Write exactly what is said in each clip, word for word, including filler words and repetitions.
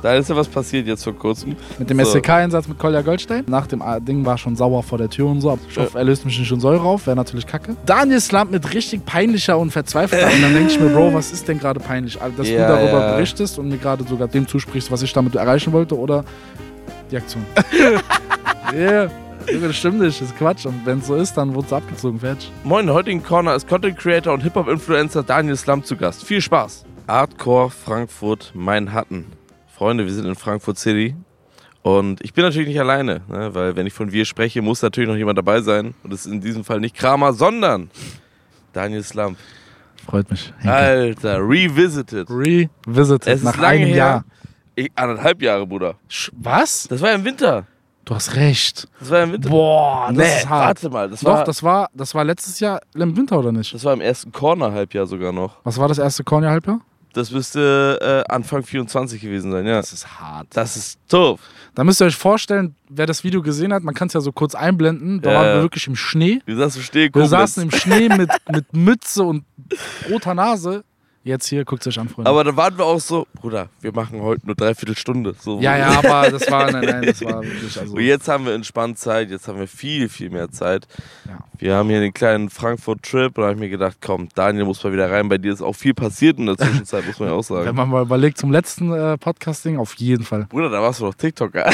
Da ist ja was passiert jetzt vor kurzem. Mit dem so. S C K-Einsatz mit Kolja Goldstein. Nach dem Ding war schon sauer vor der Tür und so. Ich hoffe, er löst mich nicht in Säure auf. Wäre natürlich kacke. Daniel Slump mit richtig peinlicher und verzweifelter. Und dann denke ich mir, Bro, was ist denn gerade peinlich? Also, dass ja, du darüber ja. berichtest und mir gerade sogar dem zusprichst, was ich damit erreichen wollte oder die Aktion. Yeah. Das stimmt nicht, das ist Quatsch. Und wenn es so ist, dann wurde es abgezogen, fertig. Moin, in heutigen Corner ist Content Creator und Hip-Hop-Influencer Daniel Slump zu Gast. Viel Spaß. Hardcore Frankfurt Manhattan. Freunde, wir sind in Frankfurt City. Und ich bin natürlich nicht alleine, ne? Weil wenn ich von wir spreche, muss natürlich noch jemand dabei sein. Und es ist in diesem Fall nicht Kramer, sondern Daniel Slump. Freut mich. Henke. Alter, revisited. Revisited Es ist nach lange einem her. Jahr. Ich, anderthalb Jahre, Bruder. Was? Das war ja im Winter. Du hast recht. Das war ja im Winter. Boah, das nee, ist hart. warte mal. Das Doch, war, das war, das war letztes Jahr im Winter, oder nicht? das war im ersten Corner-Halbjahr sogar noch. Was war das erste Kornia-Halbjahr? Das müsste äh, Anfang vierundzwanzig gewesen sein, ja. Das ist hart. Das ist doof. Da müsst ihr euch vorstellen, wer das Video gesehen hat, man kann es ja so kurz einblenden. Da Ja, waren wir ja. wirklich im Schnee. Wir saßen im Schnee, Wir saßen im Schnee mit, mit Mütze und roter Nase. Jetzt hier, guckt es euch an, Freunde. Aber da waren wir auch so, Bruder, wir machen heute nur dreiviertel Stunde. So. ja, ja, aber das war, nein, nein, das war wirklich, also. Und jetzt haben wir entspannt Zeit, jetzt haben wir viel, viel mehr Zeit. Ja. Wir haben hier den kleinen Frankfurt-Trip und da habe ich mir gedacht, komm, Daniel muss mal wieder rein. Bei dir ist auch viel passiert in der Zwischenzeit, muss man ja auch Wenn sagen. man mal überlegt zum letzten äh, Podcasting, auf jeden Fall. Bruder, da warst du doch TikToker.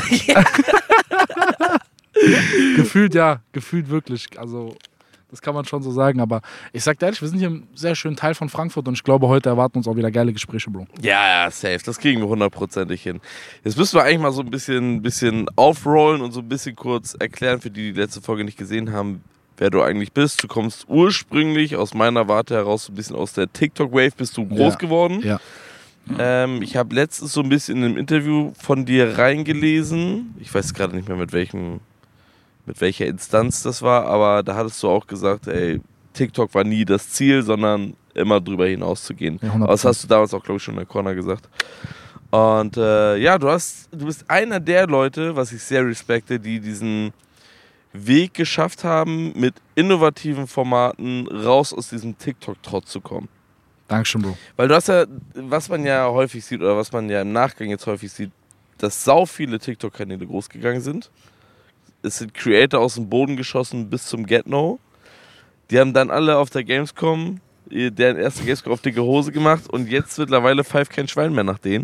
Gefühlt ja, gefühlt wirklich. Also, das kann man schon so sagen. Aber ich sag dir ehrlich, wir sind hier im sehr schönen Teil von Frankfurt und ich glaube, heute erwarten uns auch wieder geile Gespräche, Bro. Ja, ja, safe. Das kriegen wir hundertprozentig hin. Jetzt müssen wir eigentlich mal so ein bisschen, bisschen aufrollen und so ein bisschen kurz erklären, für die, die die letzte Folge nicht gesehen haben, wer du eigentlich bist. Du kommst ursprünglich aus meiner Warte heraus so ein bisschen aus der TikTok-Wave, bist du groß Ja. geworden. Ja. Ähm, ich habe letztens so ein bisschen in einem Interview von dir reingelesen. Ich weiß gerade nicht mehr, mit welchem, mit welcher Instanz das war, aber da hattest du auch gesagt, ey, TikTok war nie das Ziel, sondern immer drüber hinaus zu gehen. Ja, hundert Prozent. Aber das hast du damals auch, glaube ich, schon in der Corner gesagt. Und äh, ja, du hast, du bist einer der Leute, was ich sehr respekte, die diesen Weg geschafft haben, mit innovativen Formaten raus aus diesem TikTok-Trott zu kommen. Dankeschön, Bro. Weil du hast ja, was man ja häufig sieht oder was man ja im Nachgang jetzt häufig sieht, dass sau viele TikTok-Kanäle groß gegangen sind. Es sind Creator aus dem Boden geschossen bis zum Get-No. Die haben dann alle auf der Gamescom deren erste Gamescom auf dicke Hose gemacht und jetzt mittlerweile pfeift kein Schwein mehr nach denen.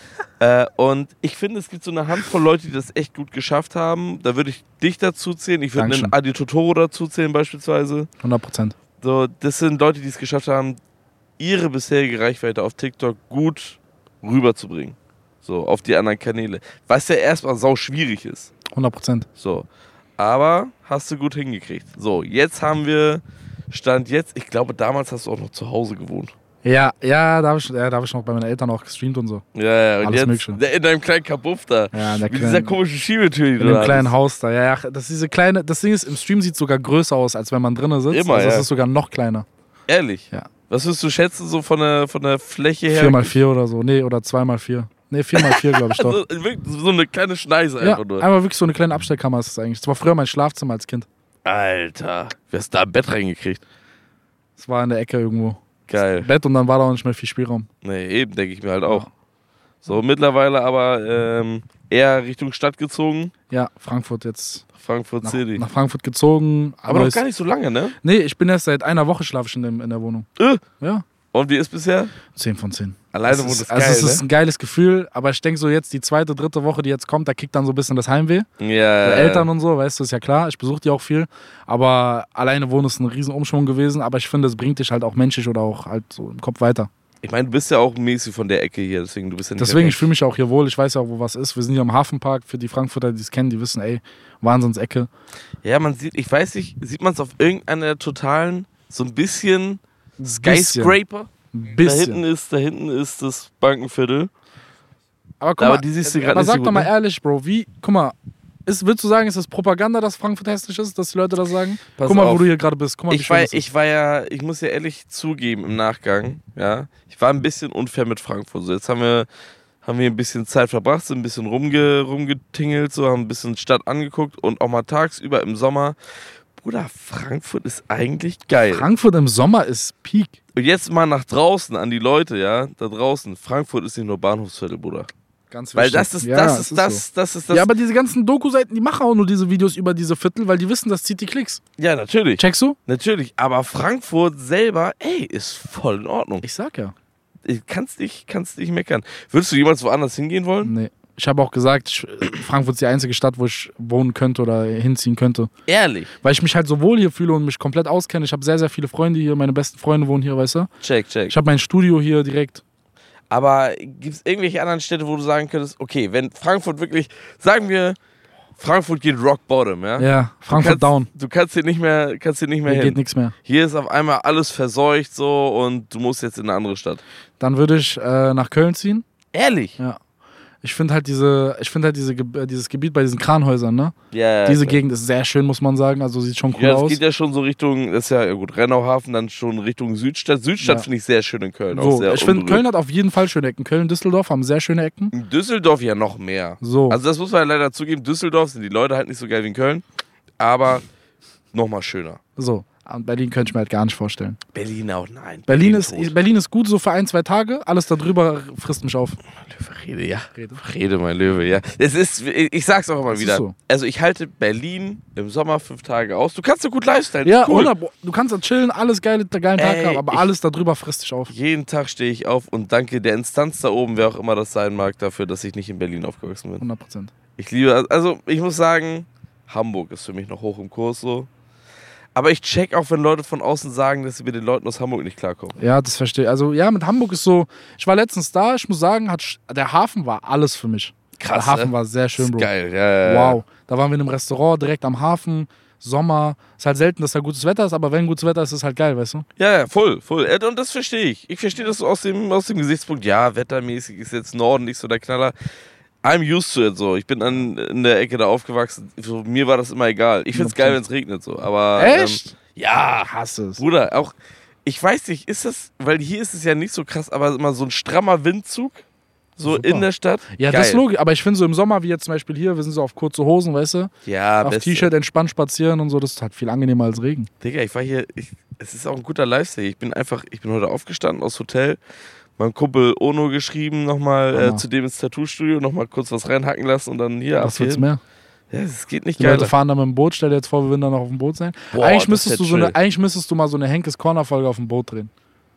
äh, und ich finde, es gibt so eine Handvoll Leute, die das echt gut geschafft haben. Da würde ich dich dazu zählen. Ich würde einen Dankeschön. Adi Totoro dazu zählen beispielsweise. hundert Prozent. So, das sind Leute, die es geschafft haben, ihre bisherige Reichweite auf TikTok gut rüberzubringen. So, auf die anderen Kanäle. Was ja erstmal sau schwierig ist. hundert Prozent. So. Aber hast du gut hingekriegt. So, jetzt haben wir Stand jetzt, ich glaube, damals hast du auch noch zu Hause gewohnt. Ja, ja, da habe ich, ja, da hab ich noch bei meinen Eltern auch gestreamt und so. Ja, ja, und Alles jetzt Mögliche. der- in deinem kleinen Kabuff da. Ja, in der Mit dieser kleinen, komischen Schiebetür, die in du dem da kleinen hattest. Haus da. Ja, ja, das ist diese kleine, das Ding ist, im Stream sieht es sogar größer aus, als wenn man drinnen sitzt. Immer, also es ja. ist sogar noch kleiner. Ehrlich? Ja. Was würdest du schätzen, so von der, von der Fläche her? vier mal vier oder so. Nee, oder zwei mal vier. Nee, vier mal vier, glaube ich doch. Also, wirklich so eine kleine Schneise Ja, einfach nur. einmal wirklich so eine kleine Abstellkammer ist es eigentlich. Das war früher mein Schlafzimmer als Kind. Alter, wie hast du da ein Bett reingekriegt? Das war in der Ecke irgendwo. Geil. Bett und dann war da auch nicht mehr viel Spielraum. Nee, eben, denke ich mir halt auch. So, mittlerweile aber ähm, eher Richtung Stadt gezogen. Ja, Frankfurt jetzt. Frankfurt Nach, City. nach Frankfurt gezogen. aber noch ist- gar nicht so lange, ne? Nee, ich bin erst seit einer Woche schlafe ich in, dem, in der Wohnung. Äh. Ja, Und wie ist bisher? zehn von zehn. Alleine Es wohnt ist, ist also geil, es ist ne? ein geiles Gefühl, aber ich denke so jetzt die zweite, dritte Woche, die jetzt kommt, da kickt dann so ein bisschen das Heimweh. Ja, So ja, Eltern und so, weißt du, ist ja klar, ich besuche die auch viel, aber alleine wohnen ist ein riesen Umschwung gewesen, aber ich finde, es bringt dich halt auch menschlich oder auch halt so im Kopf weiter. Ich meine, du bist ja auch mäßig von der Ecke hier, deswegen du bist ja nicht Deswegen, ich weg. fühle mich auch hier wohl, ich weiß ja auch, wo was ist. Wir sind hier am Hafenpark, für die Frankfurter, die es kennen, die wissen, ey, Wahnsinnsecke. Ja, man sieht, ich weiß nicht, sieht man es auf irgendeiner totalen, so ein bisschen Skyscraper? Ein Da bisschen. hinten ist, da hinten ist das Bankenviertel. Aber guck Aber mal, die siehst du grad aber nicht so sag gut, doch mal ne? ehrlich, Bro, wie, guck mal, ist, würdest du sagen, ist das Propaganda, dass Frankfurt hässlich ist, dass die Leute das sagen? Pass guck mal, auf. wo du hier gerade bist. Guck mal, wie Ich schön war, das ist. ich war ja, ich muss ja ehrlich zugeben im Nachgang, ja, ich war ein bisschen unfair mit Frankfurt. So, jetzt haben wir, haben wir ein bisschen Zeit verbracht, sind ein bisschen rumge, rumgetingelt, so, haben ein bisschen Stadt angeguckt und auch mal tagsüber im Sommer. Bruder, Frankfurt ist eigentlich geil. Frankfurt im Sommer ist Peak. Und jetzt mal nach draußen an die Leute, ja, da draußen. Frankfurt ist nicht nur Bahnhofsviertel, Bruder. Ganz Weil wichtig. das ist, ja, das, es ist, ist das, so. das ist das. Ja, aber diese ganzen Doku-Seiten, die machen auch nur diese Videos über diese Viertel, weil die wissen, das zieht die Klicks. Ja, natürlich. Checkst du? Natürlich. Aber Frankfurt selber, ey, ist voll in Ordnung. Ich sag ja. Ich kannst nicht, kannst nicht meckern. Würdest du jemals woanders hingehen wollen? Nee. Ich habe auch gesagt, ich, Frankfurt ist die einzige Stadt, wo ich wohnen könnte oder hinziehen könnte. Ehrlich? Weil ich mich halt so wohl hier fühle und mich komplett auskenne. Ich habe sehr, sehr viele Freunde hier. Meine besten Freunde wohnen hier, weißt du? Check, check. Ich habe mein Studio hier direkt. Aber gibt es irgendwelche anderen Städte, wo du sagen könntest, okay, wenn Frankfurt wirklich, sagen wir, Frankfurt geht rock bottom, ja? Ja, Frankfurt du kannst, down. Du kannst hier nicht mehr, kannst hier nicht mehr Hier hin. geht nichts mehr. Hier ist auf einmal alles verseucht so und du musst jetzt in eine andere Stadt. Dann würde ich äh, nach Köln ziehen. Ehrlich? Ja. Ich finde halt diese, ich finde halt diese, Ge- dieses Gebiet bei diesen Kranhäusern, ne? Ja. Diese klar. Gegend ist sehr schön, muss man sagen. Also sieht schon cool Ja, das aus. geht ja schon so Richtung, das ist ja, ja gut, Rennauhafen, dann schon Richtung Südstadt. Südstadt Ja. finde ich sehr schön in Köln. Auch So, sehr ich finde, unberührt. Köln hat auf jeden Fall schöne Ecken. Köln, Düsseldorf haben sehr schöne Ecken. In Düsseldorf ja noch mehr. So. Also das muss man ja leider zugeben, Düsseldorf sind die Leute halt nicht so geil wie in Köln, aber nochmal schöner. So. Und Berlin könnte ich mir halt gar nicht vorstellen. Berlin auch, nein. Berlin ist, tot. Berlin ist gut so für ein, zwei Tage. Alles darüber frisst mich auf. Löwe, rede, ja. Rede. Rede, mein Löwe, ja. Es ist, ich sag's auch immer Es ist wieder. so. Also ich halte Berlin im Sommer fünf Tage aus. Du kannst so gut lifestyle. Ja, cool. oder du kannst da chillen, alles geile, geilen Tag Ey, haben, aber ich- alles darüber frisst dich auf. Jeden Tag stehe ich auf und danke der Instanz da oben, wer auch immer das sein mag, dafür, dass ich nicht in Berlin aufgewachsen bin. hundert Prozent. Ich liebe, also ich muss sagen, Hamburg ist für mich noch hoch im Kurs so. Aber ich check auch, wenn Leute von außen sagen, dass sie mit den Leuten aus Hamburg nicht klarkommen. Ja, das verstehe ich. Also ja, mit Hamburg ist so, ich war letztens da, ich muss sagen, hat, sch- der Hafen war alles für mich. Krass, Der Hafen ne? war sehr schön, Ist Bro. geil, ja, ja, ja. Wow. Da waren wir in einem Restaurant direkt am Hafen, Sommer. Ist halt selten, dass da gutes Wetter ist, aber wenn gutes Wetter ist, ist es halt geil, weißt du? Ja, ja, voll, voll. Äh, Und das verstehe ich. Ich verstehe das so aus dem, aus dem Gesichtspunkt, ja, wettermäßig ist jetzt Norden nicht so der Knaller. I'm used to it so. Ich bin an, in der Ecke da aufgewachsen. So, mir war das immer egal. Ich find's geil, wenn es regnet so. Aber, Echt? Ähm, ja, Hasse es. Bruder, auch, ich weiß nicht, ist das, weil hier ist es ja nicht so krass, aber immer so ein strammer Windzug, so Super. in der Stadt. Ja, geil. das ist logisch. Aber ich finde so im Sommer, wie jetzt zum Beispiel hier, wir sind so auf kurze Hosen, weißt du? Ja, Auf beste. T-Shirt entspannt spazieren und so, das ist halt viel angenehmer als Regen. Digga, ich war hier, ich, es ist auch ein guter Lifestyle. Ich bin einfach, ich bin heute aufgestanden aus Hotel, meinem Kumpel Ono geschrieben, nochmal äh, Hammer. zu dem ins Tattoo-Studio, nochmal kurz was reinhacken lassen und dann hier Was willst du abheben. mehr? Ja, es geht nicht Die Leute geiler. fahren da mit dem Boot, stell dir jetzt vor, wir würden dann noch auf dem Boot sein. Boah, eigentlich, das müsstest wär du so eine, chill. eigentlich müsstest du mal so eine Henkes Corner-Folge auf dem Boot drehen.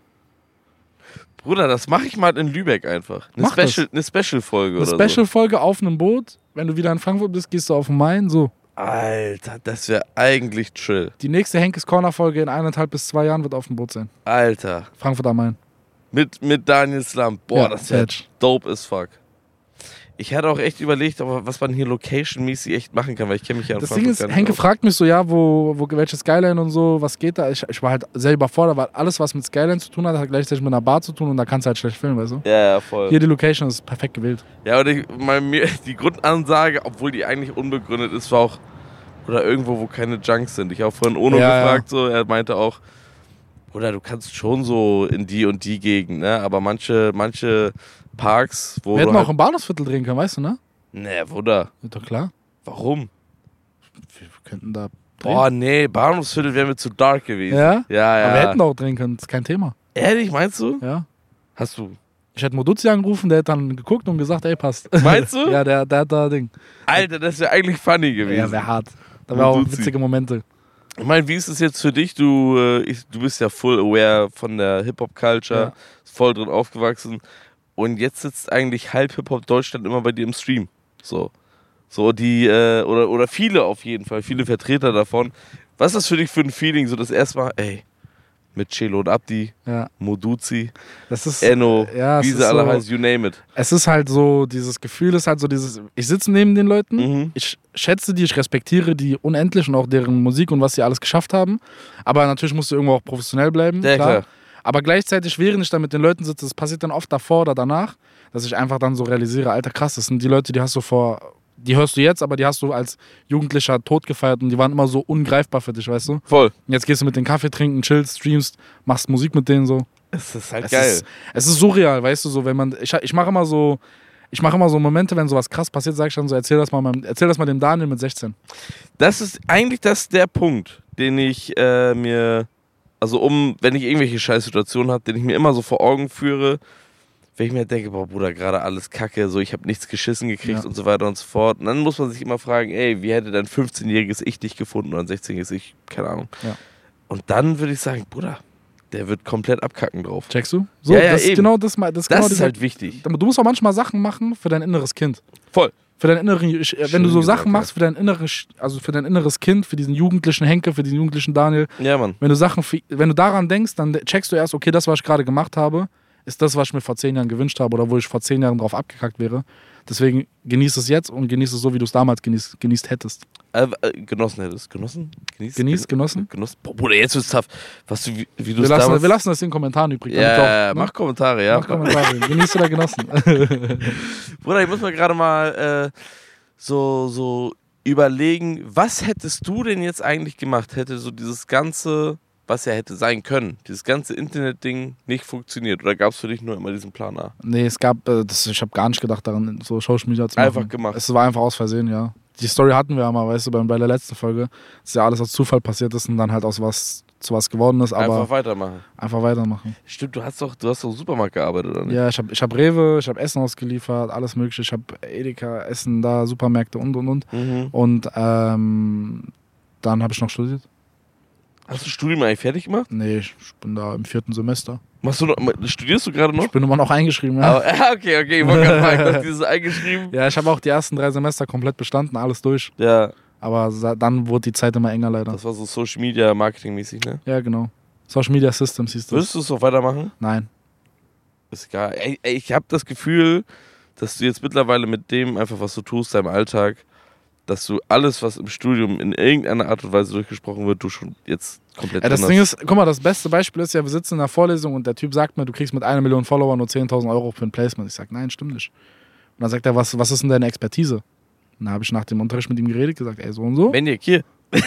Bruder, das mache ich mal in Lübeck einfach. Eine Mach das. Special, eine Special-Folge Eine oder Special-Folge auf einem Boot. Wenn du wieder in Frankfurt bist, gehst du auf den Main. So. so. Alter, das wäre eigentlich chill. Die nächste Henkes Corner-Folge in eineinhalb bis zwei Jahren wird auf dem Boot sein. Alter. Frankfurt am Main. Mit, mit Daniel Slump. Boah, Ja, das wäre fetch. dope as fuck. Ich hatte auch echt überlegt, aber was man hier location-mäßig echt machen kann, weil ich kenne mich ja in Das Frankfurt Ding ist, gar nicht Henke aus. fragt mich so, ja, wo, wo welche Skyline und so, was geht da? Ich, ich war halt sehr überfordert, weil alles, was mit Skyline zu tun hat, hat gleichzeitig mit einer Bar zu tun und da kannst du halt schlecht filmen, weißt du? Ja, ja, voll. Hier die Location ist perfekt gewählt. Ja, und ich, mal, mir, die Grundansage, obwohl die eigentlich unbegründet ist, war auch, oder irgendwo, wo keine Junks sind. Ich habe vorhin Ono Ja, gefragt, so, er meinte auch, oder du kannst schon so in die und die Gegend, ne? Aber manche, manche Parks, wo Wir du hätten halt, auch im Bahnhofsviertel drehen können, weißt du, ne? ne, Bruder, Ja, doch klar. warum? Wir könnten da drehen. Boah, nee, Bahnhofsviertel wäre mir zu dark gewesen. Ja? Ja, ja. Aber wir hätten auch drehen können, das ist kein Thema. Ehrlich, meinst du? Ja. Hast du? Ich hätte Moduzzi angerufen, der hätte dann geguckt und gesagt, ey, passt. Meinst du? Ja, der, der hat da Ding. Alter, das wäre eigentlich funny gewesen. Ja, wäre hart. Da wäre auch Moduzzi. witzige Momente. Ich meine, wie ist es jetzt für dich? Du, äh, ich, du bist ja full aware von der Hip-Hop-Culture, Ja. voll drin aufgewachsen. Und jetzt sitzt eigentlich halb Hip-Hop Deutschland immer bei dir im Stream. So. So die, äh, oder, oder viele auf jeden Fall, viele Vertreter davon. Was ist das für dich für ein Feeling? So das erste Mal, ey, mit Celo und Abdi, Ja. Moduzzi, Das ist, Enno, ja, es wie ist sie alle so- heißen, you name it. Es ist halt so, dieses Gefühl ist halt so dieses, ich sitze neben den Leuten, Mhm. ich schätze die, ich respektiere die unendlich und auch deren Musik und was sie alles geschafft haben. Aber natürlich musst du irgendwo auch professionell bleiben. Ja, klar. klar. Aber gleichzeitig, während ich da mit den Leuten sitze, das passiert dann oft davor oder danach, dass ich einfach dann so realisiere, Alter, krass, das sind die Leute, die hast du vor, die hörst du jetzt, aber die hast du als Jugendlicher tot gefeiert und die waren immer so ungreifbar für dich, weißt du? Voll. Und jetzt gehst du mit denen Kaffee trinken, chillst, streamst, machst Musik mit denen so. Es ist halt Es geil. Ist, es ist surreal, weißt du, so, wenn man, ich, ich mache immer so, ich mache immer so Momente, wenn sowas krass passiert, sage ich dann so, erzähl das mal, meinem, erzähl das mal dem Daniel mit sechzehn. Das ist eigentlich das der Punkt, den ich äh, mir, also um, wenn ich irgendwelche Scheißsituationen habe, den ich mir immer so vor Augen führe, wenn ich mir denke, boah, Bruder, gerade alles Kacke, so, ich habe nichts geschissen gekriegt Ja. und so weiter und so fort. Und dann muss man sich immer fragen, ey, wie hätte dein fünfzehnjähriges Ich dich gefunden oder ein sechzehnjähriges Ich, keine Ahnung. Ja. Und dann würde ich sagen, Bruder, der wird komplett abkacken drauf. Checkst du? So, Ja, ja, das ist eben. genau das. Das, ist Das genau ist dieser- halt wichtig. Du musst auch manchmal Sachen machen für dein inneres Kind. Voll. Für dein inneren, ich- wenn Schön du so gesagt, Sachen machst für dein inneres, also für dein inneres Kind, für diesen jugendlichen Henke, für diesen jugendlichen Daniel, Ja, Mann. wenn du Sachen, für, wenn du daran denkst, dann checkst du erst, okay, das, was ich gerade gemacht habe, ist das, was ich mir vor zehn Jahren gewünscht habe oder wo ich vor zehn Jahren drauf abgekackt wäre. Deswegen genieß es jetzt und genieß es so, wie du es damals genießt, genießt hättest. Äh, äh, genossen hättest. Genossen? Genießt? Genießt, genossen? Genossen? Boah, Bruder, jetzt wird's tough. Was du, wie, wie du Wir es lassen, damals... wir lassen das in den Kommentaren übrig. ja, damit ja, auch, ja, ne? mach Kommentare, ja. Mach Kommentare. Genießt oder genossen? Bruder, ich muss mir gerade mal äh, so, so überlegen, was hättest du denn jetzt eigentlich gemacht, hätte so dieses ganze, was ja hätte sein können, dieses ganze Internet-Ding nicht funktioniert? Oder gab es für dich nur immer diesen Plan A? Nee, es gab, äh, das, ich habe gar nicht gedacht daran, so Social Media zu machen. Einfach gemacht. Es war einfach aus Versehen, ja. Die Story hatten wir ja mal, weißt du, bei, bei der letzten Folge, dass ja alles aus Zufall passiert ist und dann halt aus was zu was geworden ist, aber Einfach einfach, weitermachen. weitermachen. Stimmt, du hast doch, du hast doch im Supermarkt gearbeitet, oder nicht? Ja, ich habe ich hab Rewe, ich habe Essen ausgeliefert, alles mögliche. Ich habe Edeka, Essen da, Supermärkte und und und. Mhm. Und ähm, dann habe ich noch studiert. Hast du das Studium eigentlich fertig gemacht? Nee, ich bin da im vierten Semester. Machst du noch, studierst du gerade noch? Ich bin immer noch eingeschrieben, ja. Aber, ja, okay, okay, ich wollte gerade fragen, du hast dieses eingeschrieben. Ja, ich habe auch die ersten drei Semester komplett bestanden, alles durch. Ja, Aber sa- dann wurde die Zeit immer enger leider. das war so Social Media Marketing mäßig, ne? Ja, genau. Social Media Systems hieß das. Würdest du es noch weitermachen? Nein. Ist egal. Ey, ey, ich habe das Gefühl, dass du jetzt mittlerweile mit dem einfach, was du tust, deinem Alltag, dass du alles, was im Studium in irgendeiner Art und Weise durchgesprochen wird, du schon jetzt komplett Ja, das drin Ding hast. ist, guck mal, das beste Beispiel ist ja, wir sitzen in einer Vorlesung und der Typ sagt mir, du kriegst mit einer Million Follower nur zehntausend Euro für ein Placement. Ich sag, nein, stimmt nicht. Und dann sagt er, was, was ist denn deine Expertise? Und dann habe ich nach dem Unterricht mit ihm geredet, gesagt, ey, so und so. Wenn ihr hier.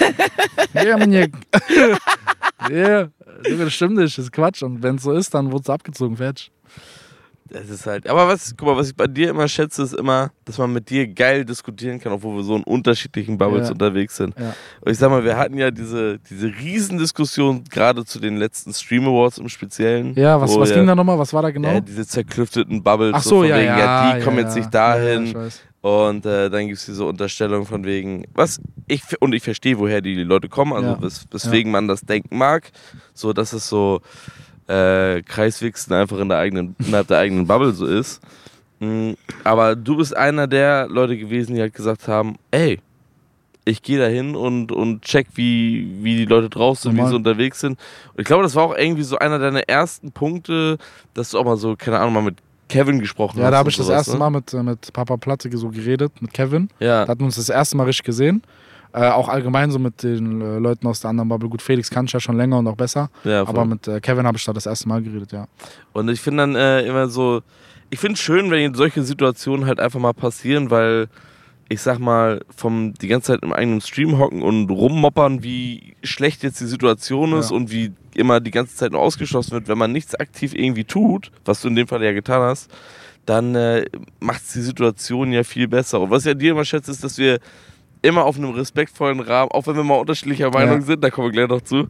Ja, man, ja. Ja, das stimmt nicht, das ist Quatsch. Und wenn es so ist, dann wurde es abgezogen, fertig. Das ist halt. Aber was, guck mal, was ich bei dir immer schätze, ist immer, dass man mit dir geil diskutieren kann, obwohl wir so in unterschiedlichen Bubbles Ja. unterwegs sind. Ja. Und ich sag mal, wir hatten ja diese, diese Riesendiskussion gerade zu den letzten Stream Awards im Speziellen. Ja, was, wo was ja, ging da nochmal? Was war da genau? Ja, diese zerklüfteten Bubbles. Ach so, von ja, wegen, ja, die kommen ja, jetzt ja. nicht dahin. Ja, ich weiß. Und äh, dann gibt es diese Unterstellung von wegen, was ich und ich verstehe, woher die Leute kommen, also Ja. wes, weswegen man das denken mag. So, dass es so äh, Kreiswichsen einfach in der eigenen, innerhalb der eigenen Bubble so ist. Mm, aber du bist einer der Leute gewesen, die halt gesagt haben, ey, ich gehe da hin und, und check, wie, wie die Leute draußen sind, wie Normal. sie unterwegs sind. Und ich glaube, das war auch irgendwie so einer deiner ersten Punkte, dass du auch mal so, keine Ahnung, mal mit Kevin gesprochen Ja, hast. da habe und ich das sowas, erste ne? Mal mit, äh, mit Papa Platte so geredet, mit Kevin. Ja. Da hatten wir uns das erste Mal richtig gesehen. Äh, auch allgemein so mit den äh, Leuten aus der anderen Bubble. Gut, Felix kann ich ja schon länger und auch besser. Ja, voll. Aber mit äh, Kevin habe ich da das erste Mal geredet, ja. Und ich finde dann äh, immer so, ich finde es schön, wenn solche Situationen halt einfach mal passieren, weil ich sag mal, vom die ganze Zeit im eigenen Stream hocken und rummoppern, wie schlecht jetzt die Situation ist Ja. und wie immer die ganze Zeit nur ausgeschlossen wird, wenn man nichts aktiv irgendwie tut, was du in dem Fall ja getan hast, dann äh, macht es die Situation ja viel besser. Und was ich an dir immer schätze, ist, dass wir immer auf einem respektvollen Rahmen, auch wenn wir mal unterschiedlicher Meinung Ja. sind, da kommen wir gleich noch zu,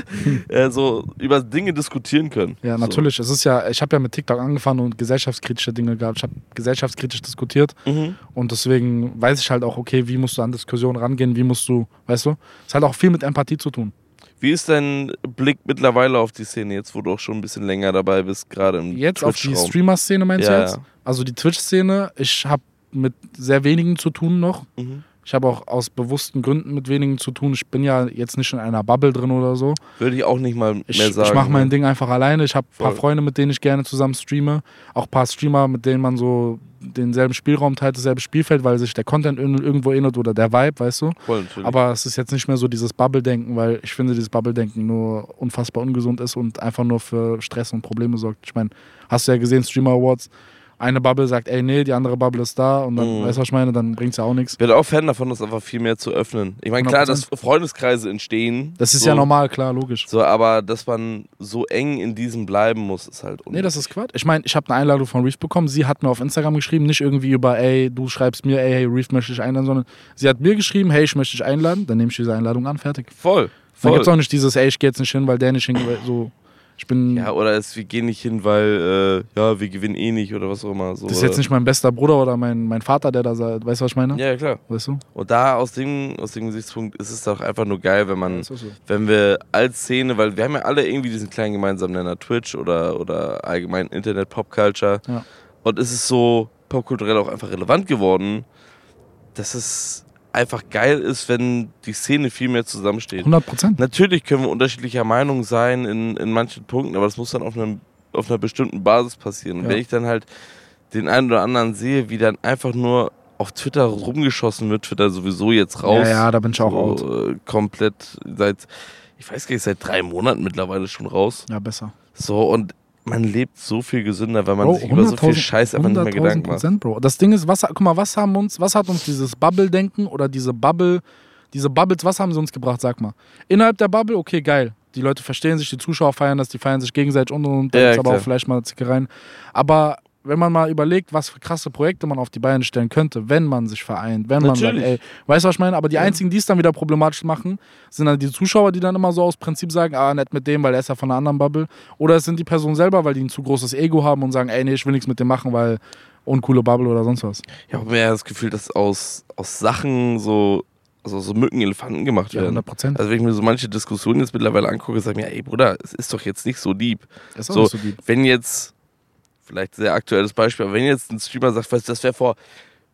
äh, so über Dinge diskutieren können. Ja, so. natürlich. Es ist ja, ich habe ja mit TikTok angefangen und gesellschaftskritische Dinge gehabt. Ich habe gesellschaftskritisch diskutiert Mhm. und deswegen weiß ich halt auch, okay, wie musst du an Diskussionen rangehen, wie musst du, weißt du? Es hat auch viel mit Empathie zu tun. Wie ist dein Blick mittlerweile auf die Szene, jetzt wo du auch schon ein bisschen länger dabei bist, gerade im Jetzt auf die Twitch-Raum? Streamer-Szene meinst Ja, du jetzt? ja. Also die Twitch-Szene, ich habe mit sehr wenigen zu tun noch. Mhm. Ich habe auch aus bewussten Gründen mit wenigen zu tun. Ich bin ja jetzt nicht in einer Bubble drin oder so. Würde ich auch nicht mal Ich, mehr sagen. ich mache mein ne? Ding einfach alleine. Ich habe ein paar Voll. Freunde, mit denen ich gerne zusammen streame. Auch ein paar Streamer, mit denen man so denselben Spielraum teilt, dasselbe Spielfeld, weil sich der Content ir- irgendwo ändert oder der Vibe, weißt du. Voll, natürlich. Aber es ist jetzt nicht mehr so dieses Bubble-Denken, weil ich finde, dieses Bubble-Denken nur unfassbar ungesund ist und einfach nur für Stress und Probleme sorgt. Ich meine, hast du ja gesehen, Streamer Awards, eine Bubble sagt, ey, nee, die andere Bubble ist da und dann, Mhm. weißt du, was ich meine, dann bringt's ja auch nichts. ich bin auch Fan davon, das einfach viel mehr zu öffnen. Ich meine, klar, dass hundert Prozent. Freundeskreise entstehen. Das ist so, ja normal, klar, logisch. So, aber dass man so eng in diesem bleiben muss, ist halt Nee, das ist Quatsch. Ich meine, ich habe eine Einladung von Reef bekommen. Sie hat mir auf Instagram geschrieben, nicht irgendwie über, ey, du schreibst mir, ey, hey, Reef möchte ich einladen, sondern sie hat mir geschrieben, hey, ich möchte dich einladen. Dann nehme ich diese Einladung an, fertig. Voll. Dann Voll. gibt es auch nicht dieses, ey, ich gehe jetzt nicht hin, weil der nicht hingeht. So, Ich bin. Ja, oder es, wir gehen nicht hin, weil, äh, ja, wir gewinnen eh nicht oder was auch immer. So, das ist oder? jetzt nicht mein bester Bruder oder mein, mein Vater, der da sagt, weißt du, was ich meine? Ja, klar. Weißt du? Und da aus dem, aus dem Gesichtspunkt ist es doch einfach nur geil, wenn man, Ja, so. wenn wir als Szene, weil wir haben ja alle irgendwie diesen kleinen gemeinsamen Nenner Twitch oder, oder allgemein Internet, Popculture. Ja. Und es ist so popkulturell auch einfach relevant geworden, dass es einfach geil ist, wenn die Szene viel mehr zusammensteht. hundert Prozent. Natürlich können wir unterschiedlicher Meinung sein in, in manchen Punkten, aber das muss dann auf, einem, auf einer bestimmten Basis passieren. Und Ja. wenn ich dann halt den einen oder anderen sehe, wie dann einfach nur auf Twitter rumgeschossen wird, Twitter sowieso jetzt raus. Ja, ja, da bin ich auch out. So, äh, komplett seit, ich weiß gar nicht, seit drei Monaten mittlerweile schon raus. Ja, besser. So, und man lebt so viel gesünder, weil man Bro, sich über so viel Scheiß einfach nicht mehr Gedanken macht. Prozent, Bro. Das Ding ist, was, guck mal, was haben uns, was hat uns dieses Bubble-Denken oder diese Bubble, diese Bubbles, was haben sie uns gebracht, sag mal. Innerhalb der Bubble, okay, geil. Die Leute verstehen sich, die Zuschauer feiern das, die feiern sich gegenseitig und und und, da Ja, ist aber klar. auch vielleicht mal Zickereien. Aber wenn man mal überlegt, was für krasse Projekte man auf die Beine stellen könnte, wenn man sich vereint, wenn man sagt, Natürlich. ey, weißt du, was ich meine? Aber die einzigen, die es dann wieder problematisch machen, sind dann die Zuschauer, die dann immer so aus Prinzip sagen, ah, nicht mit dem, weil er ist ja von einer anderen Bubble. Oder es sind die Personen selber, weil die ein zu großes Ego haben und sagen, ey, nee, ich will nichts mit dem machen, weil uncoole Bubble oder sonst was. Ich habe mehr das Gefühl, dass aus, aus Sachen so, also so Mücken Elefanten gemacht Ja, werden. hundert Prozent. Also wenn ich mir so manche Diskussionen jetzt mittlerweile angucke, sage ich mir, ey Bruder, es ist doch jetzt nicht so deep. Ist auch So, nicht so deep. wenn jetzt, vielleicht sehr aktuelles Beispiel, aber wenn jetzt ein Streamer sagt, weißt du, das wäre vor,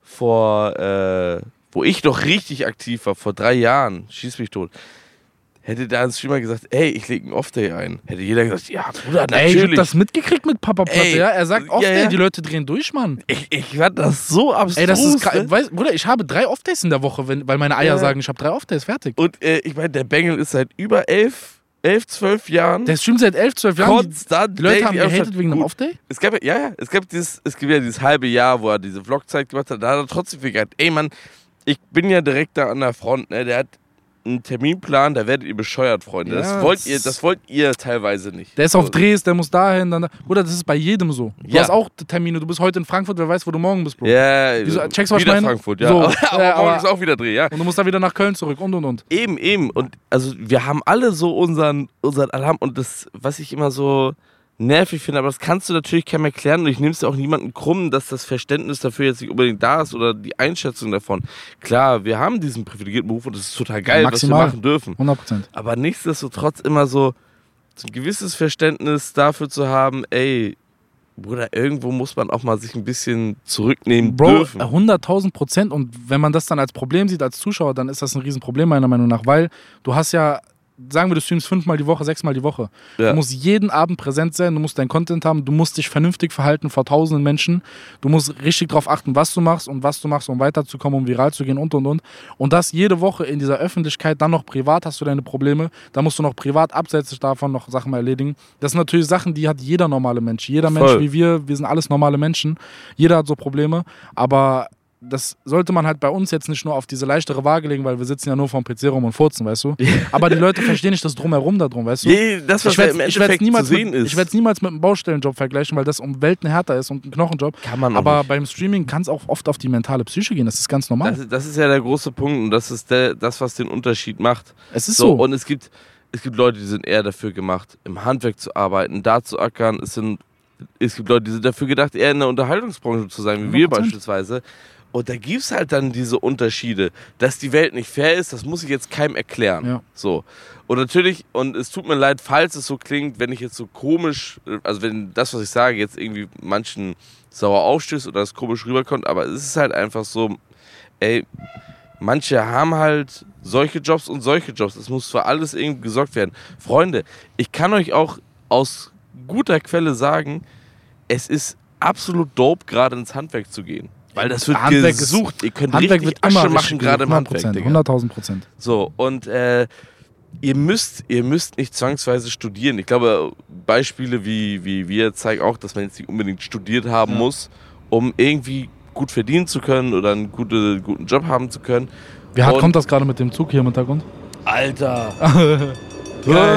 vor äh, wo ich noch richtig aktiv war, vor drei Jahren, schieß mich tot, hätte da ein Streamer gesagt, ey, ich lege einen Off-Day ein, hätte jeder gesagt, ja Bruder, Ey, ich hab natürlich. das mitgekriegt mit Papa Platte, Ey, ja? Er sagt oft, ja, ey, ja. die Leute drehen durch, Mann. ich, ich fand das so abstrus. Ey, das ist ne? krass. Weißt, Bruder, ich habe drei Off-Days in der Woche, wenn, weil meine Eier Ja. sagen, ich habe drei Off-Days, fertig. Und äh, ich meine, der Bengel ist seit über elf, elf, zwölf Jahren Der streamt seit elf, zwölf Jahren. Die, konstant. die Leute daily haben am gehatet Start. wegen einem Gut, Off-Day? Es gab ja, ja, ja, es gab dieses, es gibt ja dieses halbe Jahr, wo er diese Vlog-Zeit gemacht hat, da hat er trotzdem viel gehabt. Ey Mann, ich bin ja direkt da an der Front, ne? Der hat einen Terminplan, da werdet ihr bescheuert, Freunde. Ja, das wollt das- ihr, das wollt ihr teilweise nicht. Der ist auf So. Drehs, der muss dahin, dann da. Bruder, das ist bei jedem so. Du Ja. hast auch Termine, du bist heute in Frankfurt, wer weiß, wo du morgen bist, Bro. Ja, Wieso, checkst du, was ich wieder meine? Frankfurt, ja. So, aber ja, morgen aber- ist auch wieder Dreh, ja. Und du musst dann wieder nach Köln zurück und und und. Eben, eben. Und also wir haben alle so unseren, unseren Alarm und das, was ich immer so nervig finde, aber das kannst du natürlich keinem erklären und ich nehme es ja auch niemandem krumm, dass das Verständnis dafür jetzt nicht unbedingt da ist oder die Einschätzung davon. Klar, wir haben diesen privilegierten Beruf und das ist total geil, Maximal. was wir machen dürfen. hundert Prozent. Aber nichtsdestotrotz immer so, so ein gewisses Verständnis dafür zu haben, ey, Bruder, irgendwo muss man auch mal sich ein bisschen zurücknehmen Bro, dürfen. hunderttausend Prozent. Und wenn man das dann als Problem sieht, als Zuschauer, dann ist das ein Riesenproblem meiner Meinung nach, weil du hast ja, sagen wir, du streamst fünfmal die Woche, sechsmal die Woche. Ja. Du musst jeden Abend präsent sein, du musst deinen Content haben, du musst dich vernünftig verhalten vor tausenden Menschen. Du musst richtig darauf achten, was du machst und was du machst, um weiterzukommen, um viral zu gehen und und und. Und das jede Woche in dieser Öffentlichkeit, dann noch privat hast du deine Probleme, da musst du noch privat abseits davon noch Sachen mal erledigen. Das sind natürlich Sachen, die hat jeder normale Mensch. Jeder Mensch Voll. wie wir, wir sind alles normale Menschen. Jeder hat so Probleme, aber das sollte man halt bei uns jetzt nicht nur auf diese leichtere Waage legen, weil wir sitzen ja nur vorm P C rum und furzen, weißt du? Aber die Leute verstehen nicht das Drumherum da drum, weißt du? Je, das, was Ich ja werde im es Endeffekt niemals, zu sehen mit- ist, ich werd's niemals mit einem Baustellenjob vergleichen, weil das um Welten härter ist und ein Knochenjob. kann man auch Aber nicht. beim Streaming kann es auch oft auf die mentale Psyche gehen. Das ist ganz normal. Das, das ist ja der große Punkt und das ist der, das, was den Unterschied macht. es ist So, so. und es gibt, es gibt Leute, die sind eher dafür gemacht, im Handwerk zu arbeiten, da zu ackern. Es, sind, es gibt Leute, die sind dafür gedacht, eher in der Unterhaltungsbranche zu sein, wie wir hundert Prozent. beispielsweise. Und da gibt es halt dann diese Unterschiede. Dass die Welt nicht fair ist, das muss ich jetzt keinem erklären. Ja. So. Und natürlich, und es tut mir leid, falls es so klingt, wenn ich jetzt so komisch, also wenn das, was ich sage, jetzt irgendwie manchen sauer aufstößt oder es komisch rüberkommt, aber es ist halt einfach so, ey, manche haben halt solche Jobs und solche Jobs. Es muss für alles irgendwie gesorgt werden. Freunde, ich kann euch auch aus guter Quelle sagen, es ist absolut dope, gerade ins Handwerk zu gehen. Weil das wird Handwerk ist- gesucht. Ihr könnt Handwerk richtig wird immer Asche richtig machen, gerade im hundert Handwerk, Prozent, Digga. hunderttausend Prozent. So, und äh, ihr müsst, ihr müsst nicht zwangsweise studieren. Ich glaube, Beispiele wie, wie wir zeigen auch, dass man jetzt nicht unbedingt studiert haben Ja. muss, um irgendwie gut verdienen zu können oder einen gute, guten Job haben zu können. Wie hart Und- kommt das gerade mit dem Zug hier im Hintergrund? Alter! Geil.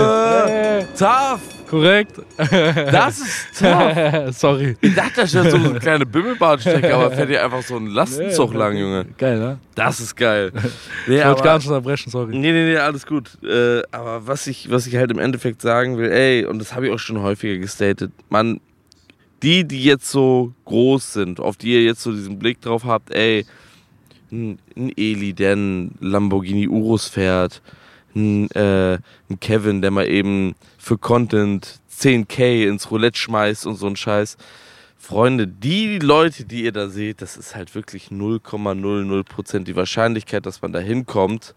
Yeah. Tough. Korrekt. Das ist tough. Sorry. Ich dachte, das wäre so eine kleine Bimmelbartstrecke, aber fährt hier einfach so ein Lastenzug lang, Junge. Geil, ne? Das ist geil. Nee, Ich aber- wollte gar nicht unterbrechen, sorry. Nee, nee, nee, alles gut. Äh, aber was ich, was ich halt im Endeffekt sagen will, ey, und das habe ich auch schon häufiger gestatet, man, die, die jetzt so groß sind, auf die ihr jetzt so diesen Blick drauf habt, ey, ein, ein Eli, der einen Lamborghini Urus fährt, ein, äh, ein Kevin, der mal eben für Content zehn K ins Roulette schmeißt und so ein Scheiß. Freunde, die Leute, die ihr da seht, das ist halt wirklich null Komma null null Prozent. Die Wahrscheinlichkeit, dass man da hinkommt,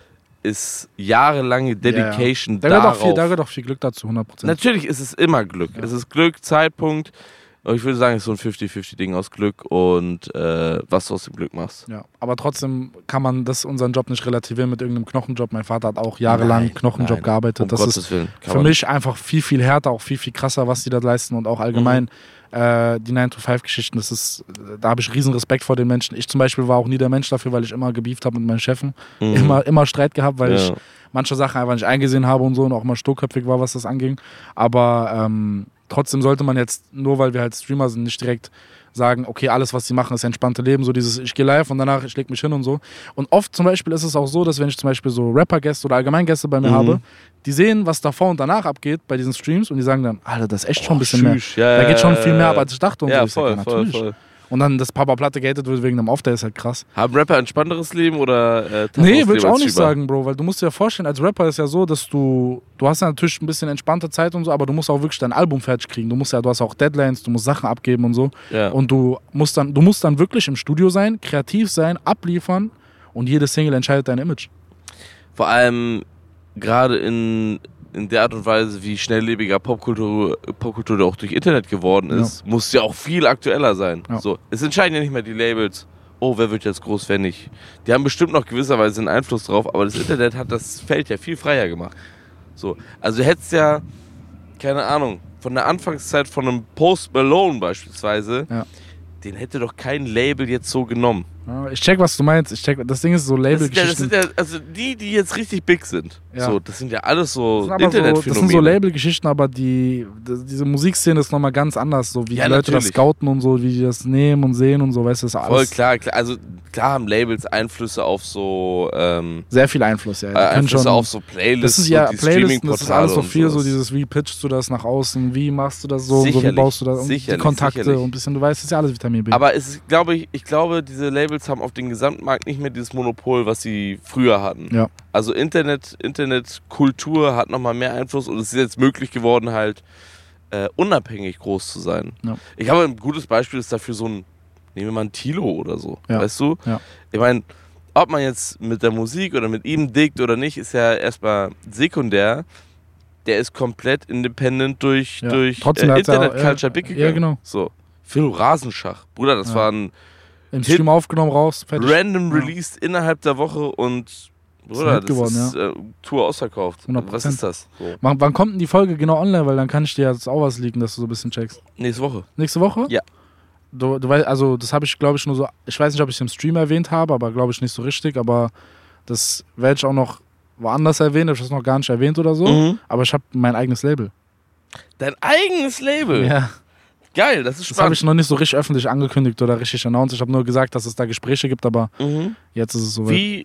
ist jahrelange Dedication Ja, ja. Da gehört, darauf. auch viel, da gehört auch viel Glück dazu, hundert Prozent. Natürlich ist es immer Glück. Ja. Es ist Glück, Zeitpunkt. Aber ich würde sagen, es ist so ein fünfzig fünfzig Ding aus Glück und äh, was du aus dem Glück machst. Ja, aber trotzdem kann man das unseren Job nicht relativieren mit irgendeinem Knochenjob. Mein Vater hat auch jahrelang Nein, Knochenjob nein, gearbeitet. Um das Gottes ist Willen. Kann für man- mich einfach viel, viel härter, auch viel, viel krasser, was die da leisten und auch allgemein äh, die nine to five Geschichten. Das ist, da habe ich riesen Respekt vor den Menschen. Ich zum Beispiel war auch nie der Mensch dafür, weil ich immer gebieft habe mit meinen Chefen. Mhm. Immer, immer Streit gehabt, weil Ja. ich manche Sachen einfach nicht eingesehen habe und so und auch mal sturköpfig war, was das anging. Aber ähm, trotzdem sollte man jetzt, nur weil wir halt Streamer sind, nicht direkt sagen, okay, alles, was sie machen, ist entspannte Leben, so dieses, ich gehe live und danach, ich leg mich hin und so. Und oft zum Beispiel ist es auch so, dass wenn ich zum Beispiel so Rapper-Gäste oder Allgemeingäste bei mir Mhm. habe, die sehen, was davor und danach abgeht bei diesen Streams und die sagen dann, Alter, das ist echt schon ein bisschen mehr. Tschüss. Ja, Da geht schon viel mehr ab, ja, als ich dachte und ja, so. Ich sag, voll, ja, voll, natürlich. voll. Und dann, dass Papa Platte gehatet wird wegen dem Off, der ist halt krass. Haben Rapper ein spannenderes Leben oder äh, toughes Nee, würde ich Leben auch als nicht Streamer? sagen, Bro, weil du musst dir ja vorstellen, als Rapper ist ja so, dass du, du hast ja natürlich ein bisschen entspannte Zeit und so, aber du musst auch wirklich dein Album fertig kriegen. Du musst ja, du hast auch Deadlines, du musst Sachen abgeben und so. Ja. Und du musst dann, du musst dann wirklich im Studio sein, kreativ sein, abliefern und jede Single entscheidet dein Image. Vor allem gerade in, in der Art und Weise, wie schnelllebiger Popkultur, Popkultur auch durch Internet geworden ist, muss ja auch viel aktueller sein. Ja. So, es entscheiden ja nicht mehr die Labels, oh, wer wird jetzt groß, wer nicht. Die haben bestimmt noch gewisserweise einen Einfluss drauf, aber das Internet hat das Feld ja viel freier gemacht. So, also du hättest ja, keine Ahnung, von der Anfangszeit von einem Post Malone beispielsweise, Ja. den hätte doch kein Label jetzt so genommen. Ja, ich check, was du meinst. Ich check, das Ding ist so Das sind, ja, das Labelgeschichten. sind ja, also die, die jetzt richtig big sind, Ja. so, das sind ja alles so Das sind, aber so, das Internetphänomene. sind so Labelgeschichten, aber die, das, diese Musikszene ist nochmal ganz anders, so wie Ja, die Leute das natürlich. scouten und so, wie die das nehmen und sehen und so, weißt du, das ist Voll alles klar, klar, also klar haben Labels Einflüsse auf so ähm, sehr viel Einfluss, ja. Die äh, können Einflüsse schon, auf so Playlists das ist ja und die Playlisten, das ist alles so und viel, so sowas. dieses, wie pitchst du das nach außen, wie machst du das so, und so wie Sicherlich, baust du das, und die sicherlich, Kontakte sicherlich. und ein bisschen, du weißt, das ist ja alles Vitamin B. Aber es ist, glaube ich, ich glaube, diese Labels haben auf den Gesamtmarkt nicht mehr dieses Monopol, was sie früher hatten. Ja. Also Internet, Internetkultur hat nochmal mehr Einfluss und es ist jetzt möglich geworden, halt äh, unabhängig groß zu sein. Ja. Ich habe ein gutes Beispiel ist dafür so ein, nehmen wir mal einen Tilo oder so, Ja. weißt du? Ja. Ich meine, ob man jetzt mit der Musik oder mit ihm dickt oder nicht, ist ja erstmal sekundär. Der ist komplett independent durch, Ja. durch Trotzdem äh, hat's ja- Internet-Culture ja, big ja, gegangen. genau. So. Phil Rasenschach. Bruder, das Ja. war ein Im Hit- Stream aufgenommen, raus, fertig. random Ja. released innerhalb der Woche und Bruder, Hit das geworden, ist äh, Tour ausverkauft. hundert Was Prozent. ist das? So. Wann, wann kommt denn die Folge genau online? Weil dann kann ich dir jetzt auch was liegen, dass du so ein bisschen checkst. Nächste Woche. Nächste Woche? Ja. Du, du weißt, also das habe ich, glaube ich, nur so, ich weiß nicht, ob ich es im Stream erwähnt habe, aber glaube ich nicht so richtig, aber das werde ich auch noch woanders erwähnen, habe ich das noch gar nicht erwähnt oder so, Mhm. aber ich habe mein eigenes Label. Dein eigenes Label. Ja. Geil, das ist Das habe spannend. ich noch nicht so richtig öffentlich angekündigt oder richtig announced. Ich habe nur gesagt, dass es da Gespräche gibt, aber Mhm. jetzt ist es so. Wie,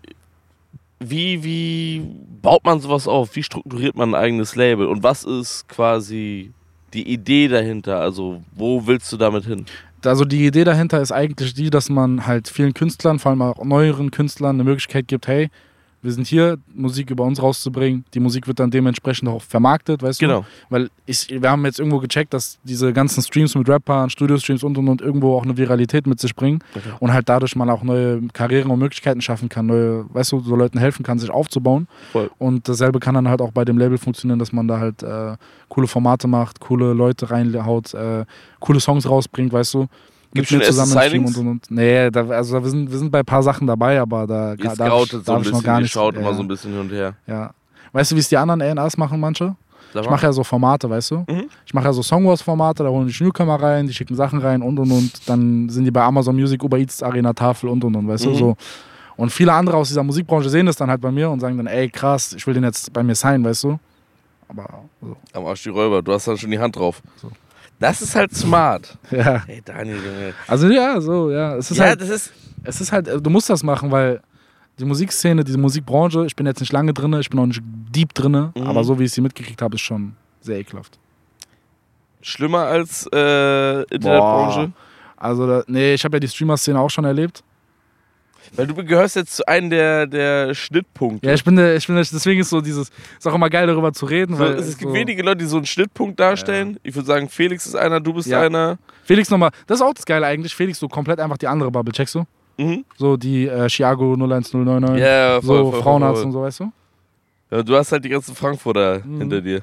wie, wie baut man sowas auf? Wie strukturiert man ein eigenes Label? Und was ist quasi die Idee dahinter? Also, wo willst du damit hin? Also die Idee dahinter ist eigentlich die, dass man halt vielen Künstlern, vor allem auch neueren Künstlern, eine Möglichkeit gibt, hey, wir sind hier, Musik über uns rauszubringen. Die Musik wird dann dementsprechend auch vermarktet, weißt du? Genau. Weil ich, wir haben jetzt irgendwo gecheckt, dass diese ganzen Streams mit Rappern, Studio-Streams und und und irgendwo auch eine Viralität mit sich bringen Okay. und halt dadurch man auch neue Karrieren und Möglichkeiten schaffen kann, neue, weißt du, so Leuten helfen kann, sich aufzubauen. Voll. Und dasselbe kann dann halt auch bei dem Label funktionieren, dass man da halt äh, coole Formate macht, coole Leute reinhaut, äh, coole Songs rausbringt, weißt du. Gibt's Mit mir schon erste zusammen im Stream Signings? und und und. Nee, da, also wir sind, wir sind bei ein paar Sachen dabei, aber da Ihr darf, ich- scoutet so ein darf ich noch bisschen, gar ihr nicht. schaut ja, immer so ein bisschen hin und her. ja. Weißt du, wie es die anderen A und Rs machen, manche? Sag Ich mal. mache ja so Formate, weißt du? Mhm. Ich mache ja so Songwars-Formate, da holen die Newcomer rein, die schicken Sachen rein und und und. Dann sind die bei Amazon Music, Uber Eats, Arena, Tafel und und und, weißt Mhm. du? So. Und viele andere aus dieser Musikbranche sehen das dann halt bei mir und sagen dann, ey, krass, ich will den jetzt bei mir signen, weißt du? Aber so. Am Arsch die Räuber, du hast dann schon die Hand drauf. So. Das ist halt smart. Ja. Ey, Daniel, Junge. Also ja, so, ja. Es ist Ja, halt, das ist... es ist halt, du musst das machen, weil die Musikszene, diese Musikbranche, ich bin jetzt nicht lange drin, ich bin auch nicht deep drin, Mhm. aber so wie ich sie mitgekriegt habe, ist schon sehr ekelhaft. Schlimmer als äh, Internetbranche? Also, da, nee, ich habe ja die Streamer-Szene auch schon erlebt. Weil du gehörst jetzt zu einem der, der Schnittpunkte. Ja, ich bin, der, ich bin der, deswegen ist so dieses, ist auch immer geil darüber zu reden. So, Weil es gibt so, wenige Leute, die so einen Schnittpunkt darstellen. Ja. Ich würde sagen, Felix ist einer, du bist Ja. einer. Felix nochmal, das ist auch das Geile eigentlich, Felix so komplett einfach die andere Bubble, checkst du? Mhm. So die äh, Chiago null eins null neun neun, Ja, voll, so voll, Frauenarzt voll. und so, weißt du? Ja, du hast halt die ganzen Frankfurter Mhm. hinter dir.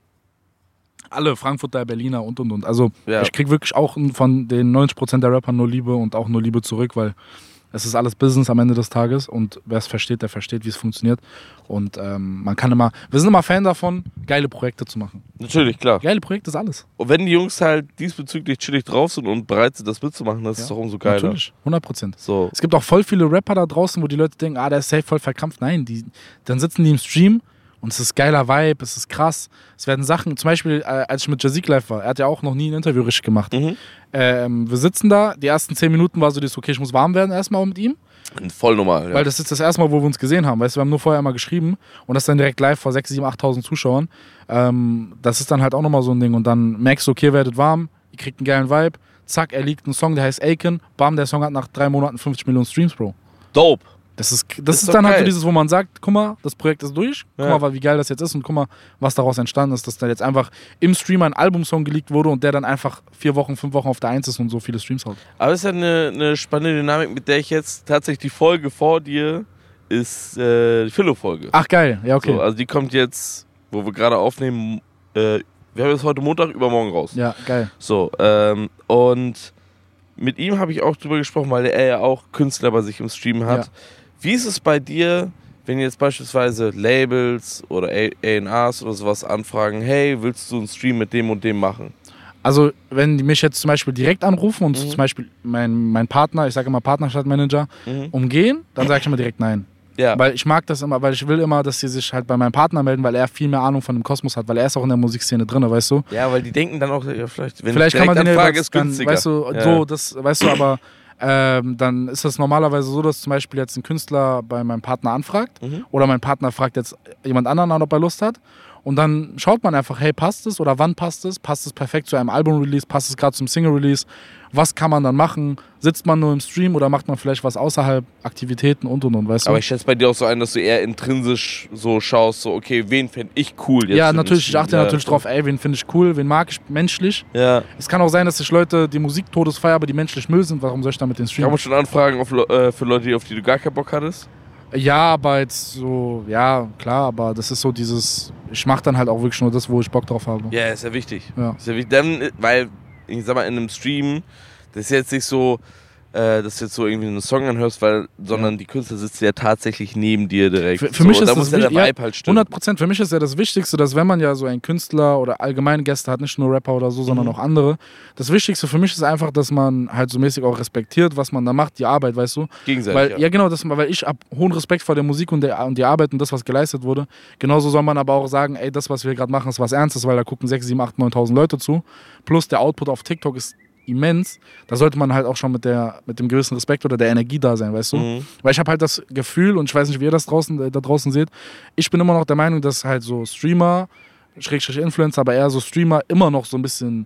Alle, Frankfurter, Berliner und und und. Also Ja. ich krieg wirklich auch von den neunzig Prozent der Rappern nur Liebe und auch nur Liebe zurück, weil es ist alles Business am Ende des Tages und wer es versteht, der versteht, wie es funktioniert. Und ähm, man kann immer, wir sind immer Fan davon, geile Projekte zu machen. Natürlich, klar. Geile Projekte ist alles. Und wenn die Jungs halt diesbezüglich chillig drauf sind und bereit sind, das mitzumachen, das Ja. ist doch umso geiler. Natürlich, hundert Prozent. So. Es gibt auch voll viele Rapper da draußen, wo die Leute denken, ah, der ist safe voll verkrampft. Nein, die, dann sitzen die im Stream und es ist geiler Vibe, es ist krass. Es werden Sachen, zum Beispiel, äh, als ich mit Jazik live war, er hat ja auch noch nie ein Interview richtig gemacht. Mhm. Ähm, wir sitzen da, die ersten zehn Minuten war so das, okay, ich muss warm werden erstmal mit ihm, Voll normal, ja. weil das ist das erste Mal, wo wir uns gesehen haben. Weißt du, wir haben nur vorher mal geschrieben und das dann direkt live vor sechstausend, siebentausend, achttausend Zuschauern. Ähm, das ist dann halt auch nochmal so ein Ding und dann merkst du, okay, ihr werdet warm, ihr kriegt einen geilen Vibe, zack, er liegt einen Song, der heißt Aiken, bam, der Song hat nach drei Monaten fünfzig Millionen Streams, Bro. Dope. Das ist, das Ist ist, doch dann halt so geil. dieses, wo man sagt, guck mal, das Projekt ist durch, guck Ja. mal, wie geil das jetzt ist und guck mal, was daraus entstanden ist, dass da jetzt einfach im Stream ein Albumsong geleakt wurde und der dann einfach vier Wochen, fünf Wochen auf der Eins ist und so viele Streams hat. Aber es ist ja eine, eine spannende Dynamik, mit der ich jetzt tatsächlich die Folge vor dir ist äh, die Philo-Folge. Ach geil, ja okay. So, also die kommt jetzt, wo wir gerade aufnehmen, äh, wir haben jetzt heute Montag, übermorgen raus. Ja, geil. So, ähm, und mit ihm habe ich auch drüber gesprochen, weil er ja auch Künstler bei sich im Stream hat. Ja. Wie ist es bei dir, wenn jetzt beispielsweise Labels oder A und Rs oder sowas anfragen, hey, willst du einen Stream mit dem und dem machen? Also wenn die mich jetzt zum Beispiel direkt anrufen und Mhm. zum Beispiel mein, mein Partner, ich sage immer Partnerstadtmanager, Mhm. umgehen, dann sage ich immer direkt nein. Ja. Weil ich mag das immer, weil ich will immer, dass sie sich halt bei meinem Partner melden, weil er viel mehr Ahnung von dem Kosmos hat, weil er ist auch in der Musikszene drin, weißt du? ja, weil die denken dann auch, ja, vielleicht, wenn Vielleicht ich kann man direkt den ja anfrage, über- ist dann, günstiger. weißt du, Ja. so, das, weißt du, aber ähm, dann ist das normalerweise so, dass zum Beispiel jetzt ein Künstler bei meinem Partner anfragt Mhm. oder mein Partner fragt jetzt jemand anderen an, ob er Lust hat und dann schaut man einfach, hey, passt es oder wann passt es? Passt es perfekt zu einem Album-Release? Passt es gerade zum Single-Release? Was kann man dann machen? Sitzt man nur im Stream oder macht man vielleicht was außerhalb, Aktivitäten und und und, weißt du? Aber ich schätze bei dir auch so ein, dass du eher intrinsisch so schaust, so, okay, wen fände ich cool jetzt? ja, für den natürlich, ich Stream? achte Ja. natürlich drauf, ey, wen finde ich cool, wen mag ich menschlich. Ja. Es kann auch sein, dass sich Leute die Musik todesfeiern, aber die menschlich Müll sind. Warum soll ich damit den Kann Stream? man schon anfragen auf, Le- äh, für Leute, auf die du gar keinen Bock hattest? Ja, aber jetzt so, ja, klar, aber das ist so dieses, ich mache dann halt auch wirklich nur das, wo ich Bock drauf habe. Ja, ist ja wichtig. Ja. Ist ja wichtig. Dann, äh, weil, ich sag mal, in einem Stream, das ist jetzt nicht so, äh, dass du jetzt so irgendwie einen Song anhörst, weil, sondern die Künstler sitzen ja tatsächlich neben dir direkt. Für, für so, mich ist da das muss ja der wichtig- Vibe halt stimmen. hundert Prozent. Für mich ist ja das Wichtigste, dass wenn man ja so einen Künstler oder allgemeine Gäste hat, nicht nur Rapper oder so, sondern Mhm. auch andere, das Wichtigste für mich ist einfach, dass man halt so mäßig auch respektiert, was man da macht, die Arbeit, weißt du? Gegenseitig, Weil, ja. ja genau, das, weil ich habe hohen Respekt vor der Musik und, der, und die Arbeit und das, was geleistet wurde. Genauso soll man aber auch sagen, ey, das, was wir gerade machen, ist was Ernstes, weil da gucken sechs, sieben, acht, neuntausend Leute zu. Plus der Output auf TikTok ist immens. Da sollte man halt auch schon mit, der, mit dem gewissen Respekt oder der Energie da sein, weißt du? Mhm. Weil ich habe halt das Gefühl, und ich weiß nicht, wie ihr das draußen, äh, da draußen seht, ich bin immer noch der Meinung, dass halt so Streamer, Schrägstrich Influencer, aber eher so Streamer immer noch so ein bisschen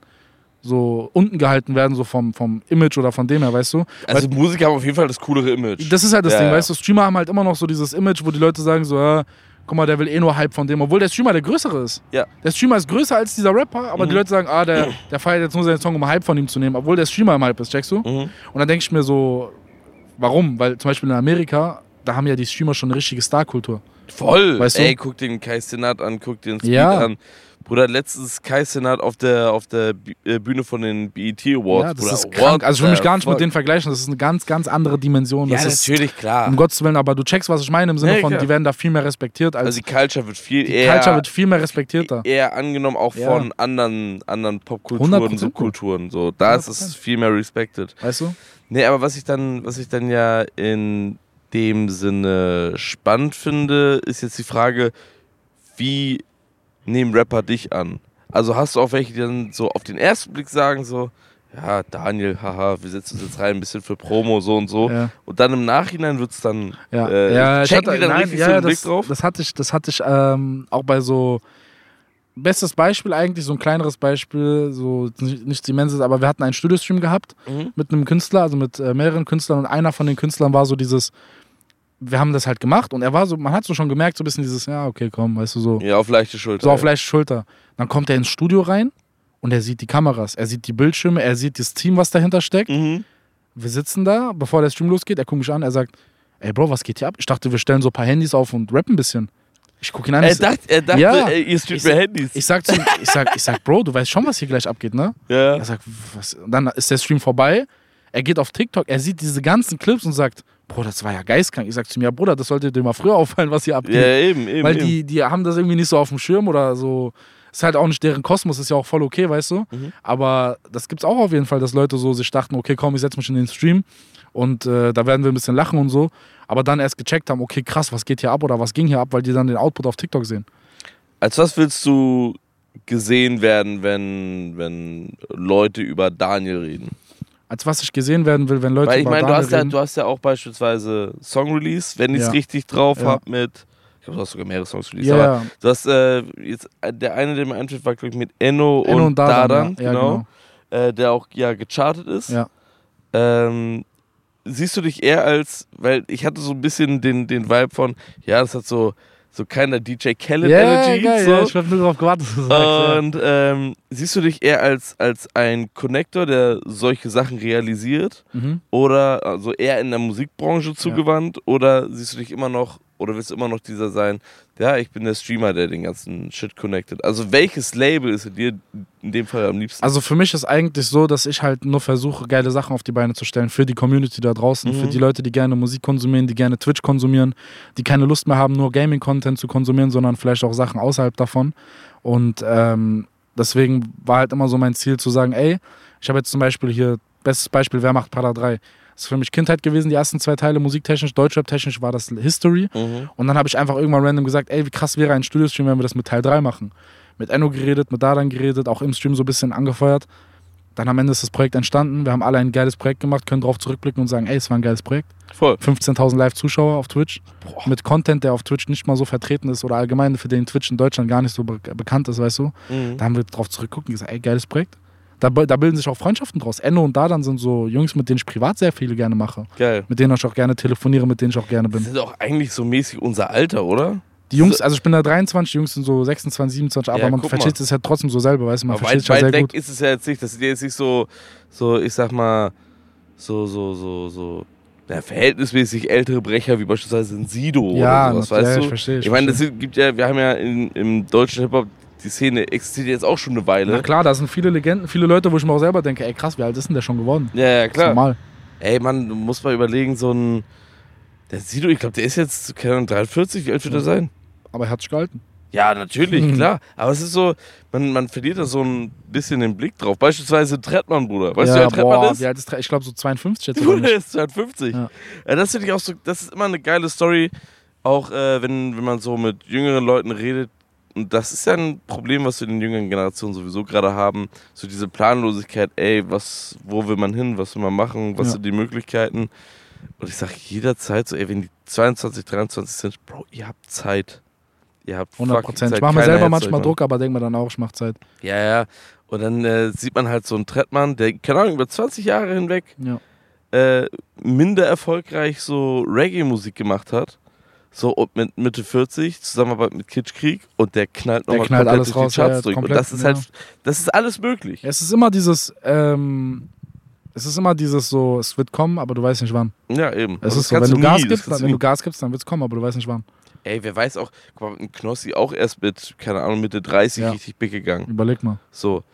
so unten gehalten werden, so vom, vom Image oder von dem her, weißt du? Also Musiker haben auf jeden Fall das coolere Image. Das ist halt das Ja, Ding, ja. weißt du? Streamer haben halt immer noch so dieses Image, wo die Leute sagen so, ja, guck mal, der will eh nur Hype von dem, obwohl der Streamer der Größere ist. Ja. Der Streamer ist größer als dieser Rapper, aber Mhm. die Leute sagen, ah, der, der feiert jetzt nur seinen Song, um Hype von ihm zu nehmen, obwohl der Streamer im Hype ist, checkst du? Mhm. Und dann denke ich mir so, warum? Weil zum Beispiel in Amerika, da haben ja die Streamer schon eine richtige Starkultur. Voll. Weißt du? Ey, guck den Kai Cenat an, guck den Speed Ja. an. Bruder, letztens Kai Cenat auf der, auf der B- äh, Bühne von den B E T Awards. Ja, das Bruder, ist krank. what Also ich will mich the gar nicht fuck? mit denen vergleichen, das ist eine ganz, ganz andere Dimension. Ja, Das ist, natürlich, klar. um Gottes Willen, aber du checkst, was ich meine, im Sinne Ja, von, klar. die werden da viel mehr respektiert als, Also die Culture wird viel die eher, Culture wird viel mehr respektierter. eher angenommen, auch Ja. von anderen, anderen hundert Popkulturen, Prozent. Subkulturen. So. Da ist es hundert Prozent. viel mehr respected. Weißt du? Nee, aber was ich dann, was ich dann ja in dem Sinne spannend finde, ist jetzt die Frage, wie nehmen Rapper dich an? Also hast du auch welche, die dann so auf den ersten Blick sagen so, ja, Daniel, haha, wir setzen uns jetzt rein, ein bisschen für Promo, so und so. Ja. Und dann im Nachhinein wird es dann, ja. äh, ja, ich hatte, die dann nein, richtig ja, so einen das, Blick drauf? Das hatte ich, das hatte ich ähm, auch bei so, bestes Beispiel eigentlich, so ein kleineres Beispiel, so nicht, nichts Immenses, aber wir hatten einen Studiostream gehabt Mhm. mit einem Künstler, also mit äh, mehreren Künstlern und einer von den Künstlern war so dieses, wir haben das halt gemacht und er war so, man hat so schon gemerkt, so ein bisschen dieses, ja, okay, komm, weißt du, so. Ja, auf leichte Schulter. So auf leichte Schulter. Dann kommt er ins Studio rein und er sieht die Kameras, er sieht die Bildschirme, er sieht das Team, was dahinter steckt. Mhm. Wir sitzen da, bevor der Stream losgeht, er guckt mich an, er sagt, ey Bro, was geht hier ab? Ich dachte, wir stellen so ein paar Handys auf und rappen ein bisschen. Ich gucke ihn an. Er dachte, er dachte ja, ey, ihr streamt mir Handys. Ich sag, zu ihm, ich, sag, ich sag, Bro, du weißt schon, was hier gleich abgeht, ne? Ja. Er sagt, was? Und dann ist der Stream vorbei, er geht auf TikTok, er sieht diese ganzen Clips und sagt, Bro, das war ja geistkrank. Ich sag zu ihm, ja Bruder, das sollte dir mal früher auffallen, was hier abgeht. Ja, eben, eben. Weil eben. die, die haben das irgendwie nicht so auf dem Schirm oder so. Ist halt auch nicht deren Kosmos, ist ja auch voll okay, weißt du? Mhm. Aber das gibt's auch auf jeden Fall, dass Leute so sich dachten, okay, komm, ich setz mich in den Stream und äh, da werden wir ein bisschen lachen und so. Aber dann erst gecheckt haben, okay, krass, was geht hier ab oder was ging hier ab, weil die dann den Output auf TikTok sehen. Als was willst du gesehen werden, wenn, wenn Leute über Daniel reden? Als was ich gesehen werden will, wenn Leute Weil ich über meine, du Daniel hast, ja, reden. du hast ja auch beispielsweise Song-Release, wenn ich es Ja. richtig drauf Ja. habe mit, ich glaube, du hast sogar mehrere Songs-Release, Ja, aber ja. du hast, äh, jetzt, der eine, der mir einfällt, war, glaube ich, mit Enno, Enno und, und Dadan, Dadan, ja. Ja, genau, Äh, der auch ja gechartet ist. Ja. Ähm, siehst du dich eher als, weil ich hatte so ein bisschen den, den Vibe von, ja, das hat so, so keiner D J Khaled Ja, Energy. geil, so. ja, ich hab nur darauf gewartet, dass du sagst. Ja. Und ähm, siehst du dich eher als, als ein Connector, der solche Sachen realisiert? Mhm. Oder also eher in der Musikbranche zugewandt? Oder siehst du dich immer noch, oder willst du immer noch dieser sein, ja, ich bin der Streamer, der den ganzen Shit connectet? Also welches Label ist dir in dem Fall am liebsten? Also für mich ist eigentlich so, dass ich halt nur versuche, geile Sachen auf die Beine zu stellen für die Community da draußen, Mhm. für die Leute, die gerne Musik konsumieren, die gerne Twitch konsumieren, die keine Lust mehr haben, nur Gaming-Content zu konsumieren, sondern vielleicht auch Sachen außerhalb davon. Und ähm, deswegen war halt immer so mein Ziel zu sagen, ey, ich habe jetzt zum Beispiel hier, bestes Beispiel, Wer macht Para drei? Das ist für mich Kindheit gewesen, die ersten zwei Teile, musiktechnisch, Deutschrap-technisch war das History. Mhm. Und dann habe ich einfach irgendwann random gesagt, ey, wie krass wäre ein Studiostream, wenn wir das mit Teil drei machen. Mit Enno geredet, mit Dadan geredet, auch im Stream so ein bisschen angefeuert. Dann am Ende ist das Projekt entstanden. Wir haben alle ein geiles Projekt gemacht, können drauf zurückblicken und sagen, ey, es war ein geiles Projekt. Voll. fünfzehntausend Live-Zuschauer auf Twitch. Boah. Mit Content, der auf Twitch nicht mal so vertreten ist oder allgemein für den Twitch in Deutschland gar nicht so be bekannt ist, weißt du. Mhm. Da haben wir drauf zurückgeguckt und gesagt, ey, geiles Projekt. Da, da bilden sich auch Freundschaften draus. Enno und Dadan sind so Jungs, mit denen ich privat sehr viele gerne mache. Geil. Mit denen ich auch gerne telefoniere, mit denen ich auch gerne Das bin. ist auch eigentlich so mäßig unser Alter, oder? Die Jungs, also ich bin da dreiundzwanzig, die Jungs sind so sechsundzwanzig, siebenundzwanzig, aber Ja, man guck versteht mal. es ja trotzdem so selber, weißt du, man Aber versteht es weit, ja weit sehr weg gut. ist es ja jetzt nicht, das sind jetzt nicht so, so, ich sag mal, so, so, so, so, ja, verhältnismäßig ältere Brecher wie beispielsweise ein Sido Ja, oder sowas, na- ja, weißt ich du? verstehe, ich Ich meine, es verstehe. gibt ja, wir haben ja in, im deutschen Hip-Hop, die Szene existiert jetzt auch schon eine Weile. Na klar, da sind viele Legenden, viele Leute, wo ich mir auch selber denke, ey krass, wie alt ist denn der schon geworden? Ja, ja, Das ist klar. normal. Ey, Mann, du musst mal überlegen, so ein, der Sido, ich glaube, der ist jetzt, keine Ahnung, dreiundvierzig, wie alt wird er sein? Aber er hat sich gehalten. Ja, natürlich, Mhm. klar. Aber es ist so, man, man verliert da so ein bisschen den Blick drauf. Beispielsweise Trettmann, Bruder. Weißt ja, du, wer Trettmann boah, ist? wie alt ist Tre- ich glaube so zweiundfünfzig jetzt. Oder Bruder, nicht? der ist zweiundfünfzig. Ja. Ja, das finde ich auch so, das ist immer eine geile Story, auch äh, wenn, wenn man so mit jüngeren Leuten redet. Und das ist ja ein Problem, was wir in den jüngeren Generationen sowieso gerade haben. So diese Planlosigkeit, ey, was, wo will man hin, was will man machen, was Ja. sind die Möglichkeiten? Und ich sage jederzeit so, ey, wenn die zweiundzwanzig, dreiundzwanzig sind, Bro, ihr habt Zeit. Ihr habt hundert fucking Prozent. Zeit. Ich mache mir Keiner selber hetzt manchmal euch, Mann. Druck, aber denke mir dann auch, ich mache Zeit. Ja, ja. Und dann äh, sieht man halt so einen Trettmann, der, keine Ahnung, über zwanzig Jahre hinweg Ja. äh, minder erfolgreich so Reggae-Musik gemacht hat. So und mit Mitte vierzig, Zusammenarbeit mit Kitschkrieg und der knallt Der nochmal knallt komplett alles durch raus, die Charts ja, ja, durch. Und komplett, das ist ja. halt, das ist alles möglich. Es ist immer dieses, ähm, es ist immer dieses so, es wird kommen, aber du weißt nicht wann. Ja, eben. Es Also ist das so, wenn kannst du nie, Gas das gibst, kannst dann, du wenn nie. du Gas gibst, dann wird es kommen, aber du weißt nicht wann. Ey, wer weiß auch, guck mal, ein Knossi auch erst mit, keine Ahnung, Mitte dreißig Ja. richtig big gegangen. Überleg mal. So.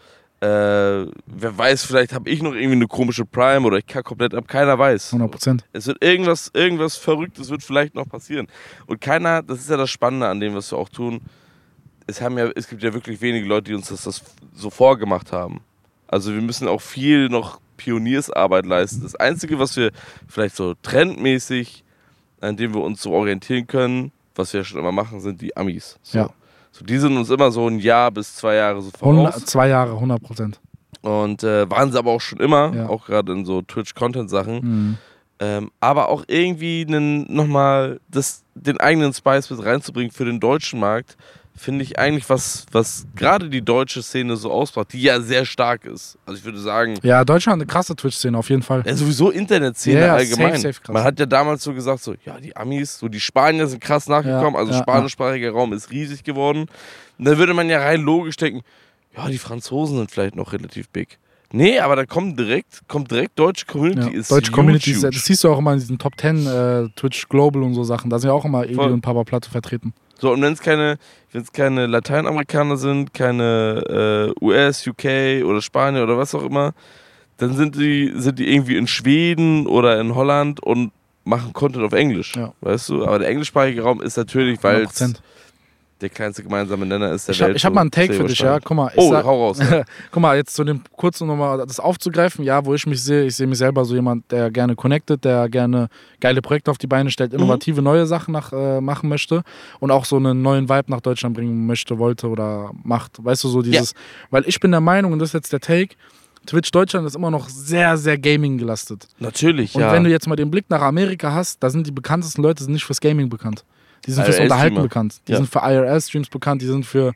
Äh, wer weiß, vielleicht habe ich noch irgendwie eine komische Prime oder ich kann komplett ab, keiner weiß. hundert Prozent. Es wird irgendwas, irgendwas Verrücktes wird vielleicht noch passieren. Und keiner, das ist ja das Spannende an dem, was wir auch tun. Es, haben ja, es gibt ja wirklich wenige Leute, die uns das, das so vorgemacht haben. Also wir müssen auch viel noch Pioniersarbeit leisten. Das Einzige, was wir vielleicht so trendmäßig, an dem wir uns so orientieren können, was wir ja schon immer machen, sind die Amis. So. Ja. So, die sind uns immer so ein Jahr bis zwei Jahre so hundert, voraus. zwei Jahre, hundert Prozent. Und äh, waren sie aber auch schon immer, Ja. auch gerade in so Twitch-Content-Sachen. Mhm. Ähm, aber auch irgendwie nochmal den eigenen Spice mit reinzubringen für den deutschen Markt, finde ich eigentlich was, was gerade die deutsche Szene so ausmacht, die ja sehr stark ist. Also ich würde sagen, Ja, Deutschland hat eine krasse Twitch-Szene, auf jeden Fall. ja, sowieso Internetszene Ja, ja, allgemein. safe, safe krass. Man hat ja damals so gesagt, so, ja, die Amis, so die Spanier sind krass nachgekommen, Ja, also ja, spanischsprachiger Raum ist riesig geworden. Und dann würde man ja rein logisch denken, ja, die Franzosen sind vielleicht noch relativ big. Nee, aber da kommt direkt, kommt direkt deutsche Community. Ja, Ist deutsche huge, Community, huge. das siehst du auch immer in diesen Top zehn äh, Twitch Global und so Sachen. Da sind ja auch immer Eli Voll. und Papa Platte vertreten. So, und wenn es keine, wenn's keine Lateinamerikaner sind, keine äh, U S, U K oder Spanier oder was auch immer, dann sind die, sind die irgendwie in Schweden oder in Holland und machen Content auf Englisch. Ja. Weißt du? Aber der englischsprachige Raum ist natürlich, weil hundert Prozent. der kleinste gemeinsame Nenner ist der Ich habe Welt. ich hab so mal einen Take sehr für dich, ja. überschaubar. Guck mal, ich Oh, sag, hau raus. Ja. guck mal, jetzt zu dem kurzen nochmal das aufzugreifen, ja, wo ich mich sehe, ich sehe mich selber so jemand, der gerne connected, der gerne geile Projekte auf die Beine stellt, innovative neue Sachen nach, äh, machen möchte und auch so einen neuen Vibe nach Deutschland bringen möchte, wollte oder macht. Weißt du, so dieses, weil ich bin der Meinung, und das ist jetzt der Take, Twitch Deutschland ist immer noch sehr, sehr Gaming gelastet. Natürlich, Und ja. wenn du jetzt mal den Blick nach Amerika hast, da sind die bekanntesten Leute sind nicht fürs Gaming bekannt. Die sind fürs I R L-Streamer. Unterhalten bekannt. Die Ja. sind für I R L-Streams bekannt, die sind für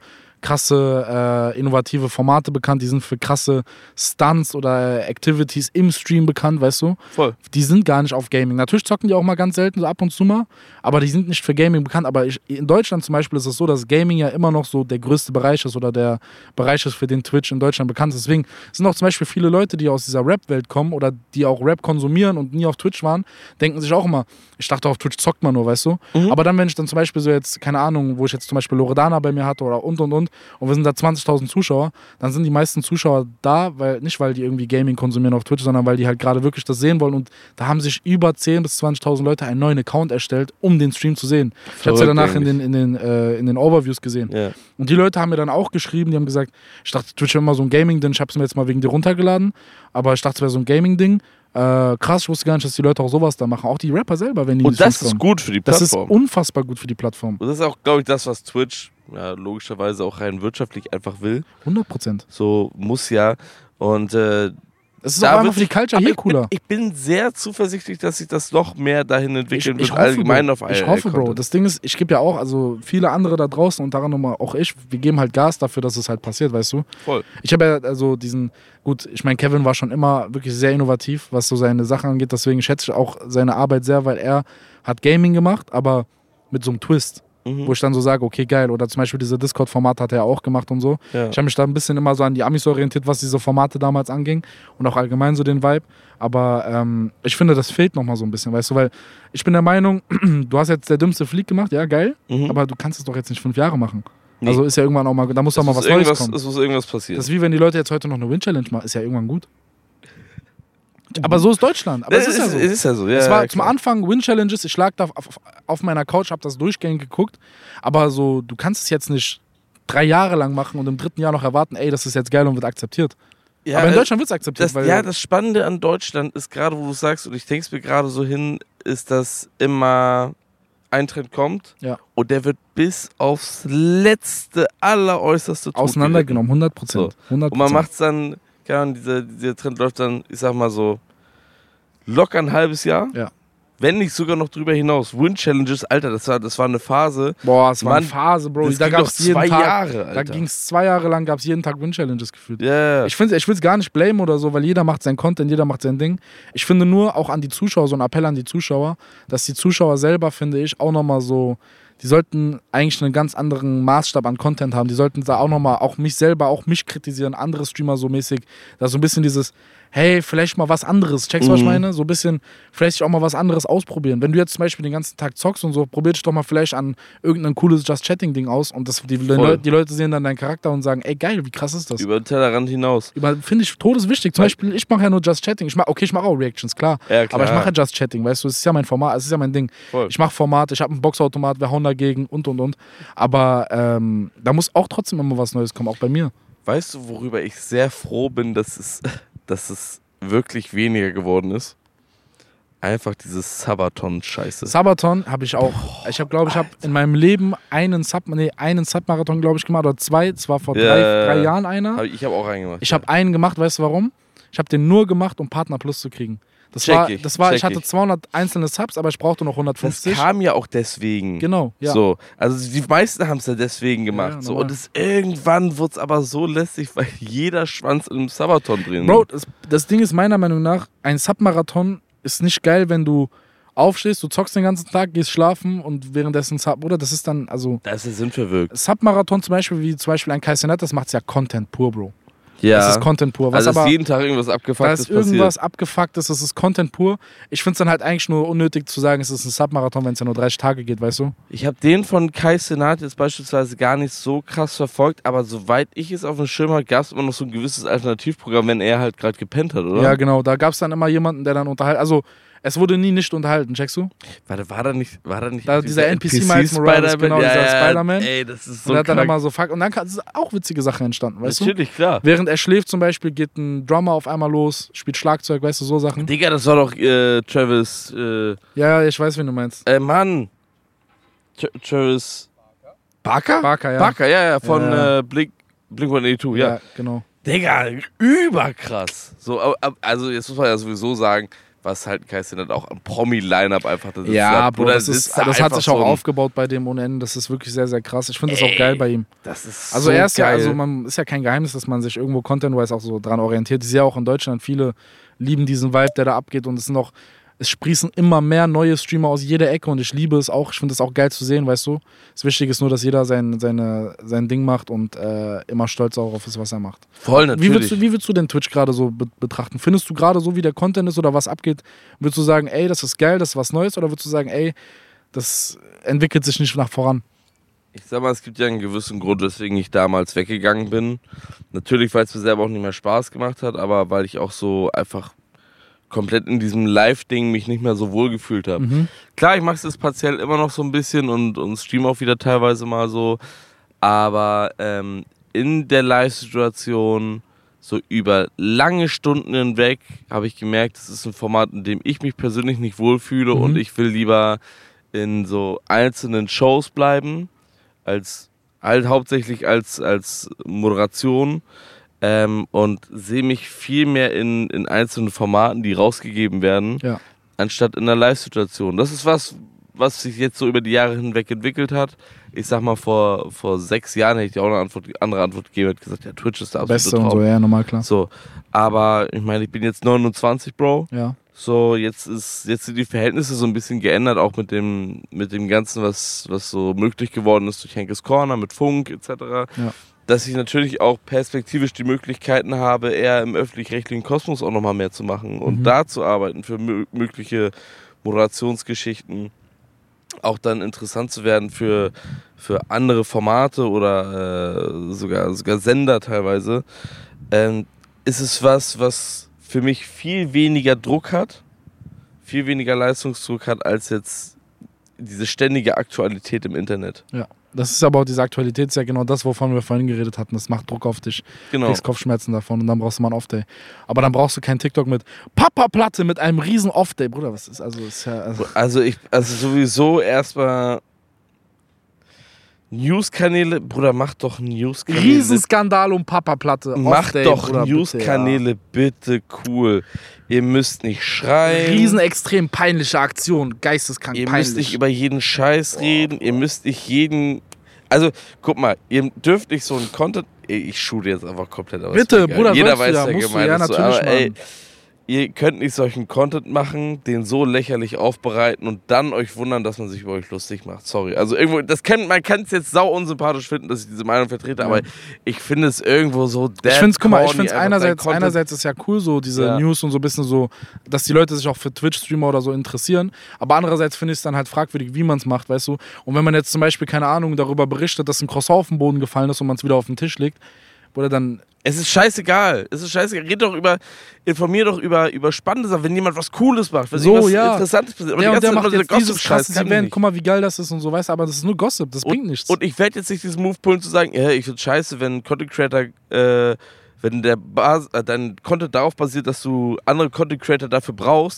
krasse, äh, innovative Formate bekannt, die sind für krasse Stunts oder Activities im Stream bekannt, weißt du? Voll. Die sind gar nicht auf Gaming. Natürlich zocken die auch mal ganz selten, so ab und zu mal, aber die sind nicht für Gaming bekannt. Aber ich, in Deutschland zum Beispiel ist es so, dass Gaming ja immer noch so der größte Bereich ist oder der Bereich ist, für den Twitch in Deutschland bekannt ist. Deswegen sind auch zum Beispiel viele Leute, die aus dieser Rap-Welt kommen oder die auch Rap konsumieren und nie auf Twitch waren, denken sich auch immer, ich dachte, auf Twitch zockt man nur, weißt du? Mhm. Aber dann, wenn ich dann zum Beispiel so jetzt, keine Ahnung, wo ich jetzt zum Beispiel Loredana bei mir hatte oder und und und und wir sind da zwanzigtausend Zuschauer, dann sind die meisten Zuschauer da, weil nicht weil die irgendwie Gaming konsumieren auf Twitch, sondern weil die halt gerade wirklich das sehen wollen und da haben sich über zehntausend bis zwanzigtausend Leute einen neuen Account erstellt, um den Stream zu sehen. Ich habe es ja danach in den, in, den, äh, in den Overviews gesehen. Ja. Und die Leute haben mir dann auch geschrieben, die haben gesagt, ich dachte, Twitch wäre immer so ein Gaming-Ding, ich habe es mir jetzt mal wegen dir runtergeladen, aber ich dachte, es wäre so ein Gaming-Ding. Äh, krass, ich wusste gar nicht, dass die Leute auch sowas da machen. Auch die Rapper selber, wenn die Und das ist kommen. gut für die Das ist Plattform. unfassbar gut für die Plattform. Und das ist auch, glaube ich, das, was Twitch ja, logischerweise auch rein wirtschaftlich einfach will. hundert Prozent. So muss ja. Und äh, Es ist da auch einfach wird für die sich- Culture aber hier ich bin, cooler. ich bin sehr zuversichtlich, dass sich das noch mehr dahin entwickeln ich wird, hoffe, allgemein Bro. auf I R L. Ich hoffe, Bro. Content. Das Ding ist, ich gebe ja auch, also viele andere da draußen, unter anderem auch ich, wir geben halt Gas dafür, dass es halt passiert, weißt du? Voll. Ich habe ja also diesen, gut, ich meine, Kevin war schon immer wirklich sehr innovativ, was so seine Sachen angeht, deswegen schätze ich auch seine Arbeit sehr, weil er hat Gaming gemacht, aber mit so einem Twist. Mhm. Wo ich dann so sage, okay, geil. Oder zum Beispiel diese Discord-Formate hat er auch gemacht und so. Ja. Ich habe mich da ein bisschen immer so an die Amis orientiert, was diese Formate damals anging und auch allgemein so den Vibe. Aber ähm, ich finde, das fehlt nochmal so ein bisschen, weißt du, weil ich bin der Meinung, du hast jetzt der dümmste Flieg gemacht, ja, geil, Mhm. aber du kannst es doch jetzt nicht fünf Jahre machen. Nee. Also ist ja irgendwann auch mal, da muss doch Es mal muss was Neues irgendwas- kommen. Es muss irgendwas passieren. Das ist wie wenn die Leute jetzt heute noch eine Win-Challenge machen, ist ja irgendwann gut. Aber so ist Deutschland. Aber Das es ist, ja so. Es ist ja so, ja. Es war ja, zum klar. Anfang Win-Challenges, ich lag da auf, auf, auf meiner Couch, hab das durchgehend geguckt, aber so, du kannst es jetzt nicht drei Jahre lang machen und im dritten Jahr noch erwarten, ey, das ist jetzt geil und wird akzeptiert. Ja, aber in äh, Deutschland wird es akzeptiert, Das, weil ja, das Spannende an Deutschland ist gerade, wo du sagst, und ich denke es mir gerade so hin, ist, dass immer ein Trend kommt Ja. und der wird bis aufs letzte, alleräußerste tot auseinandergenommen, hundert Prozent. So. Und man macht es dann, keine Ahnung, dieser, dieser Trend läuft dann, ich sag mal so, locker ein halbes Jahr. Ja. Wenn nicht sogar noch drüber hinaus. Win-Challenges, Alter, das war, das war eine Phase. Boah, es war eine Mann, Phase, Bro. das Da ging gab doch es jeden zwei Tag, Jahre, da Alter. ging es zwei Jahre lang, gab es jeden Tag Win-Challenges gefühlt. Ja, ja. Ich, find's- ich will es gar nicht blamen oder so, weil jeder macht sein Content, jeder macht sein Ding. Ich finde nur auch an die Zuschauer, so ein Appell an die Zuschauer, dass die Zuschauer selber, finde ich, auch nochmal so, die sollten eigentlich einen ganz anderen Maßstab an Content haben. Die sollten da auch nochmal, auch mich selber, auch mich kritisieren, andere Streamer so mäßig, da so ein bisschen dieses, hey, vielleicht mal was anderes, checkst du, was ich Mhm. meine? So ein bisschen, vielleicht auch mal was anderes ausprobieren. Wenn du jetzt zum Beispiel den ganzen Tag zockst und so, probier dich doch mal vielleicht an irgendein cooles Just-Chatting-Ding aus und das, die, die, Voll. Leute, die Leute sehen dann deinen Charakter und sagen, ey, geil, wie krass ist das? Über den Tellerrand hinaus. Über- Finde ich todeswichtig. Zum Beispiel, ich mache ja nur Just Chatting. Ich mach, okay, ich mache auch Reactions, klar. Ja, klar. Aber ich mache Just Chatting, weißt du, es ist ja mein Format, es ist ja mein Ding. Voll. Ich mache Formate, ich habe einen Boxautomat, wir hauen dagegen und und und. Aber ähm, da muss auch trotzdem immer was Neues kommen, auch bei mir. Weißt du, worüber ich sehr froh bin, dass es, dass es wirklich weniger geworden ist? Einfach dieses Sabaton-Scheiße. Sabaton habe ich auch. Ich habe, glaube ich, habe in meinem Leben einen Sub, nee, einen Sub-Marathon, glaube ich, gemacht. Oder zwei. Es war vor Ja, drei, drei Jahren einer. Hab ich ich habe auch einen gemacht. Ich habe einen gemacht, weißt du warum? Ich habe den nur gemacht, um Partner Plus zu kriegen. Das Check war, ich, das war check ich hatte ich. zweihundert einzelne Subs, aber ich brauchte noch Das hundertfünfzig. kam ja auch deswegen. Genau, ja. So, also die meisten haben es ja deswegen gemacht. Ja, so, normal. und es, irgendwann wurde es aber so lästig, weil jeder Schwanz in einem Sabaton drin Bro, das, das Ding ist meiner Meinung nach, ein Sub-Marathon ist nicht geil, wenn du aufstehst, du zockst den ganzen Tag, gehst schlafen und währenddessen Sub, oder? Das ist dann, also. Da ist der Sinn verwirkt. Sub-Marathon zum Beispiel, wie zum Beispiel ein Kai Cenat, das macht ja Content pur, Bro. Ja. Das ist Content pur. Was Also aber, ist jeden Tag irgendwas da abgefucktes ist irgendwas passiert. abgefucktes, das ist Content pur. Ich finde es dann halt eigentlich nur unnötig zu sagen, es ist ein Sub-Marathon, wenn es ja nur dreißig Tage geht, weißt du? Ich habe den von Kai Cenat jetzt beispielsweise gar nicht so krass verfolgt, aber soweit ich es auf dem Schirm habe, gab es immer noch so ein gewisses Alternativprogramm, wenn er halt gerade gepennt hat, oder? Ja, genau. Da gab es dann immer jemanden, der dann unterhalten. Also, es wurde nie nicht unterhalten, checkst du? Warte, war da nicht, war da nicht Da, dieser N P C Miles Morales, genau, ja, dieser ja, Spider-Man. Ey, das ist so Und er hat dann krank. immer so fuck. Und dann kann, es auch witzige Sachen entstanden, weißt du? Natürlich, klar. Während er schläft zum Beispiel, geht ein Drummer auf einmal los, spielt Schlagzeug, weißt du, so Sachen. Digga, das war doch äh, Travis, äh, Ja, ja, ich weiß, wen du meinst. äh, Mann. Tra Travis Barker? Barker, ja. Barker, ja, ja, von Ja. Äh, Blink, Blink one eighty-two, ja. Ja, genau. Digga, überkrass. So, aber- aber- also jetzt muss man ja sowieso sagen, was halt Kai Cenat auch am Promi-Line-Up einfach da sitzt. Ja, Da- Bro, Bruder, das, sitzt ist, da das hat einfach sich auch so ein- aufgebaut bei dem ohne Ende. Das ist wirklich sehr, sehr krass. Ich finde das auch Ey, geil bei ihm. Das ist Also so er ist ja, geil. also man ist ja kein Geheimnis, dass man sich irgendwo Content-wise auch so dran orientiert. Ich sehe auch in Deutschland, viele lieben diesen Vibe, der da abgeht und es sind auch, es sprießen immer mehr neue Streamer aus jeder Ecke und ich liebe es auch. Ich finde es auch geil zu sehen, weißt du. Das Wichtige ist nur, dass jeder sein, seine, sein Ding macht und äh, immer stolz auch auf das, was er macht. Voll, Wie natürlich. würdest du, wie würdest du den Twitch gerade so be betrachten? Findest du gerade so, wie der Content ist oder was abgeht, würdest du sagen, ey, das ist geil, das ist was Neues, oder würdest du sagen, ey, das entwickelt sich nicht nach voran? Ich sag mal, es gibt ja einen gewissen Grund, weswegen ich damals weggegangen bin. Natürlich, weil es mir selber auch nicht mehr Spaß gemacht hat, aber weil ich auch so einfach komplett in diesem Live-Ding mich nicht mehr so wohl gefühlt habe. Mhm. Klar, ich mache es jetzt partiell immer noch so ein bisschen und, und stream auch wieder teilweise mal so, aber ähm, in der Live-Situation so über lange Stunden hinweg habe ich gemerkt, das ist ein Format, in dem ich mich persönlich nicht wohlfühle Mhm. und ich will lieber in so einzelnen Shows bleiben, als halt hauptsächlich als, als Moderation. Ähm, und sehe mich viel mehr in, in einzelnen Formaten, die rausgegeben werden, Ja. anstatt in einer Live-Situation. Das ist was, was sich jetzt so über die Jahre hinweg entwickelt hat. Ich sag mal, vor, vor sechs Jahren hätte ich dir auch eine Antwort, andere Antwort gegeben, hätte gesagt, ja, Twitch ist der absolute Beste und Traum. so, ja, normal, klar. So, aber ich meine, ich bin jetzt neunundzwanzig, Bro. Ja. So, jetzt ist, jetzt sind die Verhältnisse so ein bisschen geändert, auch mit dem, mit dem Ganzen, was, was so möglich geworden ist durch Henkes Corner, mit Funk et cetera. Ja. Dass ich natürlich auch perspektivisch die Möglichkeiten habe, eher im öffentlich-rechtlichen Kosmos auch nochmal mehr zu machen und Mhm. da zu arbeiten für mö mögliche Moderationsgeschichten. Auch dann interessant zu werden für, für andere Formate oder äh, sogar, sogar Sender teilweise. Ähm, ist es was, was für mich viel weniger Druck hat, viel weniger Leistungsdruck hat, als jetzt diese ständige Aktualität im Internet. Ja. Das ist aber auch diese Aktualität, ist ja genau das, wovon wir vorhin geredet hatten. Das macht Druck auf dich. Du Genau. kriegst Kopfschmerzen davon und dann brauchst du mal einen Off-Day. Aber dann brauchst du kein TikTok mit Papa-Platte mit einem riesen Off-Day. Bruder, was ist also, ist ja, also Also ich, also sowieso erstmal News-Kanäle, Bruder, mach doch News-Kanäle. Riesenskandal um Papa-Platte. Mach Off-Day, doch Bruder, News-Kanäle bitte, cool. Ihr müsst nicht bitte, schreien. ja. Riesen extrem peinliche Aktion. Geisteskrank Ihr peinlich. müsst nicht über jeden Scheiß reden. Ihr müsst nicht jeden. Also, guck mal, ihr dürft nicht so ein Content. Ich shoote jetzt einfach komplett aus. Bitte, Bruder, jeder sollst du weiß, ja, wer musst du, gemeint ja, ist. So, natürlich, aber, ey, Mann. ihr könnt nicht solchen Content machen, den so lächerlich aufbereiten und dann euch wundern, dass man sich über euch lustig macht. Sorry. Also irgendwo, das kann, man kann es jetzt sau unsympathisch finden, dass ich diese Meinung vertrete, Ja. aber ich finde es irgendwo so Ich finde es, guck mal, ich corny, finde es einfach einerseits, dein Content- einerseits ist ja cool, so diese Ja. News und so ein bisschen so, dass die Leute sich auch für Twitch-Streamer oder so interessieren. Aber andererseits finde ich es dann halt fragwürdig, wie man es macht, weißt du. Und wenn man jetzt zum Beispiel, keine Ahnung, darüber berichtet, dass ein Croissant auf den Boden gefallen ist und man es wieder auf den Tisch legt, oder dann. Es ist scheißegal. Es ist scheißegal. Red doch über, informier doch über, über spannende Sachen, wenn jemand was Cooles macht, wenn So, irgendwas ja. Interessantes passiert. Aber Der die und der ganze macht Zeit jetzt immer dieses Gossip-Scheiß krasses kann ich Event, nicht. guck mal, wie geil das ist und so, weißt du, aber das ist nur Gossip, das bringt nichts. Und ich werde jetzt nicht diesen Move pullen zu sagen, ja, ich finde scheiße, wenn Content Creator, äh, wenn der Bas äh, dein Content darauf basiert, dass du andere Content Creator dafür brauchst,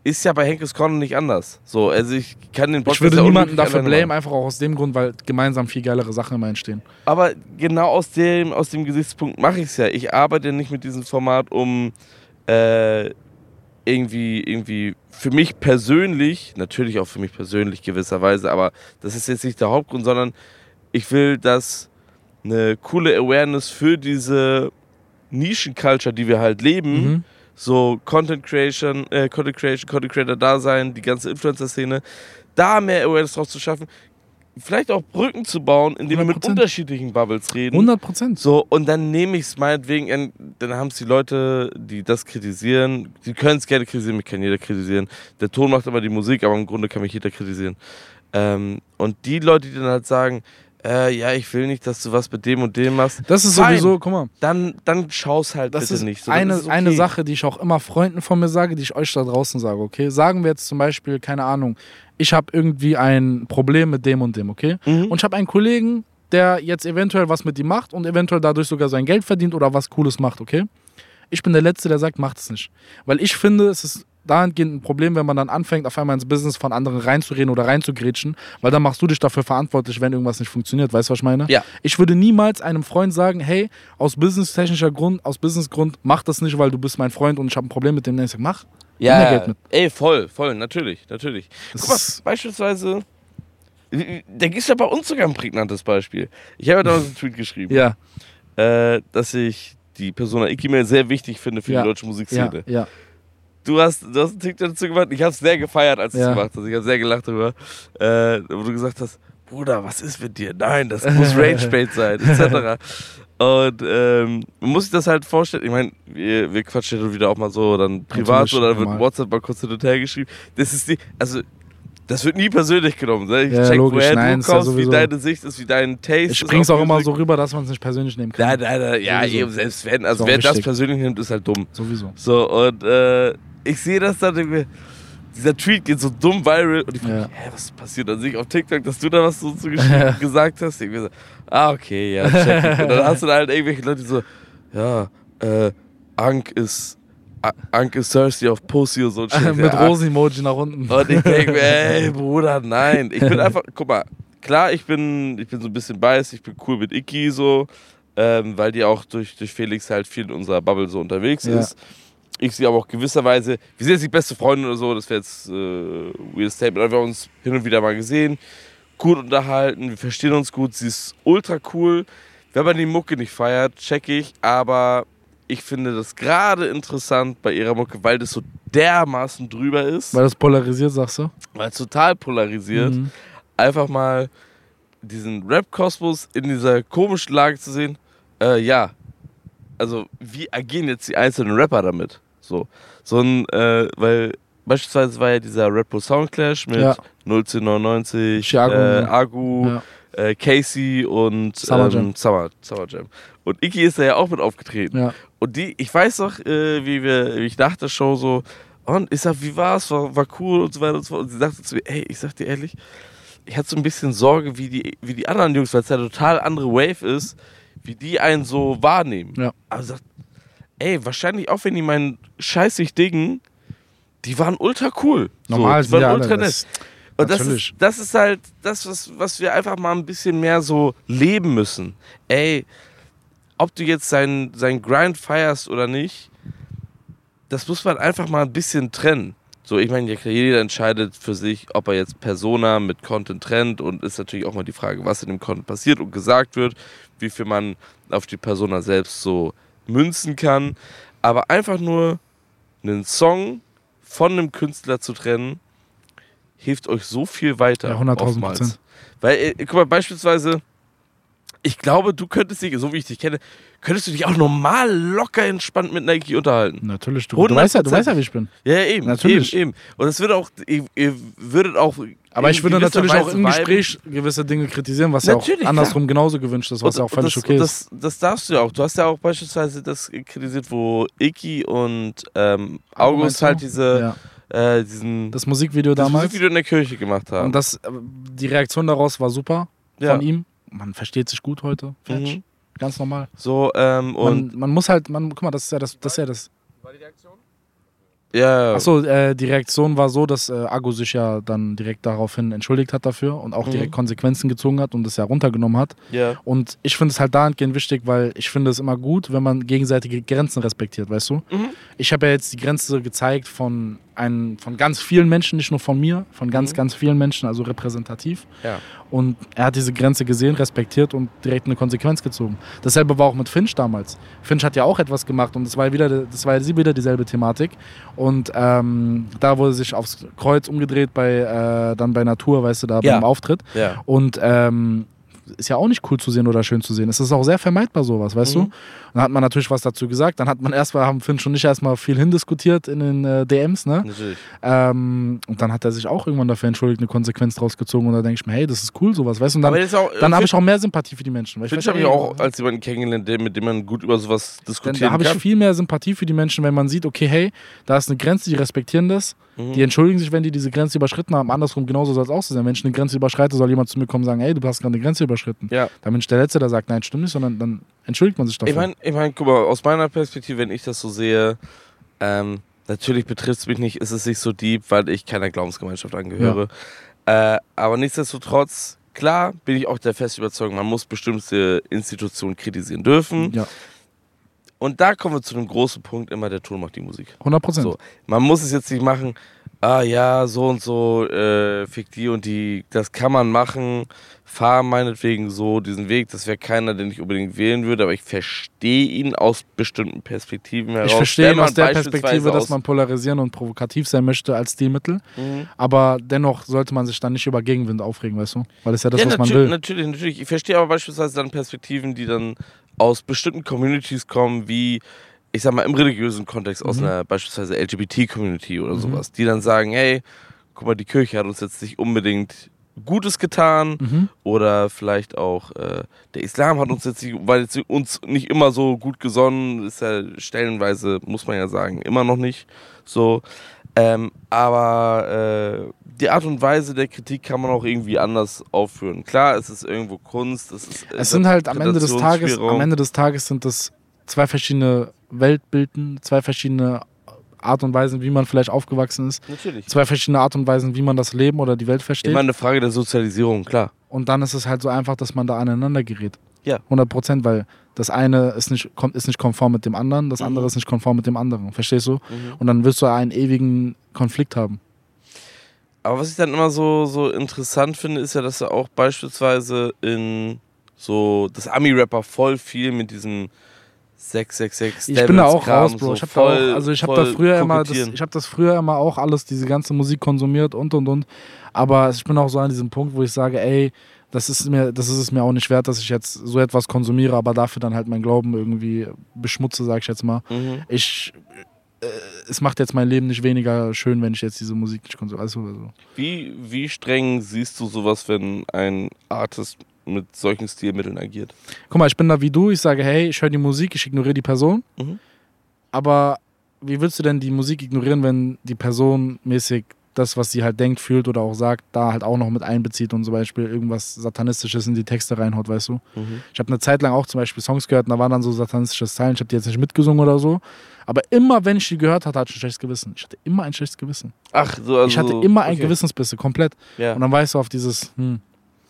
ist ja bei Henkes Corner nicht anders. So, also ich kann den Ich würde niemanden dafür blamen, einfach auch aus dem Grund, weil gemeinsam viel geilere Sachen immer entstehen. Aber genau aus dem, aus dem Gesichtspunkt mache ich es ja. Ich arbeite nicht mit diesem Format, um äh, irgendwie, irgendwie für mich persönlich, natürlich auch für mich persönlich gewisserweise, aber das ist jetzt nicht der Hauptgrund, sondern ich will, dass eine coole Awareness für diese Nischen-Culture, die wir halt leben, Mhm. so Content Creation, äh, Content Creation, Content Creator da sein, die ganze Influencer-Szene, da mehr Awareness drauf zu schaffen, vielleicht auch Brücken zu bauen, indem wir mit hundert Prozent. unterschiedlichen Bubbles reden. hundert Prozent. So, und dann nehme ich es meinetwegen, in, dann haben es die Leute, die das kritisieren, die können es gerne kritisieren, mich kann jeder kritisieren. Der Ton macht immer die Musik, aber im Grunde kann mich jeder kritisieren. Ähm, und die Leute, die dann halt sagen, äh, ja, ich will nicht, dass du was mit dem und dem machst. Das ist fein, sowieso, guck mal, Dann, dann schau's halt das bitte ist, nicht. So, eine, das ist okay. eine Sache, die ich auch immer Freunden von mir sage, die ich euch da draußen sage, okay? Sagen wir jetzt zum Beispiel, keine Ahnung, ich habe irgendwie ein Problem mit dem und dem, okay? Mhm. Und ich habe einen Kollegen, der jetzt eventuell was mit ihm macht und eventuell dadurch sogar sein Geld verdient oder was Cooles macht, okay? Ich bin der Letzte, der sagt, macht es nicht. Weil ich finde, es ist dahingehend ein Problem, wenn man dann anfängt, auf einmal ins Business von anderen reinzureden oder reinzugrätschen, weil dann machst du dich dafür verantwortlich, wenn irgendwas nicht funktioniert. Weißt du, was ich meine? Ja. Ich würde niemals einem Freund sagen, hey, aus businesstechnischer Grund, aus Businessgrund, mach das nicht, weil du bist mein Freund und ich habe ein Problem mit dem. Ich sag, mach. Nimm mir Ja, Geld mit. ey, voll, voll, natürlich, natürlich. Das Guck mal, ist- beispielsweise, da gibt es ja bei uns sogar ein prägnantes Beispiel. Ich habe ja damals einen Tweet geschrieben, Ja, äh, dass ich die Persona Ikimel sehr wichtig finde für Ja. die deutsche ja, Musikszene. ja. Du hast, du hast einen TikTok dazu gemacht, ich habe es sehr gefeiert, als du es Ja. gemacht hast. Ich habe sehr gelacht darüber, äh, wo du gesagt hast, Bruder, was ist mit dir? Nein, das muss Rangebait sein, et cetera. Und ähm, man muss sich das halt vorstellen, ich meine, wir, wir quatschen ja wieder auch mal so dann privat Natürlich, oder wird normal. WhatsApp mal kurz hin und her geschrieben. Das ist die, also das wird nie persönlich genommen. Ne? Ich Ja, check, logisch, woher nein, du ist ja kommst, wie sowieso- deine Sicht ist, wie dein Taste Ich ist. bring's auf auch immer Musik. so rüber, dass man es nicht persönlich nehmen kann. Nein, nein, nein, ja, Sowieso. eben, selbst wenn, also auch wer das wichtig. persönlich nimmt, ist halt dumm. Sowieso. So, und äh, ich sehe das dann, denke mir, dieser Tweet geht so dumm viral und ich frage Ja. mich, hä, was passiert? Dann sehe ich auf TikTok, dass du da was so zu geschrieben, gesagt hast. Ich mir so, ah, okay, ja, check ich. Und dann hast du da halt irgendwelche Leute, die so, ja, äh, Ank ist, A- Ank ist thirsty auf Pussy und so. Und shit. Mit Ja, Rosen-Emoji nach unten. und ich denke mir, ey, Bruder, nein. Ich bin einfach, guck mal, klar, ich bin, ich bin so ein bisschen biased, ich bin cool mit Iki so, ähm, weil die auch durch, durch Felix halt viel in unserer Bubble so unterwegs Ja. ist. Ich sie aber auch gewisserweise, wir sind jetzt die beste Freunde oder so, das wäre jetzt äh, weird Statement, aber wir haben uns hin und wieder mal gesehen, gut unterhalten, wir verstehen uns gut, sie ist ultra cool. Wenn man die Mucke nicht feiert, check ich, aber ich finde das gerade interessant bei ihrer Mucke, weil das so dermaßen drüber ist, Weil das polarisiert, sagst du? weil es total polarisiert, Mhm. einfach mal diesen Rap-Kosmos in dieser komischen Lage zu sehen, äh, ja, also wie agieren jetzt die einzelnen Rapper damit? So, so ein, äh, weil beispielsweise war ja dieser Red Bull Soundclash mit Ja. null zehn neunundneunzig, Chiago, äh, ja. Agu, Ja. äh, Casey und Summer Jam. ähm, Summer, Summer Jam. Und Iki ist da ja auch mit aufgetreten. Ja. Und die, ich weiß noch, äh, wie, wir, wie ich nach der Show so, und ich sag, wie war's? War, war cool und so weiter und so fort. Und sie sagte zu mir, ey, ich sag dir ehrlich, ich hatte so ein bisschen Sorge, wie die, wie die anderen Jungs, weil es ja eine total andere Wave ist, wie die einen so wahrnehmen. Ja. Aber sie sagt, ey, wahrscheinlich auch wenn die meinen Scheiß nicht diggen, die waren ultra cool. Normal so, die sind ja waren alle. ultra nett. Das, Und das natürlich. ist, das ist halt das, was, was wir einfach mal ein bisschen mehr so leben müssen. Ey, ob du jetzt seinen sein Grind feierst oder nicht, das muss man einfach mal ein bisschen trennen. So, ich meine, jeder entscheidet für sich, ob er jetzt Persona mit Content trennt, und ist natürlich auch mal die Frage, was in dem Content passiert und gesagt wird, wie viel man auf die Persona selbst so münzen kann. Aber einfach nur einen Song von einem Künstler zu trennen, hilft euch so viel weiter. Ja, hunderttausend oftmals. Prozent. Weil, äh, guck mal, beispielsweise, ich glaube, du könntest dich, so wie ich dich kenne, könntest du dich auch normal locker entspannt mit Nike unterhalten. Natürlich. Du, du, weißt ja, du weißt ja, wie ich bin. Ja, ja, eben. Natürlich. Eben, eben. Und das würde auch, ihr, ihr würdet auch. Aber ich in würde gewisser natürlich auch Weise im viben. Gespräch gewisse Dinge kritisieren, was ja Natürlich, auch andersrum genauso gewünscht ist, was Und- ja auch völlig und das, okay und ist. das, das darfst du ja auch. Du hast ja auch beispielsweise das kritisiert, wo Iki und ähm, August meinst du? halt diese, Ja. äh, diesen Das Musikvideo das damals. Musikvideo in der Kirche gemacht haben. Und das, äh, die Reaktion daraus war super Ja. von ihm. Man versteht sich gut heute. Fertig. Mhm. Ganz normal. So, ähm, und Man, man muss halt, man, guck mal, das ist ja das, das ist ja das. Ja, Achso, äh, die Reaktion war so, dass äh, Aggo sich ja dann direkt daraufhin entschuldigt hat dafür und auch Mhm. direkt Konsequenzen gezogen hat und das ja runtergenommen hat. ja. Und ich finde es halt dahingehend wichtig, weil ich finde es immer gut, wenn man gegenseitige Grenzen respektiert, weißt du? Mhm. Ich habe ja jetzt die Grenze gezeigt von, ein, von ganz vielen Menschen, nicht nur von mir, von ganz, Mhm. ganz vielen Menschen, also repräsentativ. Ja. Und er hat diese Grenze gesehen, respektiert und direkt eine Konsequenz gezogen. Dasselbe war auch mit Finch damals. Finch hat ja auch etwas gemacht und das war wieder, das war wieder dieselbe Thematik. Und ähm, da wurde sich aufs Kreuz umgedreht bei äh, dann bei Natur, weißt du, da Ja. beim Auftritt. Ja. Und ähm, ist ja auch nicht cool zu sehen oder schön zu sehen. Es ist auch sehr vermeidbar sowas, weißt Mhm. du? Dann hat man natürlich was dazu gesagt. Dann hat man erstmal, haben Finch und ich erstmal viel hindiskutiert in den äh, D Ms, ne? Natürlich. Ähm, und dann hat er sich auch irgendwann dafür entschuldigt, eine Konsequenz draus gezogen. Und da denke ich mir, hey, das ist cool, sowas, weißt du? Und dann, Aber das ist auch, dann habe ich auch mehr Sympathie für die Menschen. Weil ich Finch weiß, habe ich ey, auch als jemanden kennengelernt, der- mit dem man gut über sowas dann, diskutieren da habe ich kann. viel mehr Sympathie für die Menschen, wenn man sieht, okay, hey, da ist eine Grenze, die respektieren das. Mhm. Die entschuldigen sich, wenn die diese Grenze überschritten haben. Andersrum genauso soll es auch so sein. Wenn ich eine Grenze überschreite, soll jemand zu mir kommen und sagen, hey, du hast gerade eine Grenze überschritten. Ja. Da bin ich der Letzte, der sagt, nein, stimmt nicht, sondern dann entschuldigt man sich dafür. Ich meine, ich mein, guck mal, aus meiner Perspektive, wenn ich das so sehe, ähm, natürlich betrifft es mich nicht, ist es nicht so deep, weil ich keiner Glaubensgemeinschaft angehöre. Äh, aber nichtsdestotrotz, klar, bin ich auch der festen Überzeugung, man muss bestimmte Institutionen kritisieren dürfen. Ja, Und da kommen wir zu einem großen Punkt, immer der Ton macht die Musik. hundert Prozent. So, man muss es jetzt nicht machen, ah ja, so und so, äh, fick die und die, das kann man machen, fahr meinetwegen so diesen Weg, das wäre keiner, den ich unbedingt wählen würde, aber ich verstehe ihn aus bestimmten Perspektiven heraus. Ich verstehe Wenn ihn aus man der beispielsweise Perspektive, dass aus- man polarisieren und provokativ sein möchte als Stilmittel. Mhm. Aber dennoch sollte man sich dann nicht über Gegenwind aufregen, weißt du? Weil das ist ja das, ja, was man natürlich, will. natürlich, natürlich. Ich verstehe aber beispielsweise dann Perspektiven, die dann aus bestimmten Communities kommen, wie, ich sag mal, im religiösen Kontext, aus Mhm. einer beispielsweise L G B T-Community oder Mhm. sowas, die dann sagen, hey, guck mal, die Kirche hat uns jetzt nicht unbedingt Gutes getan Mhm. oder vielleicht auch äh, der Islam hat uns jetzt nicht, weil jetzt uns nicht immer so gut gesonnen, ist ja stellenweise, muss man ja sagen, immer noch nicht so. Ähm, aber äh, die Art und Weise der Kritik kann man auch irgendwie anders aufführen. Klar, es ist irgendwo Kunst, es ist Es sind halt am Ende des Tages, Interpretationsspielraum. am Ende des Tages sind das zwei verschiedene Weltbilden, zwei verschiedene Art und Weisen, wie man vielleicht aufgewachsen ist, Natürlich. zwei verschiedene Art und Weisen, wie man das Leben oder die Welt versteht. Immer eine Frage der Sozialisierung, klar. Und dann ist es halt so einfach, dass man da aneinander gerät. Ja. hundert Prozent, weil das eine ist nicht, kommt, ist nicht konform mit dem anderen, das Mhm. andere ist nicht konform mit dem anderen. Verstehst du? Mhm. Und dann wirst du einen ewigen Konflikt haben. Aber was ich dann immer so, so interessant finde, ist ja, dass er auch beispielsweise in so das Ami-Rapper voll viel mit diesem sechs sechs sechs Ich bin da auch Kram raus, Bro. so Ich hab da voll- auch, also ich habe da voll früher immer, das, kokettieren. ich habe das früher immer auch alles, diese ganze Musik konsumiert und und und. Aber ich bin auch so an diesem Punkt, wo ich sage, ey, das ist mir, das ist es mir auch nicht wert, dass ich jetzt so etwas konsumiere, aber dafür dann halt meinen Glauben irgendwie beschmutze, sag ich jetzt mal. Mhm. Ich, äh, es macht jetzt mein Leben nicht weniger schön, wenn ich jetzt diese Musik nicht konsumiere. Also, also. Wie, wie streng siehst du sowas, wenn ein Artist mit solchen Stilmitteln agiert? Guck mal, ich bin da wie du, ich sage, hey, ich höre die Musik, ich ignoriere die Person. Mhm. Aber wie willst du denn die Musik ignorieren, wenn die Person mäßig das, was sie halt denkt, fühlt oder auch sagt, da halt auch noch mit einbezieht und zum Beispiel irgendwas Satanistisches in die Texte reinhaut, weißt du? Mhm. Ich habe eine Zeit lang auch zum Beispiel Songs gehört und da waren dann so satanistische Zeilen, ich habe die jetzt nicht mitgesungen oder so, aber immer, wenn ich die gehört hatte, hatte ich ein schlechtes Gewissen. Ich hatte immer ein schlechtes Gewissen. Ach, so, also, Ich hatte immer ein okay. Gewissensbisse, komplett. Ja. Und dann weißt du auf dieses, hm.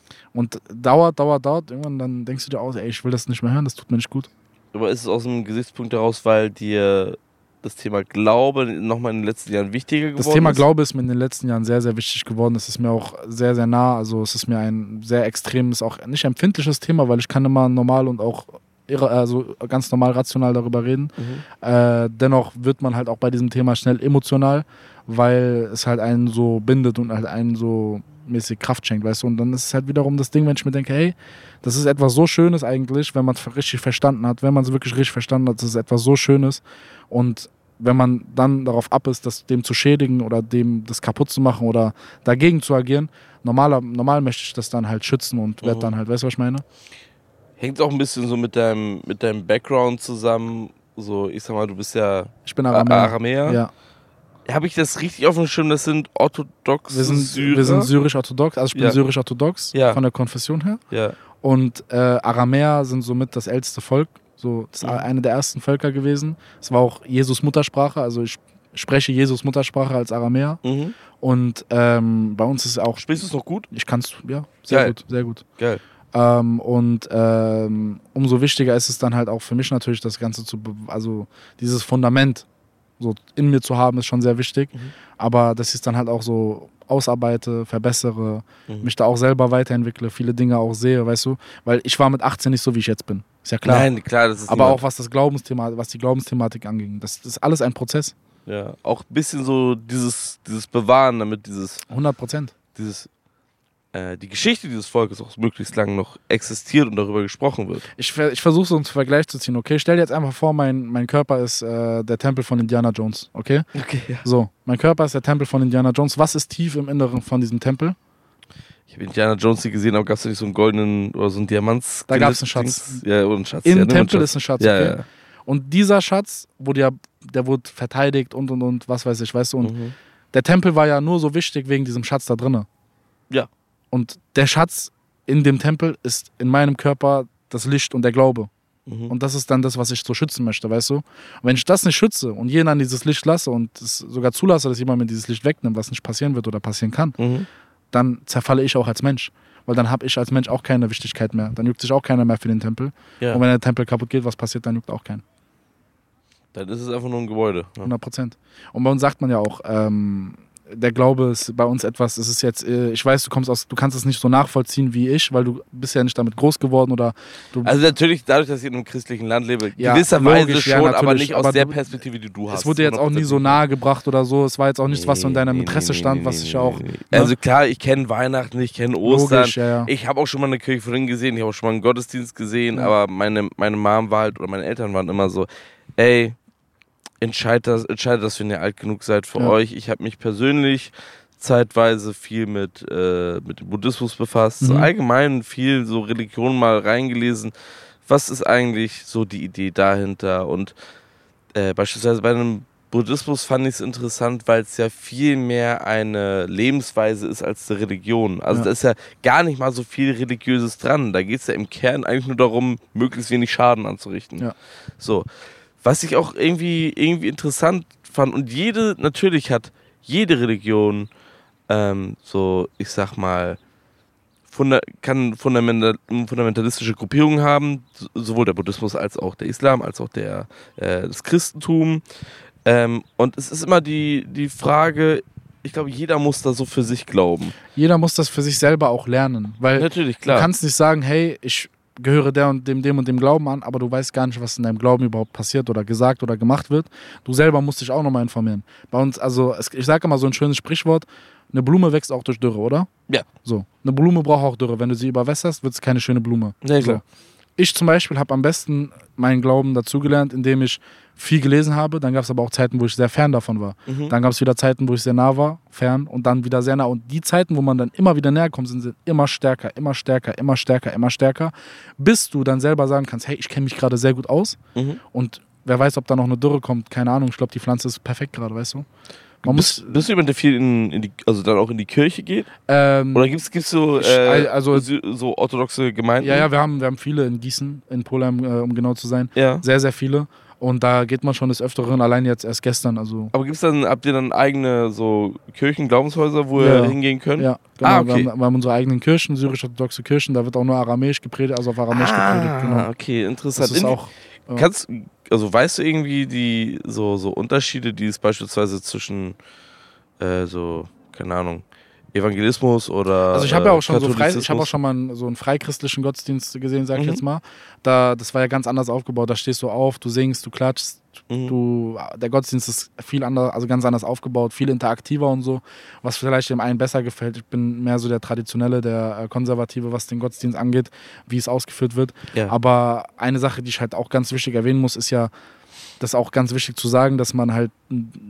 Und dauert, dauert, dauert, irgendwann dann denkst du dir aus, ey, ich will das nicht mehr hören, das tut mir nicht gut. Aber ist es aus einem Gesichtspunkt heraus, weil dir das Thema Glaube nochmal in den letzten Jahren wichtiger geworden Das Thema ist? Glaube ist mir in den letzten Jahren sehr, sehr wichtig geworden. Es ist mir auch sehr, sehr nah. Also es ist mir ein sehr extremes, auch nicht empfindliches Thema, weil ich kann immer normal und auch irre, also ganz normal rational darüber reden. Mhm. Äh, dennoch wird man halt auch bei diesem Thema schnell emotional, weil es halt einen so bindet und halt einen so mäßig Kraft schenkt, weißt du. Und dann ist es halt wiederum das Ding, wenn ich mir denke, hey, das ist etwas so Schönes eigentlich, wenn man es richtig verstanden hat, wenn man es wirklich richtig verstanden hat, dass es etwas so Schönes und wenn man dann darauf ab ist, das dem zu schädigen oder dem das kaputt zu machen oder dagegen zu agieren, normaler, normal möchte ich das dann halt schützen und werde Mhm. dann halt, weißt du, was ich meine? Hängt auch ein bisschen so mit deinem, mit deinem Background zusammen. So, ich sag mal, du bist ja Ich bin Aramäer. Aramäer. Aramäer. Ja. Habe ich das richtig auf dem Schirm? Das sind orthodoxe Wir sind, Syrer? wir sind syrisch-orthodox, also ich bin Ja. syrisch-orthodox Ja. von der Konfession her. Ja. Und äh, Aramäer sind somit das älteste Volk, so das ist Mhm. eine der ersten Völker gewesen. Es war auch Jesus Muttersprache, also ich spreche Jesus Muttersprache als Aramäer. Mhm. Und ähm, bei uns ist es auch... Sprichst du es noch gut? Ich kann es, ja, sehr Geil. gut, sehr gut. Geil. Ähm, und ähm, umso wichtiger ist es dann halt auch für mich natürlich, das Ganze zu, be- also dieses Fundament so in mir zu haben, ist schon sehr wichtig. Mhm. Aber dass ich es dann halt auch so ausarbeite, verbessere, Mhm. mich da auch selber weiterentwickle, viele Dinge auch sehe, weißt du? Weil ich war mit achtzehn nicht so, wie ich jetzt bin. Ist ja klar. Nein, klar, das ist Aber niemand. auch was das Glaubensthema, was die Glaubensthematik anging, das, das ist alles ein Prozess. Ja, auch ein bisschen so dieses, dieses Bewahren, damit dieses, hundert Prozent. dieses, äh, die Geschichte dieses Volkes auch möglichst lang noch existiert und darüber gesprochen wird. Ich, ver- ich versuche so einen Vergleich zu ziehen, okay? Stell dir jetzt einfach vor, mein, mein Körper ist äh, der Tempel von Indiana Jones, okay? Okay, ja. So, mein Körper ist der Tempel von Indiana Jones. Was ist tief im Inneren von diesem Tempel? Ich habe Indiana Jones nie gesehen, aber gab es da nicht so einen goldenen oder so einen Diamant? Da gab's einen Schatz. Ja, oder einen Schatz. Im ja, nur Tempel einen ist ein Schatz, Ja, okay? ja. Und dieser Schatz wurde ja, der wurde verteidigt und und und, was weiß ich, weißt du? Und Mhm. der Tempel war ja nur so wichtig wegen diesem Schatz da drinnen. Ja. Und der Schatz in dem Tempel ist in meinem Körper das Licht und der Glaube. Mhm. Und das ist dann das, was ich so schützen möchte, weißt du? Und wenn ich das nicht schütze und jeden an dieses Licht lasse und es sogar zulasse, dass jemand mir dieses Licht wegnimmt, was nicht passieren wird oder passieren kann, Mhm. dann zerfalle ich auch als Mensch. Weil dann habe ich als Mensch auch keine Wichtigkeit mehr. Dann juckt sich auch keiner mehr für den Tempel. Ja. Und wenn der Tempel kaputt geht, was passiert, dann juckt auch keinen. Dann ist es einfach nur ein Gebäude. Ja. hundert Prozent. Und bei uns sagt man ja auch, ähm, der Glaube ist bei uns etwas, es ist jetzt, äh, ich weiß, du kommst aus, du kannst es nicht so nachvollziehen wie ich, weil du bist ja nicht damit groß geworden oder du. Also natürlich, dadurch, dass ich in einem christlichen Land lebe, Ja, gewisserweise logisch, ja, schon, aber natürlich, nicht aus aber der du- Perspektive, die du hast. es wurde jetzt auch nie so hundertprozentig. nahe gebracht oder so. Es war jetzt auch nichts, was so in deinem Nee, Interesse nee, stand, nee, was nee, ich ja auch. nee, nee. ne? Also klar, ich kenne Weihnachten, ich kenne Ostern. Logisch, ja, ja. Ich habe auch schon mal eine Kirche vorhin gesehen, ich habe auch schon mal einen Gottesdienst gesehen, Ja. aber meine, meine Mom war halt, oder meine Eltern waren immer so, ey, entscheidet das, entscheidet das, wenn ihr alt genug seid für Ja. euch. Ich habe mich persönlich zeitweise viel mit, äh, mit dem Buddhismus befasst, so Mhm. allgemein viel so Religion mal reingelesen. Was ist eigentlich so die Idee dahinter? Und äh, beispielsweise bei einem Buddhismus fand ich es interessant, weil es ja viel mehr eine Lebensweise ist als eine Religion. Also Ja. da ist ja gar nicht mal so viel Religiöses dran. Da geht es ja im Kern eigentlich nur darum, möglichst wenig Schaden anzurichten. Ja. So. Was ich auch irgendwie, irgendwie interessant fand, und jede, natürlich hat jede Religion ähm, so, ich sag mal, funda kann fundamental fundamentalistische Gruppierungen haben, so- sowohl der Buddhismus als auch der Islam, als auch der, äh, das Christentum. Ähm, und es ist immer die, die Frage, ich glaube, jeder muss da so für sich glauben. Jeder muss das für sich selber auch lernen. Weil Natürlich, klar. du kannst nicht sagen, hey, ich gehöre der und dem, dem und dem Glauben an, aber du weißt gar nicht, was in deinem Glauben überhaupt passiert oder gesagt oder gemacht wird. Du selber musst dich auch nochmal informieren. Bei uns, also es, ich sage immer so ein schönes Sprichwort, eine Blume wächst auch durch Dürre, oder? Ja. So, eine Blume braucht auch Dürre. Wenn du sie überwässerst, wird es keine schöne Blume. Ja, so. klar. Ich zum Beispiel habe am besten meinen Glauben dazugelernt, indem ich viel gelesen habe. Dann gab es aber auch Zeiten, wo ich sehr fern davon war. Mhm. Dann gab es wieder Zeiten, wo ich sehr nah war, fern und dann wieder sehr nah. Und die Zeiten, wo man dann immer wieder näher kommt, sind, sind immer stärker, immer stärker, immer stärker, immer stärker, bis du dann selber sagen kannst, hey, ich kenne mich gerade sehr gut aus Mhm. und wer weiß, ob da noch eine Dürre kommt, keine Ahnung. Ich glaube, die Pflanze ist perfekt gerade, weißt du? Man muss, Bist, bist du jemand, der viel in, in die, also dann auch in die Kirche geht? ähm, Oder gibt es so, Ich- äh, also- so, so orthodoxe Gemeinden? ja, ja, wir haben, wir haben viele in Gießen, in Polheim, äh, um genau zu sein. Ja. Sehr, sehr viele. Und da geht man schon des Öfteren, allein jetzt erst gestern. Also, Aber gibt's dann, habt ihr dann eigene so Kirchen, Glaubenshäuser, wo Ja. ihr hingehen könnt? ja, genau. Ah, okay. wir, haben, wir haben unsere eigenen Kirchen, syrisch-orthodoxe Kirchen, da wird auch nur aramäisch gepredigt, also auf aramäisch gepredigt. Ah, Genau. okay, Das interessant. ist In- auch. Ja. Kannst, also weißt du irgendwie die so, so Unterschiede, die es beispielsweise zwischen äh, so, keine Ahnung, Evangelismus oder Also ich habe ja auch schon so frei, ich habe Katholizismus? auch schon mal einen, so einen freikristlichen Gottesdienst gesehen, sag ich Mhm. jetzt mal. Da, das war ja ganz anders aufgebaut. Da stehst du auf, du singst, du klatschst, Mhm. du, der Gottesdienst ist viel anders, also ganz anders aufgebaut, viel interaktiver und so, was vielleicht dem einen besser gefällt. Ich bin mehr so der Traditionelle, der äh, Konservative, was den Gottesdienst angeht, wie es ausgeführt wird. Ja. Aber eine Sache, die ich halt auch ganz wichtig erwähnen muss, ist ja, das ist auch ganz wichtig zu sagen, dass man halt,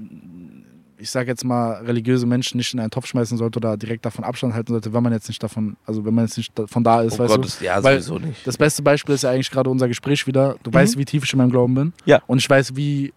ich sage jetzt mal, religiöse Menschen nicht in einen Topf schmeißen sollte oder direkt davon Abstand halten sollte, wenn man jetzt nicht davon, also wenn man jetzt nicht von da ist, Oh weißt Gott, du. das, ja, Weil sowieso nicht. Das beste Beispiel ist ja eigentlich gerade unser Gespräch wieder. Du weißt, wie tief ich in meinem Glauben bin. Ja. Und ich weiß, wie,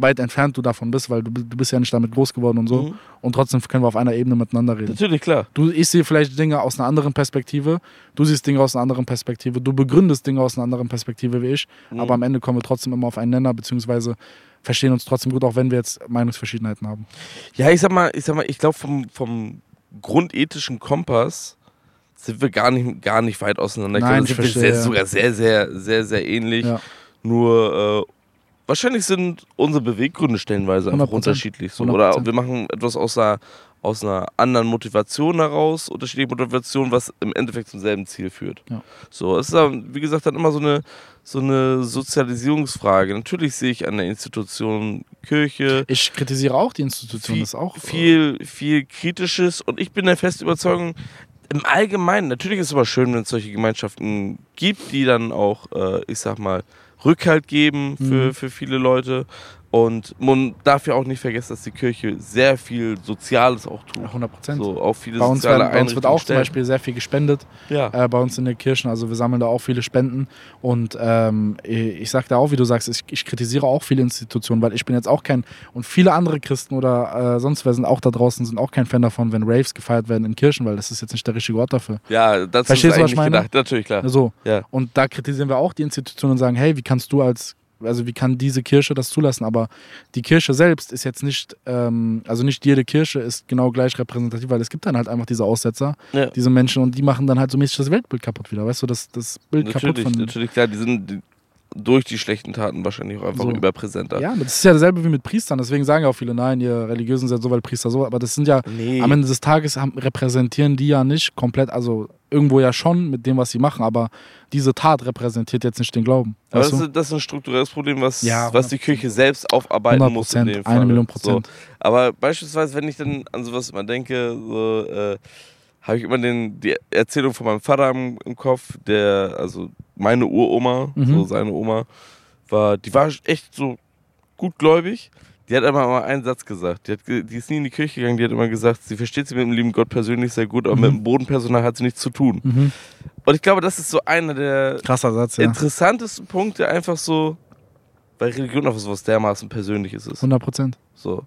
weit entfernt du davon bist, weil du, du bist ja nicht damit groß geworden und so. Mhm. Und trotzdem können wir auf einer Ebene miteinander reden. Natürlich, klar. Du, ich sehe vielleicht Dinge aus einer anderen Perspektive, du siehst Dinge aus einer anderen Perspektive, du begründest Dinge aus einer anderen Perspektive wie ich, mhm. aber am Ende kommen wir trotzdem immer auf einen Nenner, beziehungsweise verstehen uns trotzdem gut, auch wenn wir jetzt Meinungsverschiedenheiten haben. Ja, ich sag mal, ich sag mal, ich glaube vom, vom grundethischen Kompass sind wir gar nicht, gar nicht weit auseinander. Nein, ich ich glaube, verstehe, sind wir ja. sogar sehr, sehr, sehr, sehr ähnlich. Ja. Nur äh, wahrscheinlich sind unsere Beweggründe stellenweise einfach hundert Prozent. unterschiedlich. So. hundert Oder Prozent. wir machen etwas aus einer, aus einer anderen Motivation heraus, unterschiedliche Motivation, was im Endeffekt zum selben Ziel führt. Ja. So, es ist dann, wie gesagt, dann immer so eine, so eine Sozialisierungsfrage. Natürlich sehe ich an der Institution Kirche Ich kritisiere auch die Institution, viel, das ist auch viel, viel Kritisches, und ich bin der festen Überzeugung, im Allgemeinen, natürlich ist es aber schön, wenn es solche Gemeinschaften gibt, die dann auch, äh, ich sag mal, Rückhalt geben für, Mhm. für viele Leute. Und man darf ja auch nicht vergessen, dass die Kirche sehr viel Soziales auch tut. hundert Prozent. So, auch viele Bei uns, soziale werden, bei uns wird auch zum Einrichtungen Beispiel sehr viel gespendet, Ja. äh, bei uns in den Kirchen, also wir sammeln da auch viele Spenden und ähm, ich sag da auch, wie du sagst, ich, ich kritisiere auch viele Institutionen, weil ich bin jetzt auch kein, und viele andere Christen oder äh, sonst wer sind auch da draußen, sind auch kein Fan davon, wenn Raves gefeiert werden in Kirchen, weil das ist jetzt nicht der richtige Ort dafür. Ja, das Verstehst ist du, was eigentlich ich meine? gedacht. Natürlich, klar. So. Ja. Und da kritisieren wir auch die Institutionen und sagen, hey, wie kannst du als, also wie kann diese Kirche das zulassen? Aber die Kirche selbst ist jetzt nicht, ähm, also nicht jede Kirche ist genau gleich repräsentativ, weil es gibt dann halt einfach diese Aussetzer, Ja. diese Menschen, und die machen dann halt so mäßig das Weltbild kaputt wieder, weißt du, das, das Bild kaputt Natürlich, von... natürlich, klar, die sind die, durch die schlechten Taten wahrscheinlich auch einfach So. überpräsenter. Ja, das ist ja dasselbe wie mit Priestern, deswegen sagen ja auch viele, nein, ihr Religiösen seid so, weil Priester so, aber das sind ja, Nee. am Ende des Tages haben, repräsentieren die ja nicht komplett, also irgendwo ja schon mit dem, was sie machen, aber diese Tat repräsentiert jetzt nicht den Glauben. Aber Weißt das du? ist, das ist ein strukturelles Problem, was, Ja, was die Kirche selbst aufarbeiten hundert muss. In Prozent, dem eine Fall. Million Prozent. So. Aber beispielsweise, wenn ich dann an sowas immer denke, so, äh, habe ich immer den, die Erzählung von meinem Vater im, im Kopf, der, also meine Uroma, Mhm. so seine Oma, war, die war echt so gutgläubig. Die hat immer mal einen Satz gesagt. Die, hat, ge- die ist nie in die Kirche gegangen, die hat immer gesagt, sie versteht sich mit dem lieben Gott persönlich sehr gut, aber Mhm. mit dem Bodenpersonal hat sie nichts zu tun. Mhm. Und ich glaube, das ist so einer der Krasser Satz, ja. interessantesten Punkte, einfach so, weil Religion auch so was dermaßen Persönliches ist. hundert Prozent. So.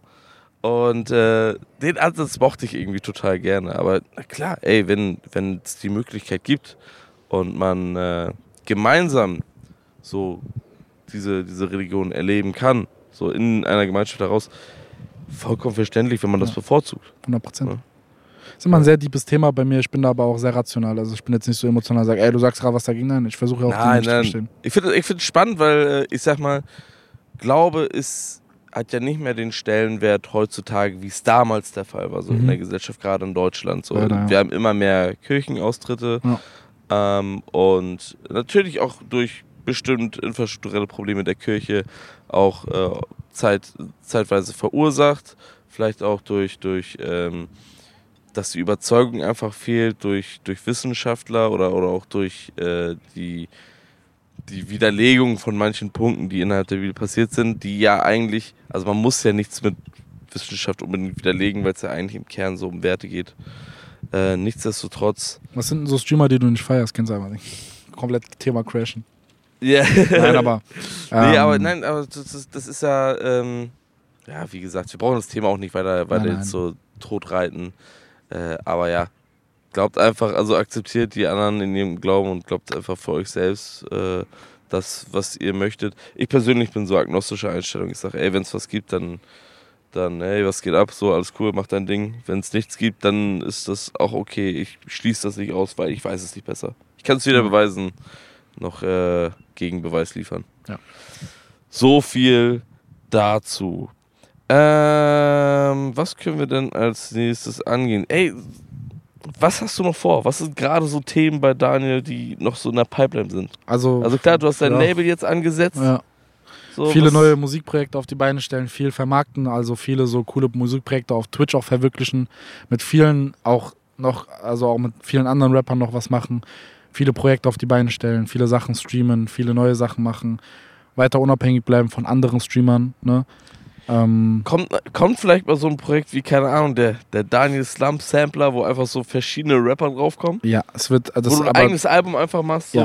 Und äh, den Ansatz mochte ich irgendwie total gerne. Aber na klar, ey, wenn wenn es die Möglichkeit gibt und man äh, gemeinsam so diese, diese Religion erleben kann, so in einer Gemeinschaft heraus, vollkommen verständlich, wenn man das Ja. bevorzugt. hundert Prozent. Ja. Das ist immer ein sehr deepes Thema bei mir. Ich bin da aber auch sehr rational. Also ich bin jetzt nicht so emotional und sage, ey, du sagst gerade was dagegen. Nein, ich versuche ja auch Nein, Dinge zu nein. verstehen. Ich finde ich es spannend, weil äh, ich sag mal, Glaube ist, hat ja nicht mehr den Stellenwert heutzutage, wie es damals der Fall war, so Mhm. in der Gesellschaft, gerade in Deutschland. So. Leider, ja. Wir haben immer mehr Kirchenaustritte Ja. ähm, und natürlich auch durch bestimmt infrastrukturelle Probleme der Kirche auch äh, Zeit, zeitweise verursacht. Vielleicht auch durch, durch ähm, dass die Überzeugung einfach fehlt, durch, durch Wissenschaftler oder, oder auch durch äh, die, die Widerlegung von manchen Punkten, die innerhalb der Bibel passiert sind, die ja eigentlich, also man muss ja nichts mit Wissenschaft unbedingt widerlegen, weil es ja eigentlich im Kern so um Werte geht. Äh, nichtsdestotrotz. Was sind denn so Streamer, die du nicht feierst? Kennst du einfach nicht. Komplett Thema crashen. Ja. Nein, aber... nee, ähm, aber nein, aber das, ist- das ist ja, ähm, ja, wie gesagt, wir brauchen das Thema auch nicht weiter, weiter Nein, nein. jetzt so totreiten. Äh, aber ja, glaubt einfach, also akzeptiert die anderen in ihrem Glauben und glaubt einfach für euch selbst äh, das, was ihr möchtet. Ich persönlich bin so agnostischer Einstellung. Ich sage, ey, wenn es was gibt, dann, dann, ey, was geht ab? So, alles cool, mach dein Ding. Wenn es nichts gibt, dann ist das auch okay. Ich schließe das nicht aus, weil ich weiß es nicht besser. Ich kann es weder Mhm. beweisen, noch äh, Gegenbeweis liefern. Ja. So viel dazu. Ähm, was können wir denn als nächstes angehen? Ey, was hast du noch vor? Was sind gerade so Themen bei Daniel, die noch so in der Pipeline sind? Also, Also klar, du hast dein ja. Label jetzt angesetzt. Ja. So, Viele was- neue Musikprojekte auf die Beine stellen, viel vermarkten, also viele so coole Musikprojekte auf Twitch auch verwirklichen, mit vielen auch noch, also auch mit vielen anderen Rappern noch was machen, viele Projekte auf die Beine stellen, viele Sachen streamen, viele neue Sachen machen, weiter unabhängig bleiben von anderen Streamern, ne? Ähm, Kommt, kommt vielleicht mal so ein Projekt wie, keine Ahnung, der, der Daniel Slump Sampler, wo einfach so verschiedene Rapper draufkommen? ja, es wird, das wo du ein aber, eigenes Album einfach machst? So Ja.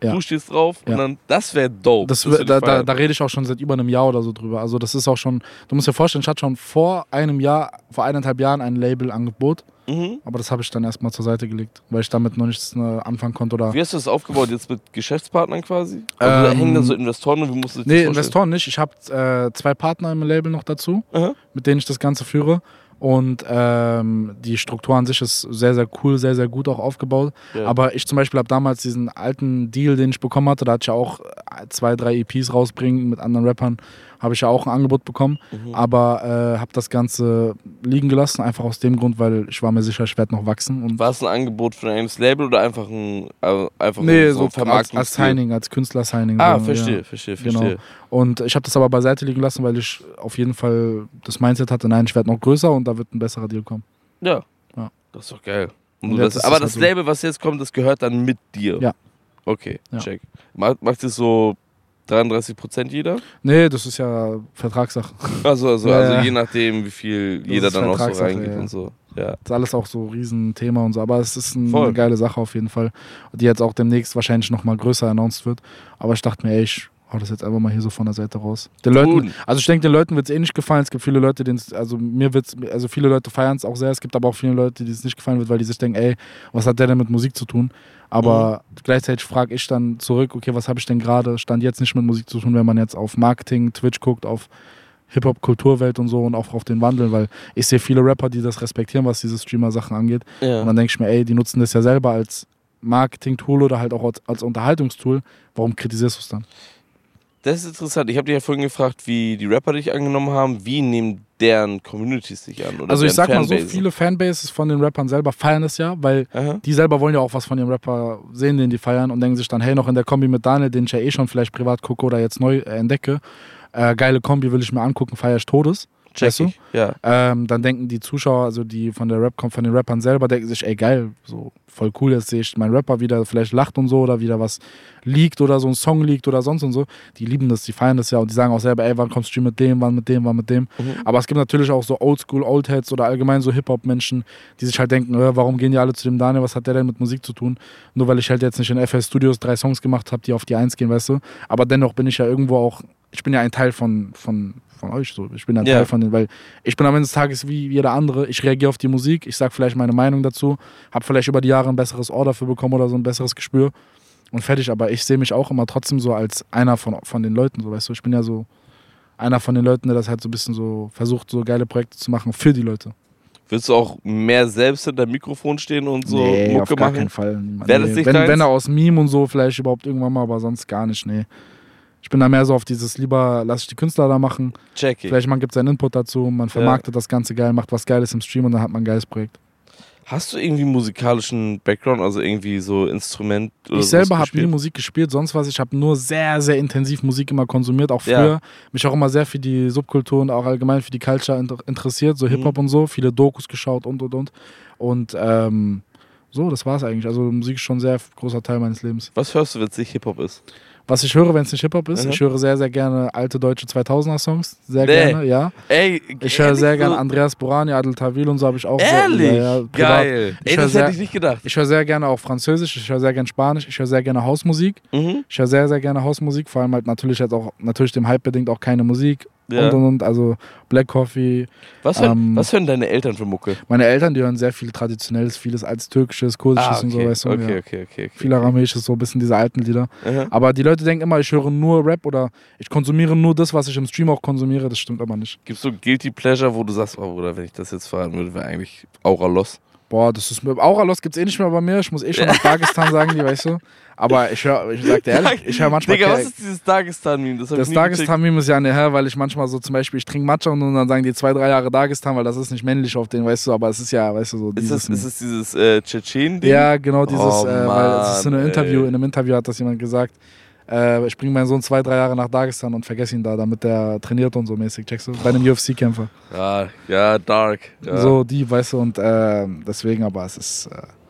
Ja. du stehst drauf Ja. und dann, das wäre dope. Das, Das würd ich da, da, feiern. da rede ich auch schon seit über einem Jahr oder so drüber. Also das ist auch schon, du musst dir vorstellen, ich hatte schon vor einem Jahr, vor eineinhalb Jahren ein Labelangebot, Mhm. aber das habe ich dann erstmal zur Seite gelegt, weil ich damit noch nichts äh, anfangen konnte. Oder Wie hast du das aufgebaut jetzt mit Geschäftspartnern quasi? Also da Ähm, hängen dann so Investoren und wie musst du dich das nee, vorstellen? Investoren nicht. Ich habe äh, zwei Partner im Label noch dazu, Aha. mit denen ich das Ganze führe. Und ähm, die Struktur an sich ist sehr, sehr cool, sehr, sehr gut auch aufgebaut. Ja. Aber ich zum Beispiel habe damals diesen alten Deal, den ich bekommen hatte, da hatte ich ja auch zwei, drei E Ps rausbringen mit anderen Rappern, habe ich ja auch ein Angebot bekommen. Mhm. Aber äh, habe das Ganze liegen gelassen, einfach aus dem Grund, weil ich war mir sicher, ich werde noch wachsen. Und War es ein Angebot für ein eigenes Label oder einfach ein, also einfach nee, ein, so als, Vermarktungsdeal? als Signing, als Künstler-Signing. Ah, so, verstehe, ja. verstehe, Genau. verstehe. Und ich habe das aber beiseite liegen lassen, weil ich auf jeden Fall das Mindset hatte, nein, ich werde noch größer und da wird ein besserer Deal kommen. Ja. Ja. Das ist doch geil. Und Und du jetzt das, ist aber es das halt so. Label, was jetzt kommt, das gehört dann mit dir? Ja. Okay, Ja. check. Macht, macht es so dreiunddreißig Prozent jeder? Nee, das ist ja Vertragssache. Also, also, Ja, also ja. je nachdem, wie viel Das jeder ist dann auch so Vertragssache, reingeht ja. und so. Ja. Das ist alles auch so ein Riesenthema und so, aber es ist ein, Voll. eine geile Sache auf jeden Fall, die jetzt auch demnächst wahrscheinlich nochmal größer announced wird. Aber ich dachte mir, ey, ich hau das jetzt einfach mal hier so von der Seite raus. Den Leuten, Gut. also ich denke, den Leuten wird es eh nicht gefallen. Es gibt viele Leute, denen es, also mir wird's, also viele Leute feiern es auch sehr. Es gibt aber auch viele Leute, die es nicht gefallen wird, weil die sich denken, ey, was hat der denn mit Musik zu tun? Aber Mhm. gleichzeitig frage ich dann zurück, okay, was habe ich denn gerade Stand jetzt nicht mit Musik zu tun, wenn man jetzt auf Marketing, Twitch guckt, auf Hip-Hop-Kulturwelt und so und auch auf den Wandel, weil ich sehe viele Rapper, die das respektieren, was diese Streamer-Sachen angeht. Ja. Und dann denke ich mir, ey, die nutzen das ja selber als Marketing-Tool oder halt auch als, als Unterhaltungstool. Warum kritisierst du es dann? Das ist interessant. Ich habe dich ja vorhin gefragt, wie die Rapper dich angenommen haben. Wie nehmen deren Communities dich an? Oder Also ich deren sag mal so, Fanbases? viele Fanbases von den Rappern selber feiern es ja, weil Aha. die selber wollen ja auch was von ihrem Rapper sehen, den die feiern und denken sich dann, hey, noch in der Kombi mit Daniel, den ich ja eh schon vielleicht privat gucke oder jetzt neu äh, entdecke, äh, geile Kombi will ich mir angucken, feier ich Todes. Check Weißt du? ich. Ja. Ähm, dann denken die Zuschauer, also die von der Rap kommt, von den Rappern selber, denken sich, ey geil, so voll cool, jetzt sehe ich meinen Rapper wieder, vielleicht lacht und so oder wieder was liegt oder so ein Song liegt oder sonst und so. Die lieben das, die feiern das ja und die sagen auch selber, ey, wann kommst du mit dem, wann mit dem, wann mit dem. Mhm. Aber es gibt natürlich auch so Oldschool, Oldheads oder allgemein so Hip-Hop-Menschen, die sich halt denken, äh, warum gehen die alle zu dem Daniel, was hat der denn mit Musik zu tun? Nur weil ich halt jetzt nicht in F S Studios drei Songs gemacht habe, die auf die Eins gehen, weißt du. Aber dennoch bin ich ja irgendwo auch, ich bin ja ein Teil von, von, von euch so. Ich bin ein Ja. Teil von denen, weil ich bin am Ende des Tages wie jeder andere. Ich reagiere auf die Musik, ich sage vielleicht meine Meinung dazu, habe vielleicht über die Jahre ein besseres Ohr dafür bekommen oder so ein besseres Gespür und fertig. Aber ich sehe mich auch immer trotzdem so als einer von, von den Leuten, so weißt du. Ich bin ja so einer von den Leuten, der das halt so ein bisschen so versucht, so geile Projekte zu machen für die Leute. Willst du auch mehr selbst hinter dem Mikrofon stehen und so nee, auf Mucke gar machen? keinen Fall. Wäre das Nee. nicht wenn, deins? wenn er aus Meme und so vielleicht überhaupt irgendwann mal, aber sonst gar nicht, nee. Ich bin da mehr so auf dieses, lieber lass ich die Künstler da machen. Check ich. Vielleicht man gibt seinen Input dazu, man vermarktet das Ganze geil, macht was Geiles im Stream und dann hat man ein geiles Projekt. Hast du irgendwie musikalischen Background, also irgendwie so Instrument oder Ich sowas selber habe nie gespielt? Musik gespielt, sonst was. Ich habe nur sehr, sehr intensiv Musik immer konsumiert, auch früher. Ja. Mich auch immer sehr für die Subkultur und auch allgemein für die Culture inter interessiert, so Hip-Hop und so. Viele Dokus geschaut und, und, und. Und ähm, so, das war's eigentlich. Also Musik ist schon ein sehr großer Teil meines Lebens. Was hörst du, wenn es nicht Hip-Hop ist? Was ich höre, wenn es nicht Hip-Hop ist, Mhm. ich höre sehr, sehr gerne alte deutsche zweitausender-Songs. Sehr Nee. gerne, ja. Ey, Ich höre ehrlich sehr so? gerne Andreas Borani, Adel Tawil und so habe ich auch. Ehrlich? Sehr, ja, ja, privat. Geil. Ich Ey, höre das sehr- hätte ich nicht gedacht. Ich höre sehr gerne auch Französisch, ich höre sehr gerne Spanisch, ich höre sehr gerne Hausmusik. Mhm. Ich höre sehr, sehr gerne Hausmusik, vor allem halt natürlich jetzt auch, natürlich dem Hype bedingt auch keine Musik Ja. und und und, also Black Coffee. Was hören, Ähm, was hören deine Eltern für Mucke? Meine Eltern, die hören sehr viel Traditionelles, vieles als Türkisches, Kurdisches Ah, okay. und so, weißt du. okay, ja. okay, okay, okay. Viel Aramäisches, so ein bisschen diese alten Lieder. Aha. Aber die Leute denken immer, ich höre nur Rap oder ich konsumiere nur das, was ich im Stream auch konsumiere, das stimmt aber nicht. Gibt's so ein Guilty Pleasure, wo du sagst, oh, oder wenn ich das jetzt verraten würde, wäre eigentlich Aura Loss? Boah, das ist mir, Auralos gibt's eh nicht mehr bei mir, ich muss eh schon nach Dagestan sagen, die, weißt du. Aber ich höre, ich sag dir ehrlich, ich höre manchmal... Digga, Ke- was ist dieses Dagestan-Meme? Das, hab Das ich nie gecheckt. Dagestan-Meme ist ja eine her, weil ich manchmal so zum Beispiel, ich trinke Matcha und dann sagen die zwei, drei Jahre Dagestan, weil das ist nicht männlich auf den, weißt du, aber es ist ja, weißt du, so Ist dieses... es, ist es dieses äh, Tschetschen-Ding? ja, genau dieses, Oh, äh, weil es ist so in einem Mann, Interview, ey. in einem Interview hat das jemand gesagt, äh, ich bringe meinen Sohn zwei, drei Jahre nach Dagestan und vergesse ihn da, damit der trainiert und so mäßig, checkst du? Bei einem U F C-Kämpfer. Ja, ja, dark. Ja. So die, weißt du, und äh, deswegen, aber es ist... Äh,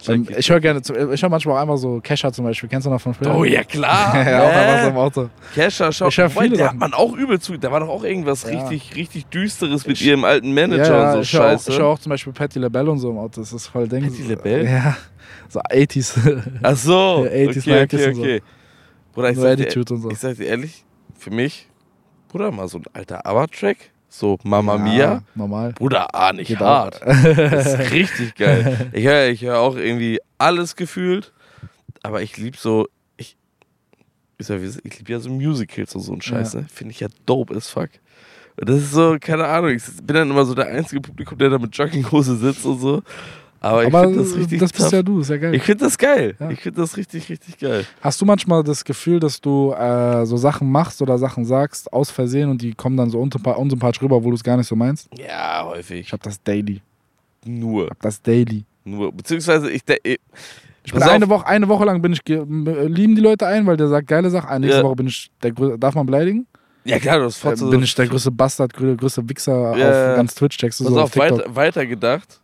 Ähm, ich höre gerne, zu, ich höre manchmal auch einfach so Kesha zum Beispiel. Kennst du noch von früher? Oh ja, klar. ja, auch einfach so im Auto. Kesha, schau, Ich höre viele der Sachen. hat man auch übel zu. Da war doch auch irgendwas Ja. richtig, richtig Düsteres mit Ich- ihrem alten Manager Ja, ja, und so ich höre auch, Scheiße. ich hör auch zum Beispiel Patti LaBelle und so im Auto. Das ist voll Ding. Patti LaBelle? Ja, so achtziger. Ach so. Ja, achtziger, okay, nineziger okay, und so. okay. Bruder, ich Nur sag, dir, Attitude und so. ich sag dir ehrlich, für mich, Bruder, mal so ein alter ABBA-Track, so Mamma Ja, Mia. normal. Bruder, ah, nicht Geht hart. auch. Das ist richtig geil. Ich höre ich hör auch irgendwie alles gefühlt, aber ich lieb so, ich, ich, sag, ich lieb ja so Musicals und so ein Scheiß, Ja. ne? Finde ich ja dope as fuck. Und das ist so, keine Ahnung, ich bin dann immer so der einzige Publikum, der da mit Jogginghose sitzt und so. Aber ich Aber finde das richtig das bist tough. ja du, ist ja geil. Ich finde das geil. Ja. Ich finde das richtig, richtig geil. Hast du manchmal das Gefühl, dass du äh, so Sachen machst oder Sachen sagst aus Versehen und die kommen dann so unsympath- unsympathisch rüber, wo du es gar nicht so meinst? Ja, häufig. Ich hab das daily. Nur. Ich hab das daily. Nur. Beziehungsweise, ich, de- ich Ich bin Pass auf. eine Woche, eine Woche lang bin ich ge- m- äh, lieben die Leute ein, weil der sagt geile Sachen. Nächste Ja. Woche bin ich der grö- darf man beleidigen? Ja, klar, du hast Äh, trotzdem. bin ich der größte Bastard, grö- größte Wichser Ja. auf ganz Twitch, checkst du Pass so auf auf, TikTok. weiter, weiter gedacht.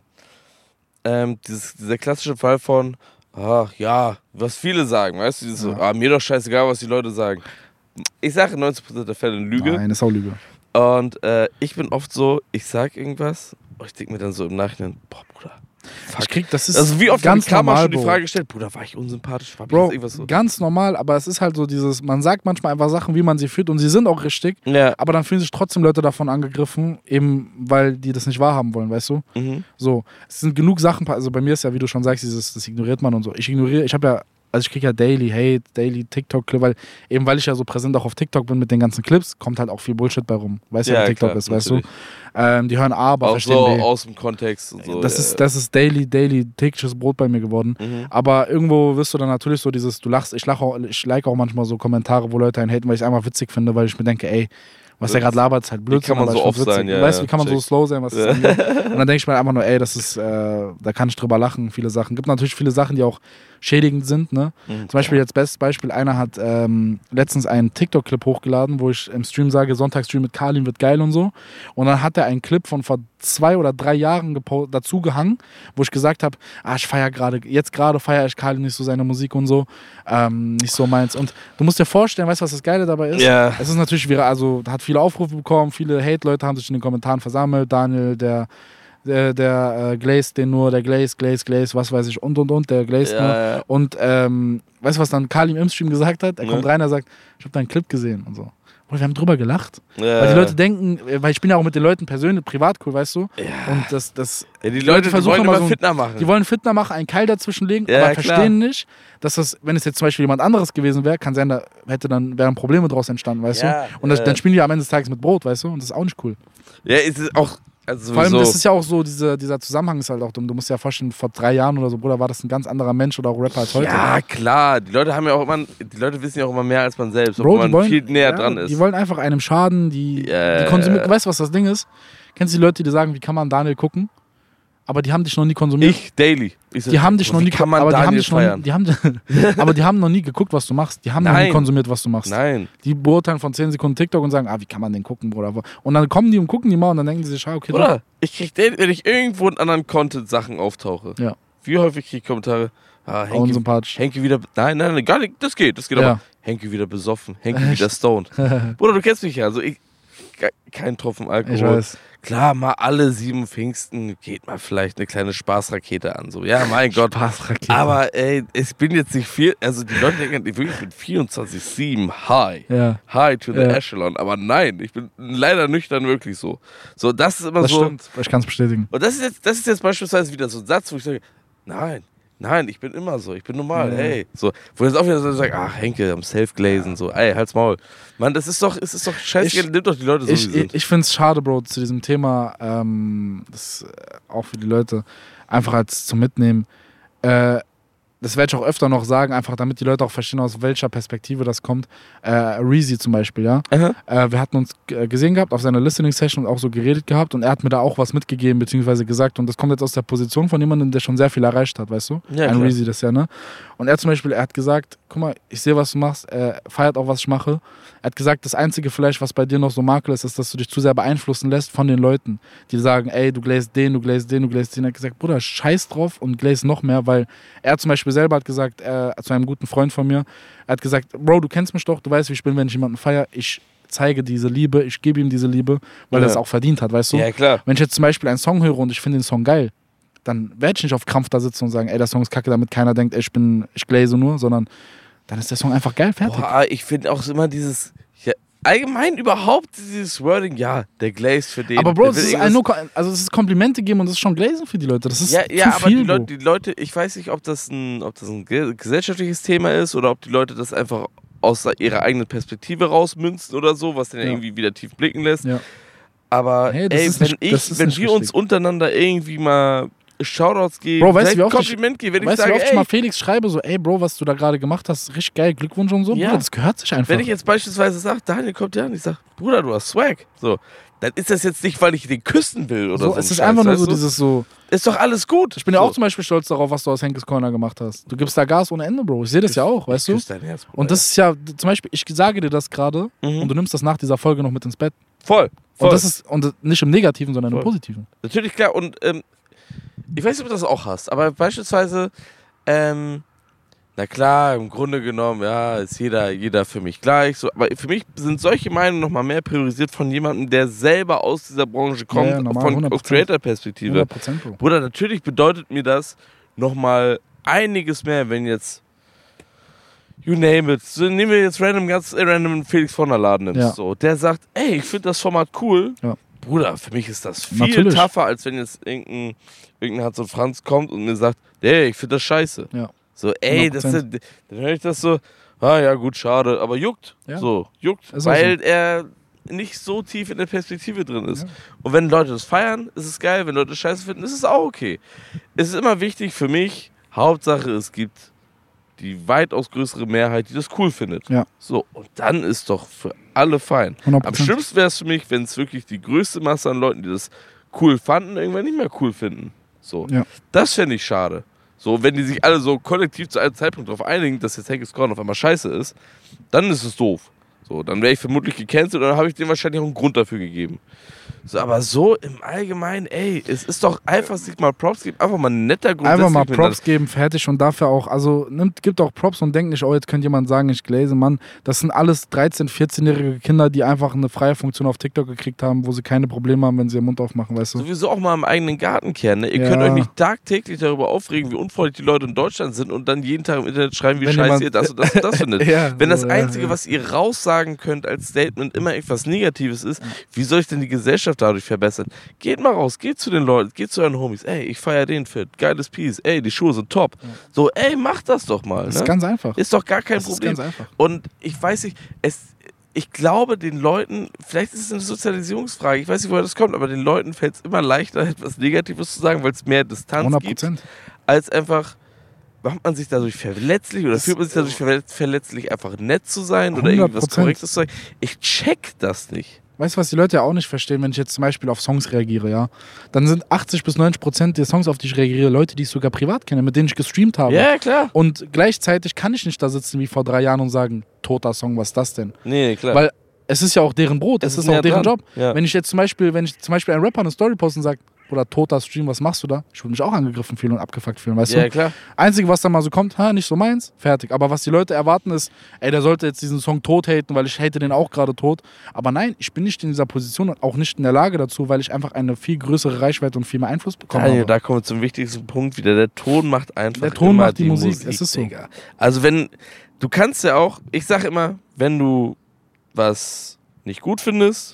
Ähm, dieses, dieser klassische Fall von, ach ja, was viele sagen, weißt du, dieses so, Ja. ah, mir doch scheißegal, was die Leute sagen. Ich sage in neunzig Prozent der Fälle eine Lüge. Nein, ist auch Lüge. Und äh, ich bin oft so, ich sag irgendwas und ich denke mir dann so im Nachhinein, boah, Bruder, fuck. Ich krieg, das ist Also wie oft ganz hat Karma normal, schon die Bro. Frage gestellt, Bruder, war ich unsympathisch? War ich Bro, jetzt irgendwas so? ganz normal, aber es ist halt so dieses, man sagt manchmal einfach Sachen, wie man sie fühlt und sie sind auch richtig, Ja. aber dann fühlen sich trotzdem Leute davon angegriffen, eben weil die das nicht wahrhaben wollen, weißt du? Mhm. So, es sind genug Sachen, also bei mir ist ja, wie du schon sagst, dieses, das ignoriert man und so. Ich ignoriere, ich habe ja, also ich kriege ja daily Hate, daily TikTok-Clip, weil eben weil ich ja so präsent auch auf TikTok bin mit den ganzen Clips, kommt halt auch viel Bullshit bei rum. Weißt du, Ja, wie TikTok klar, ist, weißt du? natürlich. Ähm, die hören A, aber Auch verstehen so B. aus dem Kontext und so. Das ja. ist, das ist daily, daily, tägliches Brot bei mir geworden. Mhm. Aber irgendwo wirst du dann natürlich so dieses, du lachst, ich lache auch, ich like auch manchmal so Kommentare, wo Leute einen haten, weil ich es einfach witzig finde, weil ich mir denke, ey, was der gerade labert, ist halt Blödsinn. kann man aber so ich find's off sein, witzig. ja, Weißt du, ja, wie kann man so check. slow sein, was das angeht? Und dann denke ich mir einfach nur, ey, das ist, äh, da kann ich drüber lachen, viele Sachen. Gibt natürlich viele Sachen, die auch schädigend sind, ne? Mhm. Zum Beispiel jetzt bestes Beispiel, einer hat ähm, letztens einen TikTok-Clip hochgeladen, wo ich im Stream sage, Sonntagsstream mit Kalim wird geil und so. Und dann hat er einen Clip von vor zwei oder drei Jahren gepo- dazu gehangen, wo ich gesagt habe, ah, ich feiere gerade, jetzt gerade feiere ich Kalim nicht so seine Musik und so, ähm, nicht so meins. Und du musst dir vorstellen, weißt du, was das Geile dabei ist? Ja. Es ist natürlich wieder, also hat viele Aufrufe bekommen, viele Hate-Leute haben sich in den Kommentaren versammelt, Daniel, der der, der äh, Glaze den nur, der Glaze, Glaze, Glaze, was weiß ich und und und, der Glaze nur. Ja, ja. Und ähm, weißt du, was dann Kalim im Stream gesagt hat? Er Ja. kommt rein, er sagt, ich habe deinen Clip gesehen und so. Und wir haben drüber gelacht. Ja. Weil die Leute denken, äh, weil ich bin ja auch mit den Leuten persönlich, privat cool, weißt du? Ja. Und das, das, Ja, die die Leute Leute versuchen wollen immer immer so- Fitner machen. die wollen Fitner machen, einen Keil dazwischenlegen, Ja, aber klar. verstehen nicht, dass das, wenn es jetzt zum Beispiel jemand anderes gewesen wäre, kann sein, da hätte dann, wären Probleme draus entstanden, weißt Ja, du? Und das, ja. dann spielen die am Ende des Tages mit Brot, weißt du? Und das ist auch nicht cool. Ja, es ist auch. Also Vor allem, sowieso. das ist ja auch so, diese, dieser Zusammenhang ist halt auch dumm. Du musst dir ja vorstellen, vor drei Jahren oder so, Bruder, war das ein ganz anderer Mensch oder auch Rapper als heute. Ja, klar. Die Leute haben ja auch immer, die Leute wissen ja auch immer mehr als man selbst, Bro, obwohl die man wollen, viel näher ja, dran ist. Die wollen einfach einem schaden, die, Ja. die konsumieren. Weißt du, was das Ding ist? Kennst du die Leute, die sagen, wie kann man Daniel gucken? Aber die haben dich noch nie konsumiert. Ich, daily. Ich sag, Die haben dich noch wie nie kann man aber die haben Daniel dich noch nie, feiern? die haben, aber die haben noch nie geguckt, was du machst. Die haben noch nie Nein. konsumiert, was du machst. Nein. Die beurteilen von zehn Sekunden TikTok und sagen, ah, wie kann man den gucken, Bruder? Und dann kommen die und gucken die mal und dann denken die sich, ah, okay, doch. Oder? Ich krieg den, wenn ich irgendwo in anderen Content-Sachen auftauche. Ja. Wie häufig krieg ich Kommentare? Ah, Henki, Unsympathisch. Henki wieder. Nein, nein, nein, gar nicht. Das geht. Das geht Ja. aber. Henki wieder besoffen. Henki wieder stoned. Bruder, du kennst mich ja. Also ich. ke- Kein Tropfen Alkohol. Ich weiß. Klar, mal alle sieben Pfingsten geht mal vielleicht eine kleine Spaßrakete an. So, ja, mein Gott. Spaßrakete. Aber ey, ich bin jetzt nicht viel. Also die Leute denken, ich bin wirklich vierundzwanzig sieben high. Ja. High to the Ja. echelon. Aber nein, ich bin leider nüchtern wirklich so. So, das ist immer Das so. stimmt. Ich kann es bestätigen. Und das ist, jetzt, das ist jetzt beispielsweise wieder so ein Satz, wo ich sage, nein, nein, ich bin immer so, ich bin normal, Ja. hey. So, wo jetzt auch wieder so sagt, ach Henke, am Self-Glazen, so, ey, halt's Maul. Mann, das ist doch, es ist doch scheißegal, Ich- nimm doch die Leute so, Ich, wie sie ich, sind. ich finde es schade, Bro, zu diesem Thema, ähm, das äh, auch für die Leute einfach als zum Mitnehmen. Äh, das werde ich auch öfter noch sagen, einfach damit die Leute auch verstehen, aus welcher Perspektive das kommt. Äh, Reezy zum Beispiel, ja. Aha. Äh, wir hatten uns g- gesehen gehabt auf seiner Listening-Session und auch so geredet gehabt und er hat mir da auch was mitgegeben, beziehungsweise gesagt und das kommt jetzt aus der Position von jemandem, der schon sehr viel erreicht hat, weißt du? Ja, Ein klar. Reezy, das ja, ne? Und er zum Beispiel, er hat gesagt, guck mal, ich sehe, was du machst, er feiert auch, was ich mache. Er hat gesagt, das Einzige vielleicht, was bei dir noch so Makel ist, ist, dass du dich zu sehr beeinflussen lässt von den Leuten, die sagen, ey, du gläst den, du gläst den, du gläst den. Er hat gesagt, Bruder, scheiß drauf und gläst noch mehr, weil er zum Beispiel selber hat gesagt, äh, zu einem guten Freund von mir, er hat gesagt, Bro, du kennst mich doch, du weißt, wie ich bin, wenn ich jemanden feiere, ich zeige diese Liebe, ich gebe ihm diese Liebe, weil Ja. er es auch verdient hat, weißt du? Ja, klar. Wenn ich jetzt zum Beispiel einen Song höre und ich finde den Song geil, dann werde ich nicht auf Krampf da sitzen und sagen, ey, der Song ist kacke, damit keiner denkt, ey, ich bin, ich glaze nur, sondern dann ist der Song einfach geil, fertig. Boah, ich finde auch immer dieses, ja, allgemein überhaupt dieses Wording, ja, der Glaze für den. Aber Bro, der es will ist, irgendwas- ein, nur, also es ist Komplimente geben und das ist schon Glazen für die Leute. Das ist Ja, zu ja aber viel, die, Leute, Bro. die Leute, ich weiß nicht, ob das ein, ob das ein ge- gesellschaftliches Thema ist oder ob die Leute das einfach aus ihrer eigenen Perspektive rausmünzen oder so, was den ja Ja. irgendwie wieder tief blicken lässt. Ja. Aber Hey, das ey, ist wenn, nicht- ich, das ist wenn nicht wir uns richtig. untereinander irgendwie mal Shoutouts geben, Bro, weißt du, vielleicht wie ein oft ich- Kompliment geben, wenn ich Weißt du, wie sage, oft ich ey, mal Felix schreibe, so, ey Bro, was du da gerade gemacht hast, ist richtig geil, Glückwunsch und so. Ja. Bruder, das gehört sich einfach. wenn ich jetzt beispielsweise sage, Daniel kommt ja an, ich sage, Bruder, du hast Swag, so, dann ist das jetzt nicht, weil ich den küssen will oder so. so, ein es ist Scheiß, einfach nur weißt so du? dieses so. Ist doch alles gut. Ich bin ja so. auch zum Beispiel stolz darauf, was du aus Henkes Corner gemacht hast. Du gibst da Gas ohne Ende, Bro. Ich sehe das ja auch, weißt du? Küss dein Herz, Bruder. Und das ist ja, zum Beispiel, ich sage dir das gerade Mhm. und du nimmst das nach dieser Folge noch mit ins Bett. voll, voll. Und das ist und nicht im Negativen, sondern im Voll. Positiven. Natürlich, klar. Und ähm, ich weiß nicht, ob du das auch hast, aber beispielsweise, ähm, na klar, im Grunde genommen, ja, ist jeder, jeder für mich gleich. So, aber für mich sind solche Meinungen nochmal mehr priorisiert von jemandem, der selber aus dieser Branche kommt, Ja, ja, normal, von hundert aus Prozent. Creator-Perspektive. hundert Prozent, Bro. Bruder, natürlich bedeutet mir das nochmal einiges mehr, wenn jetzt, you name it, so, nehmen wir jetzt random, ganz äh, random Felix von der Laden nimmst, Ja. so, der sagt, ey, ich finde das Format cool. Ja. Bruder, für mich ist das viel Natürlich. tougher, als wenn jetzt irgendein, irgendein Hans und Franz kommt und mir sagt, ey, ich finde das scheiße. Ja. So, ey, das, hundert Prozent. dann höre ich das so, ah ja, gut, schade, aber juckt. Ja. So, juckt, Ist auch weil er nicht so tief in der Perspektive drin ist. Ja. Und wenn Leute das feiern, ist es geil. Wenn Leute das scheiße finden, ist es auch okay. Es ist immer wichtig für mich, Hauptsache es gibt die weitaus größere Mehrheit, die das cool findet. Ja. So, und dann ist doch für alle fein. hundert Am Prozent. schlimmsten wäre es für mich, wenn es wirklich die größte Masse an Leuten, die das cool fanden, irgendwann nicht mehr cool finden. So. Ja. Das fände ich schade. So, wenn die sich alle so kollektiv zu einem Zeitpunkt darauf einigen, dass jetzt Henkes Korn auf einmal scheiße ist, dann ist es doof. So, dann wäre ich vermutlich gecancelt und dann habe ich denen wahrscheinlich auch einen Grund dafür gegeben. So, aber so im Allgemeinen, ey, es ist doch einfach, sich mal Props geben, einfach mal ein netter Grund. Einfach mal deswegen Props geben, fertig und dafür auch, also nimmt, gibt auch Props und denkt nicht, oh, jetzt könnte jemand sagen, ich glaze, Mann. Das sind alles dreizehn-, vierzehnjährige Kinder, die einfach eine freie Funktion auf TikTok gekriegt haben, wo sie keine Probleme haben, wenn sie ihren Mund aufmachen, weißt du? Sowieso auch mal im eigenen Garten kehren. Ne? Ihr Ja. könnt euch nicht tagtäglich darüber aufregen, wie unfreundlich die Leute in Deutschland sind und dann jeden Tag im Internet schreiben, wie Wenn scheiße jemand- ihr das und das und das findet. Ja, Wenn das so, ja, Einzige, ja. was ihr raussagen könnt als Statement, immer etwas Negatives ist, wie soll ich denn die Gesellschaft dadurch verbessern? Geht mal raus, geht zu den Leuten, geht zu euren Homies. Ey, ich feiere den Fit, geiles Piece. Ey, die Schuhe sind top. So, ey, macht das doch mal. Das Ne? ist ganz einfach. Ist doch gar kein Das ist Problem. ganz einfach. Und ich weiß nicht, es, ich glaube den Leuten, vielleicht ist es eine Sozialisierungsfrage, ich weiß nicht, woher das kommt, aber den Leuten fällt es immer leichter, etwas Negatives zu sagen, weil es mehr Distanz hundert gibt, Prozent. als einfach, macht man sich dadurch verletzlich oder Das- fühlt man sich dadurch verletz- verletzlich, einfach nett zu sein oder hundert irgendwas Prozent. Korrektes zu sagen. Ich check das nicht. Weißt du, was die Leute ja auch nicht verstehen, wenn ich jetzt zum Beispiel auf Songs reagiere, ja? Dann sind achtzig bis neunzig Prozent der Songs, auf die ich reagiere, Leute, die ich sogar privat kenne, mit denen ich gestreamt habe. Ja, klar. Und gleichzeitig kann ich nicht da sitzen wie vor drei Jahren und sagen, toter Song, was ist das denn? Nee, klar. Weil es ist ja auch deren Brot, es, Es ist, ist auch näher deren dran. Job. Ja. Wenn ich jetzt zum Beispiel, wenn ich zum Beispiel ein Rapper eine Story poste und sagt, oder toter Stream, was machst du da? Ich würde mich auch angegriffen fühlen und abgefuckt fühlen, weißt ja, du? klar. Einzige, was dann mal so kommt, ha, nicht so meins, fertig. Aber was die Leute erwarten ist, ey, der sollte jetzt diesen Song tot haten, weil ich hate den auch gerade tot. Aber nein, ich bin nicht in dieser Position und auch nicht in der Lage dazu, weil ich einfach eine viel größere Reichweite und viel mehr Einfluss bekomme. Daniel, da kommen wir zum wichtigsten Punkt wieder. Der Ton macht einfach Der Ton immer macht die Musik, es ist so. Digga. Also wenn, du kannst ja auch, ich sag immer, wenn du was nicht gut findest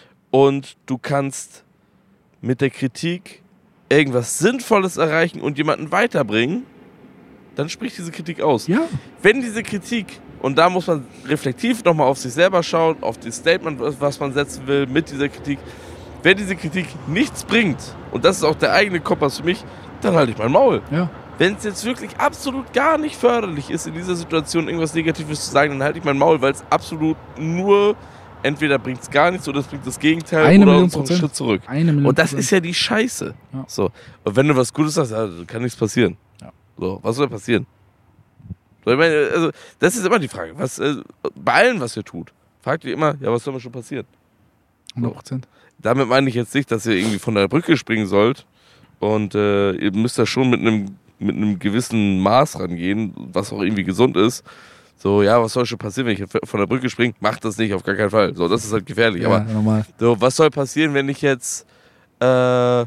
und du kannst mit der Kritik irgendwas Sinnvolles erreichen und jemanden weiterbringen, dann spricht diese Kritik aus. Ja, Wenn diese Kritik, und da muss man reflektiv nochmal auf sich selber schauen, auf das Statement, was man setzen will mit dieser Kritik, wenn diese Kritik nichts bringt, und das ist auch der eigene Kompass für mich, dann halte ich mein Maul. ja. wenn es jetzt wirklich absolut gar nicht förderlich ist, in dieser Situation irgendwas Negatives zu sagen, dann halte ich mein Maul, weil es absolut nur, entweder bringt es gar nichts oder es bringt das Gegenteil Eine oder Million uns einen Prozent. Schritt zurück. Eine Million Und das Prozent. ist ja die Scheiße. Ja. So. Und wenn du was Gutes sagst, ja, kann nichts passieren. Ja. So, was soll passieren? So, ich meine, also, das ist immer die Frage. Was, äh, bei allem, was ihr tut, fragt ihr immer, ja, was soll mir schon passieren? hundert Prozent. Damit meine ich jetzt nicht, dass ihr irgendwie von der Brücke springen sollt. Und äh, ihr müsst da schon mit einem mit einem gewissen Maß rangehen, was auch irgendwie gesund ist. So, ja, was soll schon passieren, wenn ich von der Brücke springe? Macht das nicht, auf gar keinen Fall. So, das ist halt gefährlich. Ja, Aber normal. so, was soll passieren, wenn ich jetzt äh,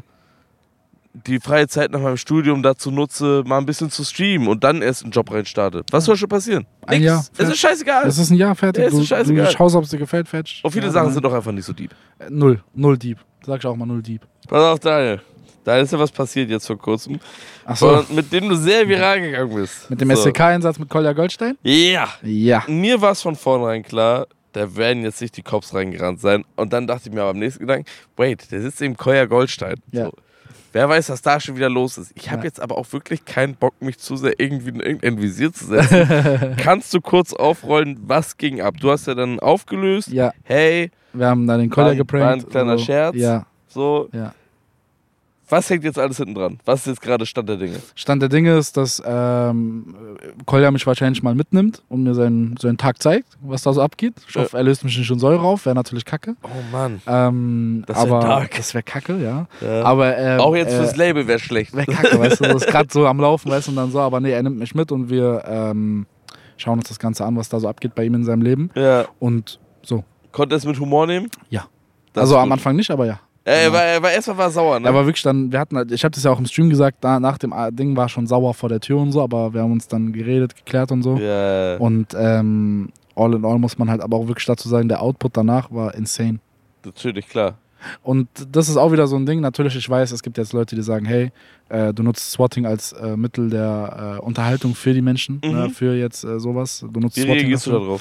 die freie Zeit nach meinem Studium dazu nutze, mal ein bisschen zu streamen und dann erst einen Job reinstarte? Was soll schon passieren? Ein Nix. Jahr. Es ist scheißegal. Es ist ein Jahr fertig. Ja, es ist du, scheißegal. du schaust, ob es dir gefällt, fertig. Und viele ja, Sachen nein. sind doch einfach nicht so deep. Äh, Null. Null Deep. Sag ich auch mal null Deep. Pass auf, Daniel. Da ist ja was passiert jetzt vor kurzem. Achso. Mit dem du sehr viral gegangen bist. Mit dem so. S C K-Einsatz mit Kolja Goldstein? Ja. Ja. Mir war es von vornherein klar, da werden jetzt nicht die Cops reingerannt sein. Und dann dachte ich mir aber am nächsten Gedanken, wait, der sitzt im Kolja Goldstein. Ja. So. Wer weiß, was da schon wieder los ist. Ich habe Ja. jetzt aber auch wirklich keinen Bock, mich zu sehr irgendwie in irgendein Visier zu setzen. Kannst du kurz aufrollen, was ging ab? Du hast ja dann aufgelöst. Ja. Hey, Wir haben da den Kolja War ein- geprankt. war ein kleiner so. Scherz. Ja. so. Ja. Was hängt jetzt alles hinten dran? Was ist jetzt gerade Stand der Dinge? Stand der Dinge ist, dass ähm, Kolja mich wahrscheinlich mal mitnimmt und mir seinen, seinen Tag zeigt, was da so abgeht. Ich hoffe, er löst mich nicht in Säure auf, wäre natürlich kacke. Oh Mann. Ähm, Das wär aber dark. das wäre kacke, ja. Ja. Aber ähm, Auch jetzt äh, fürs Label wäre schlecht. wäre kacke, weißt du, das ist gerade so am Laufen, weißt du, und dann so, aber nee, er nimmt mich mit und wir ähm, schauen uns das Ganze an, was da so abgeht bei ihm in seinem Leben. Ja. Und so. Konnte er es mit Humor nehmen? Ja. Das Also ist am gut. Anfang nicht, aber ja. Er, er war, er war erstmal war sauer, ne? Er war wirklich dann, wir hatten, halt- ich habe das ja auch im Stream gesagt, da, nach dem Ding war schon sauer vor der Tür und so, aber wir haben uns dann geredet, geklärt und so. ja, Und ähm, all in all muss man halt aber auch wirklich dazu sagen, der Output danach war insane. natürlich, klar. Und das ist auch wieder so ein Ding. Natürlich, ich weiß, es gibt jetzt Leute, die sagen, hey, äh, du nutzt Swatting als äh, Mittel der äh, Unterhaltung für die Menschen, Mhm. ne, für jetzt äh, sowas. Du nutzt Wie Swatting reagierst du dafür. darauf?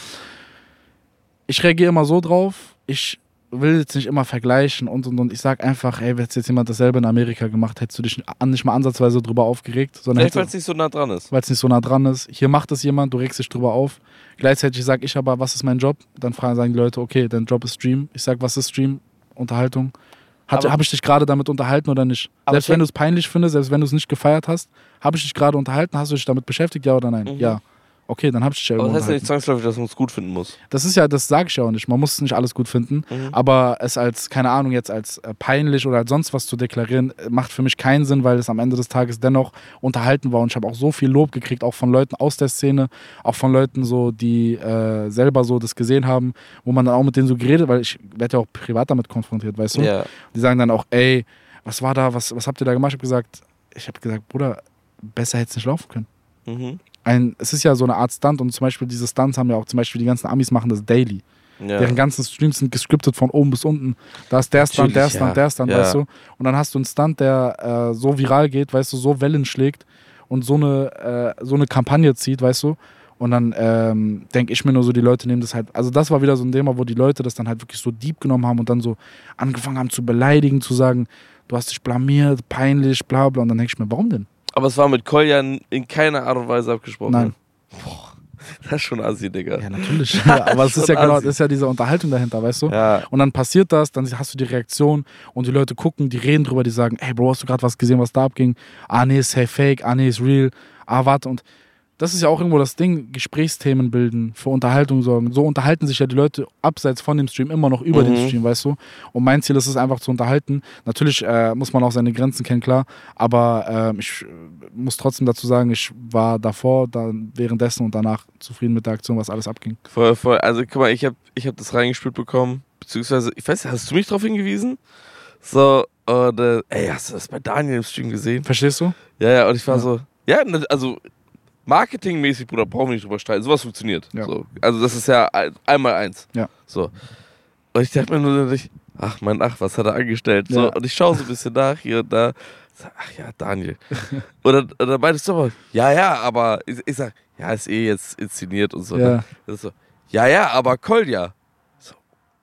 Ich reagiere immer so drauf, ich will jetzt nicht immer vergleichen und und und. Ich sag einfach, hey, hätte jetzt jemand dasselbe in Amerika gemacht, hättest du dich nicht mal ansatzweise drüber aufgeregt, sondern Vielleicht, weil hätte, es nicht so nah dran ist. weil es nicht so nah dran ist. Hier macht es jemand, du regst dich drüber auf. Gleichzeitig sage ich aber, was ist mein Job? Dann fragen sagen die Leute, okay, dein Job ist Stream. Ich sag, was ist Stream? Unterhaltung. Aber- Habe ich dich gerade damit unterhalten oder nicht? Aber Selbst ich- wenn du es peinlich findest, selbst wenn du es nicht gefeiert hast, habe ich dich gerade unterhalten? Hast du dich damit beschäftigt, ja oder nein? Mhm. Ja. Okay, dann habe ich dich ja Aber irgendwo das heißt ja nicht unterhalten. zwangsläufig, dass man es gut finden muss. Das ist ja, das sage ich ja auch nicht. Man muss nicht alles gut finden. Mhm. Aber es als, keine Ahnung, jetzt als äh, peinlich oder als sonst was zu deklarieren, äh, macht für mich keinen Sinn, weil es am Ende des Tages dennoch unterhalten war. Und ich habe auch so viel Lob gekriegt, auch von Leuten aus der Szene, auch von Leuten so, die äh, selber so das gesehen haben, wo man dann auch mit denen so geredet, weil ich werde ja auch privat damit konfrontiert, weißt du? Ja. Die sagen dann auch, ey, was war da, was, was habt ihr da gemacht? Ich habe gesagt, ich habe gesagt, Bruder, besser hätte es nicht laufen können. Mhm. Ein, es ist ja so eine Art Stunt und zum Beispiel diese Stunts haben ja auch zum Beispiel die ganzen Amis machen das daily. Ja. Deren ganzen Streams sind gescriptet von oben bis unten. Da ist der Stunt, der Natürlich, Stunt, ja. der Stunt, Ja. weißt du. Und dann hast du einen Stunt, der äh, so viral geht, weißt du, so Wellen schlägt und so eine, äh, so eine Kampagne zieht, weißt du. Und dann ähm, denke ich mir nur so, die Leute nehmen das halt, also das war wieder so ein Thema, wo die Leute das dann halt wirklich so deep genommen haben und dann so angefangen haben zu beleidigen, zu sagen, du hast dich blamiert, peinlich, bla bla. Und dann denke ich mir, warum denn? Aber es war mit Koljan in keiner Art und Weise abgesprochen. Nein. Boah, das ist schon assi, Digga. Ja, natürlich. Aber es ist ja Schon genau, assi. das ist ja diese Unterhaltung dahinter, weißt du? Ja. Und dann passiert das, dann hast du die Reaktion und die Leute gucken, die reden drüber, die sagen, ey Bro, hast du gerade was gesehen, was da abging? Ah nee, ist hey, fake, ah nee, ist real, ah warte. Und das ist ja auch irgendwo das Ding, Gesprächsthemen bilden, für Unterhaltung sorgen. So unterhalten sich ja die Leute abseits von dem Stream immer noch über Mhm. den Stream, weißt du? Und mein Ziel ist es einfach zu unterhalten. Natürlich äh, muss man auch seine Grenzen kennen, klar, aber äh, ich äh, muss trotzdem dazu sagen, ich war davor, dann währenddessen und danach zufrieden mit der Aktion, was alles abging. Voll, voll. Also guck mal, ich habe ich hab das reingespielt bekommen, beziehungsweise, ich weiß nicht, hast du mich darauf hingewiesen? So, und, äh, ey, hast du das bei Daniel im Stream gesehen? Verstehst du? Ja, ja, und ich war Ja. so, ja, ne, also marketingmäßig, Bruder, brauchen wir nicht drüber streiten. Sowas funktioniert. Ja. So. Also das ist ja ein, einmal eins. Ja. So. Und ich dachte mir nur, ich, ach mein Ach, was hat er angestellt? So. Ja. Und ich schaue so ein bisschen nach hier und da. Sag, ach ja, Daniel. und, dann, und dann meintest du aber, ja, ja, aber ich, ich sag, ja, ist eh jetzt inszeniert und so. Ja. Das ist so, ja, ja, aber Kolja. So,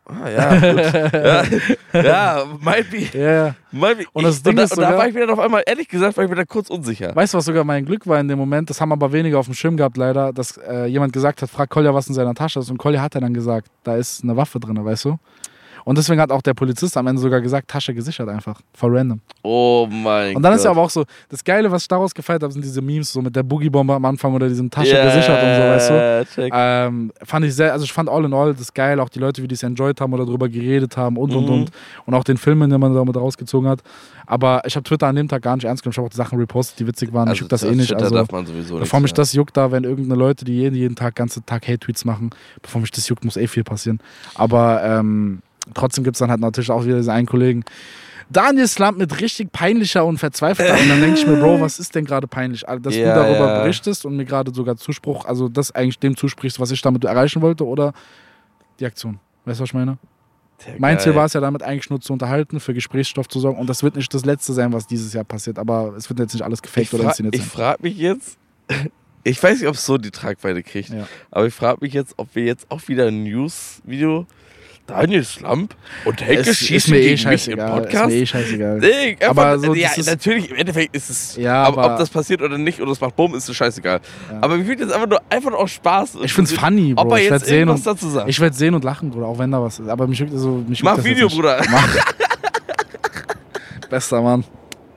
Ah, ja, gut. ja, ja, might be. Ja, ja. Might be. Und das ich, Ding und da, ist und da sogar- war ich mir dann auf einmal, ehrlich gesagt, war ich mir da kurz unsicher. Weißt du, was sogar mein Glück war in dem Moment? Das haben aber weniger auf dem Schirm gehabt, leider, dass äh, jemand gesagt hat, frag Kolja, was in seiner Tasche ist. Und Kolja hat dann gesagt, da ist eine Waffe drin, weißt du? Und deswegen hat auch der Polizist am Ende sogar gesagt, Tasche gesichert einfach. For random. Oh mein Gott. Und dann ist ja aber auch so, das Geile, was ich daraus gefeiert habe, sind diese Memes, so mit der Boogie-Bombe am Anfang oder diesem Tasche Ja, gesichert und so, weißt du? check. Ähm, fand ich sehr, also ich fand all in all das geil, auch die Leute, wie die es enjoyed haben oder drüber geredet haben und und Mhm. und. Und auch den Filmen, den man damit rausgezogen hat. Aber ich habe Twitter an dem Tag gar nicht ernst genommen. Ich habe auch die Sachen repostet, die witzig waren. Also mich juckt das eh nicht. Twitter Also, darf man sowieso bevor mich nicht, das juckt, da, wenn irgendeine Leute, die jeden, jeden Tag, ganze Tag Hate-Tweets machen, bevor mich das juckt, muss eh viel passieren. Aber ähm, trotzdem gibt es dann halt natürlich auch wieder diesen einen Kollegen, Daniel Slump mit richtig peinlicher und verzweifelter. Und dann denke ich mir, Bro, was ist denn gerade peinlich? Also, dass Ja, du darüber ja. berichtest und mir gerade sogar Zuspruch, also das eigentlich dem zusprichst, was ich damit erreichen wollte, oder die Aktion. Weißt du, was ich meine? Ja, Mein geil. Ziel war es ja damit eigentlich nur zu unterhalten, für Gesprächsstoff zu sorgen. Und das wird nicht das Letzte sein, was dieses Jahr passiert. Aber es wird jetzt nicht alles Ich, gefaked oder fra inszeniert ich sein. frage mich jetzt, ich weiß nicht, ob es so die Tragweite kriegt, Ja. aber ich frage mich jetzt, ob wir jetzt auch wieder ein News-Video, Daniel Slump und Henke Es ist schießen mir eh gegen mich im scheißegal. Ist Podcast. mir eh scheißegal. Nee, einfach, Aber so, ja, das ist- natürlich, im Endeffekt ist es, Ja, ob, aber- ob das passiert oder nicht oder es macht Bumm, ist es scheißegal. Ja. Aber mir fühlt jetzt einfach nur, einfach nur auch Spaß. Ich find's funny, Bro. Ob er Ich jetzt werd sehen irgendwas und- dazu sagt. Ich werde sehen und lachen, Bruder, auch wenn da was ist. Aber mich juckt so, mich juckt Mach das Video, jetzt nicht. Bruder. Bester Mann.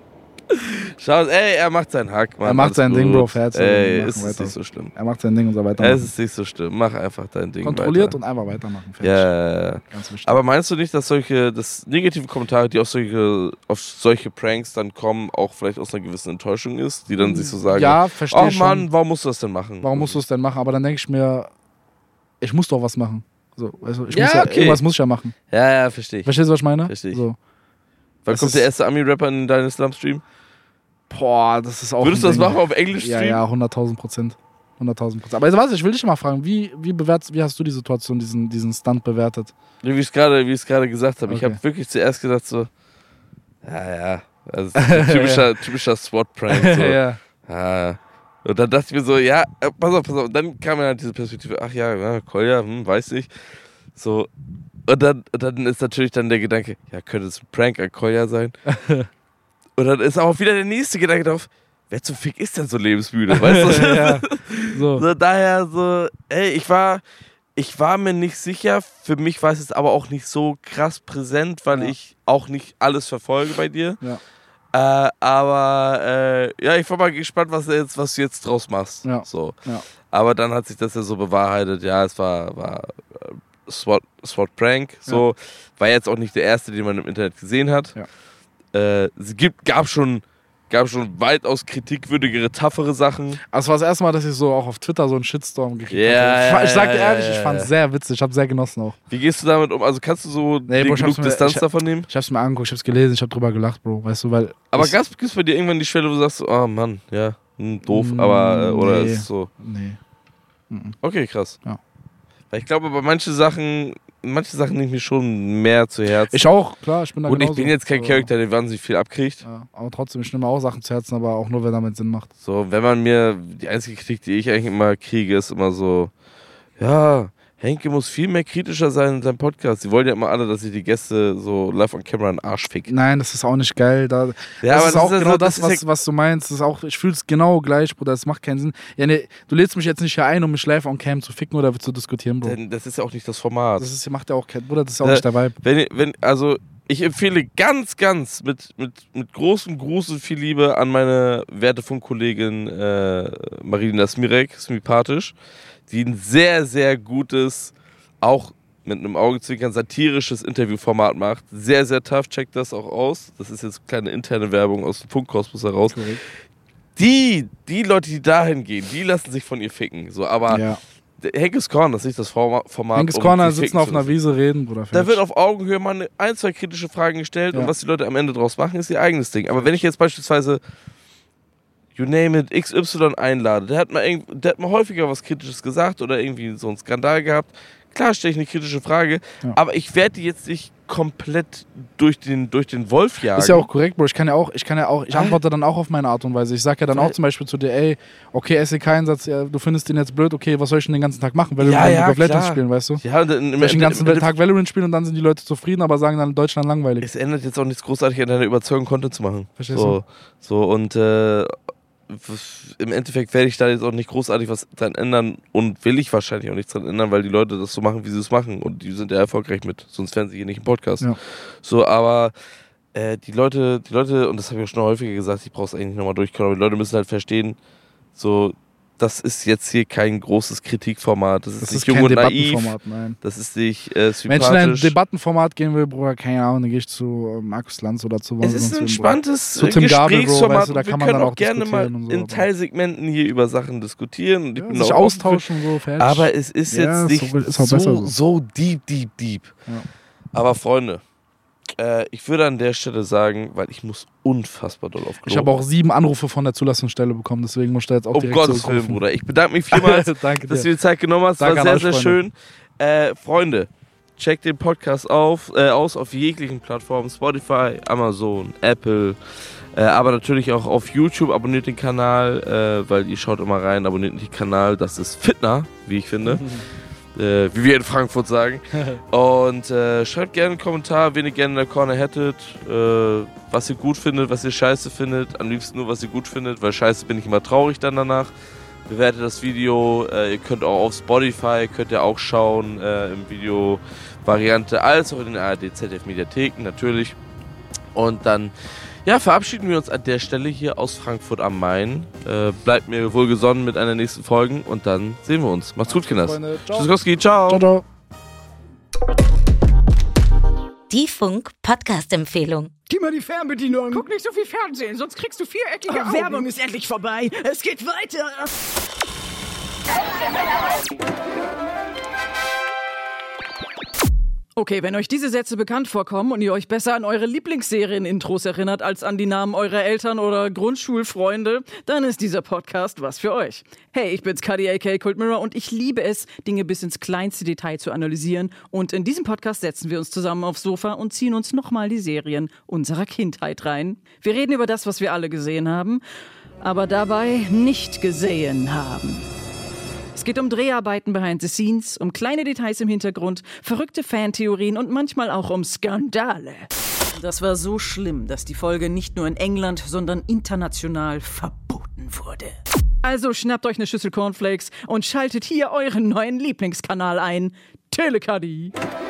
Schau, ey, er macht seinen Hack, Mann. Er macht alles sein gut. Ding, Bro, fertig. Ey, Machen es ist weiter. nicht so schlimm. Er macht sein Ding und so weiter. Es ist nicht so schlimm. Mach einfach dein Ding Kontrolliert weiter. und einfach weitermachen. Fertig. Ja, ja, ja. Ganz wichtig. Aber meinst du nicht, dass solche, dass negative Kommentare, die auf solche, auf solche Pranks dann kommen, auch vielleicht aus einer gewissen Enttäuschung ist, die dann sich so sagen, ja, verstehe oh ich Mann, schon. warum musst du das denn machen? Warum musst du es denn machen? Aber dann denke ich mir, ich muss doch was machen. So, weißt du, ich Ja, muss ja, okay. irgendwas muss ich ja machen. Ja, ja, verstehe ich. Verstehst du, was ich meine? Versteh ich. So. Wann Das kommt ist- der erste Ami-Rapper in deinen Slum-Stream? Boah, das ist auch Würdest du ein das Ding. machen auf Englisch Ja, streamen? ja, hunderttausend Prozent. hunderttausend Prozent. Aber jetzt was, ich will dich mal fragen, wie, wie, bewertest, wie hast du die Situation, diesen, diesen Stunt bewertet? Wie ich es gerade wie ich's gerade gesagt habe. Ich Okay. habe wirklich zuerst gedacht so, ja, ja, also das ist ein typischer, typischer SWAT-Prank. So. ja. Ja. Und dann dachte ich mir so, ja, äh, pass auf, pass auf. Und dann kam mir halt diese Perspektive, ach ja, ja Kolja, hm, weiß nicht. So. Und dann, und dann ist natürlich dann der Gedanke, ja, könnte es ein Prank an Kolja sein? Und dann ist auch wieder der nächste Gedanke drauf, wer zum Fick ist denn so lebensmüde, weißt du? ja. So. So, daher so, ey, ich war, ich war mir nicht sicher. Für mich war es jetzt aber auch nicht so krass präsent, weil Ja. ich auch nicht alles verfolge bei dir. Ja. Äh, aber äh, ja, ich war mal gespannt, was du jetzt, was du jetzt draus machst. Ja. So. Ja. Aber dann hat sich das ja so bewahrheitet. Ja, es war, war äh, SWAT, SWAT Prank. So. War jetzt auch nicht der erste, den man im Internet gesehen hat. Ja. Äh, es gibt, gab schon, gab schon weitaus kritikwürdigere, toughere Sachen. Also es war das erste Mal, dass ich so auch auf Twitter so einen Shitstorm gekriegt Ja, habe. Ich, ja, ich sag dir ja, ehrlich, ja, ich ja. fand es sehr witzig. Ich habe sehr genossen auch. Wie gehst du damit um? Also kannst du so Nee, dir Bro, ich genug hab's mir- Distanz ich- davon nehmen? Ich habe es mir angeguckt, ich habe es gelesen, ich habe drüber gelacht, Bro. Weißt du, weil... Aber ich, gibt es bei dir irgendwann die Schwelle, wo du sagst, so, oh Mann, ja, hm, doof, Mm, aber, äh, oder nee. ist so. Nee. Mhm. Okay, krass. Ja. Weil ich glaube, bei manchen Sachen, manche Sachen nehme ich mir schon mehr zu Herzen. Ich auch, klar, ich bin da Gut, ich genauso. bin jetzt kein Aber- Charakter, der wahnsinnig viel abkriegt. Ja, aber trotzdem, ich nehme auch Sachen zu Herzen, aber auch nur, wenn damit Sinn macht. So, wenn man mir, die einzige Kritik, die ich eigentlich immer kriege, ist immer so, ja, Henke muss viel mehr kritischer sein in seinem Podcast. Sie wollen ja immer alle, dass sie die Gäste so live on camera in den Arsch ficken. Nein, das ist auch nicht geil. Da, Ja, das aber ist das auch ist- genau das das, ist was, was du meinst. Das ist auch, ich fühle es genau gleich, Bruder. Das macht keinen Sinn. Ja, nee, du lädst mich jetzt nicht hier ein, um mich live on cam zu ficken oder zu diskutieren, Bro. Denn das ist ja auch nicht das Format. Das ist, macht ja auch kein, Bruder, das ist auch Äh, nicht der Vibe. Wenn, wenn, also ich empfehle ganz, ganz mit, mit, mit großem Gruß und viel Liebe an meine werte Funkkollegin äh, Marina Smirek, sympathisch, die ein sehr, sehr gutes, auch mit einem Augenzwinkern satirisches Interviewformat macht. Sehr, sehr tough, checkt das auch aus. Das ist jetzt kleine interne Werbung aus dem Funkkosmos heraus. Korrekt. Die, die Leute, die dahin gehen, die lassen sich von ihr ficken. So, aber Ja. Henkes Corner ist nicht das Forma- Format. Henkes um Corner sich sitzen ficken auf zu einer lassen. Wiese, reden, Bruder. Da fertig. wird auf Augenhöhe mal eine, ein, zwei kritische Fragen gestellt Ja. und was die Leute am Ende draus machen, ist ihr eigenes Ding. Aber wenn ich jetzt beispielsweise, you name it, X Y einlade, der hat mal, irgend, der hat mal häufiger was Kritisches gesagt oder irgendwie so einen Skandal gehabt, klar stelle ich eine kritische Frage, Ja. aber ich werde die jetzt nicht komplett durch den, durch den Wolf jagen. Ist ja auch korrekt, Bro. Ich kann ja auch, ich kann ja auch, ich Weil- antworte dann auch auf meine Art und Weise. Ich sag ja dann Weil- auch zum Beispiel zu dir, ey, okay, S E K-Einsatz, ja, du findest den jetzt blöd, okay, was soll ich denn den ganzen Tag machen? Weil Ja, wir ja, League of Legends klar. spielen, weißt du? Ja, und im, Soll ich den ganzen im, Tag Valorant spielen und dann sind die Leute zufrieden, aber sagen dann Deutschland langweilig. es ändert jetzt auch nichts großartig an deiner Überzeugung, Content zu machen. Verstehst so, so und äh, im Endeffekt werde ich da jetzt auch nicht großartig was dran ändern und will ich wahrscheinlich auch nichts dran ändern, weil die Leute das so machen, wie sie es machen und die sind ja erfolgreich mit, sonst wären sie hier nicht im Podcast. Ja. So, aber äh, die Leute, die Leute, und das habe ich auch schon häufiger gesagt, ich brauche es eigentlich nicht nochmal durchkommen, aber die Leute müssen halt verstehen, so, das ist jetzt hier kein großes Kritikformat, das ist Das nicht ist jung kein und naiv, Debattenformat, nein. das ist nicht äh, Wenn ich in ein sympathisch. Debattenformat gehen will, Bruder, keine Ahnung, dann gehe ich zu äh, Markus Lanz oder zu Es ist ein entspanntes Zu Tim Gabel, Bro, Gesprächsformat weißt du, da und wir kann man können dann auch auch gerne mal diskutieren und so, in aber- Teilsegmenten hier über Sachen diskutieren und ich Ja, bin sich auch offen austauschen und so, für, fertig. aber es ist Ja, jetzt ist nicht auch- ist auch besser so, so. so deep, deep, deep. Ja. Aber Freunde, äh, ich würde an der Stelle sagen, weil ich muss unfassbar doll auf Klo. Ich habe auch sieben Anrufe von der Zulassungsstelle bekommen, deswegen muss ich da jetzt auch Um direkt Gottes Willen, zurückrufen. Bruder. Ich bedanke mich vielmals, Danke dass dir. du die Zeit genommen hast. Danke War an sehr, euch, sehr Freunde. schön. Äh, Freunde, checkt den Podcast auf, äh, aus auf jeglichen Plattformen. Spotify, Amazon, Apple. Äh, aber natürlich auch auf YouTube. Abonniert den Kanal, äh, weil ihr schaut immer rein. Abonniert den Kanal. Das ist Fitner, wie ich finde. äh, wie wir in Frankfurt sagen. Und äh, schreibt gerne einen Kommentar, wen ihr gerne in der Corner hättet. Äh, was ihr gut findet, was ihr scheiße findet. Am liebsten nur, was ihr gut findet, weil scheiße bin ich immer traurig dann danach. Bewertet das Video. Äh, ihr könnt auch auf Spotify, könnt ihr auch schauen, äh, im Video-Variante, als auch in den A R D Z D F-Mediatheken natürlich. Und dann ja, verabschieden wir uns an der Stelle hier aus Frankfurt am Main. Äh, bleibt mir wohlgesonnen mit einer nächsten Folge und dann sehen wir uns. Macht's gut, Kinders. Freunde. Ciao. Tschüssikowski, ciao. Ciao, ciao. Die Funk-Podcast-Empfehlung. Gib mal die Fernbedienung. Guck nicht so viel Fernsehen, sonst kriegst du viereckige Oh, Augen. Werbung ist endlich vorbei. Es geht weiter. Okay, wenn euch diese Sätze bekannt vorkommen und ihr euch besser an eure Lieblingsserien-Intros erinnert als an die Namen eurer Eltern oder Grundschulfreunde, dann ist dieser Podcast was für euch. Hey, ich bin's, Cuddy aka Cold Mirror, und ich liebe es, Dinge bis ins kleinste Detail zu analysieren. Und in diesem Podcast setzen wir uns zusammen aufs Sofa und ziehen uns nochmal die Serien unserer Kindheit rein. Wir reden über das, was wir alle gesehen haben, aber dabei nicht gesehen haben. Es geht um Dreharbeiten behind the scenes, um kleine Details im Hintergrund, verrückte Fantheorien und manchmal auch um Skandale. Das war so schlimm, dass die Folge nicht nur in England, sondern international verboten wurde. Also schnappt euch eine Schüssel Cornflakes und schaltet hier euren neuen Lieblingskanal ein, Telecuddy.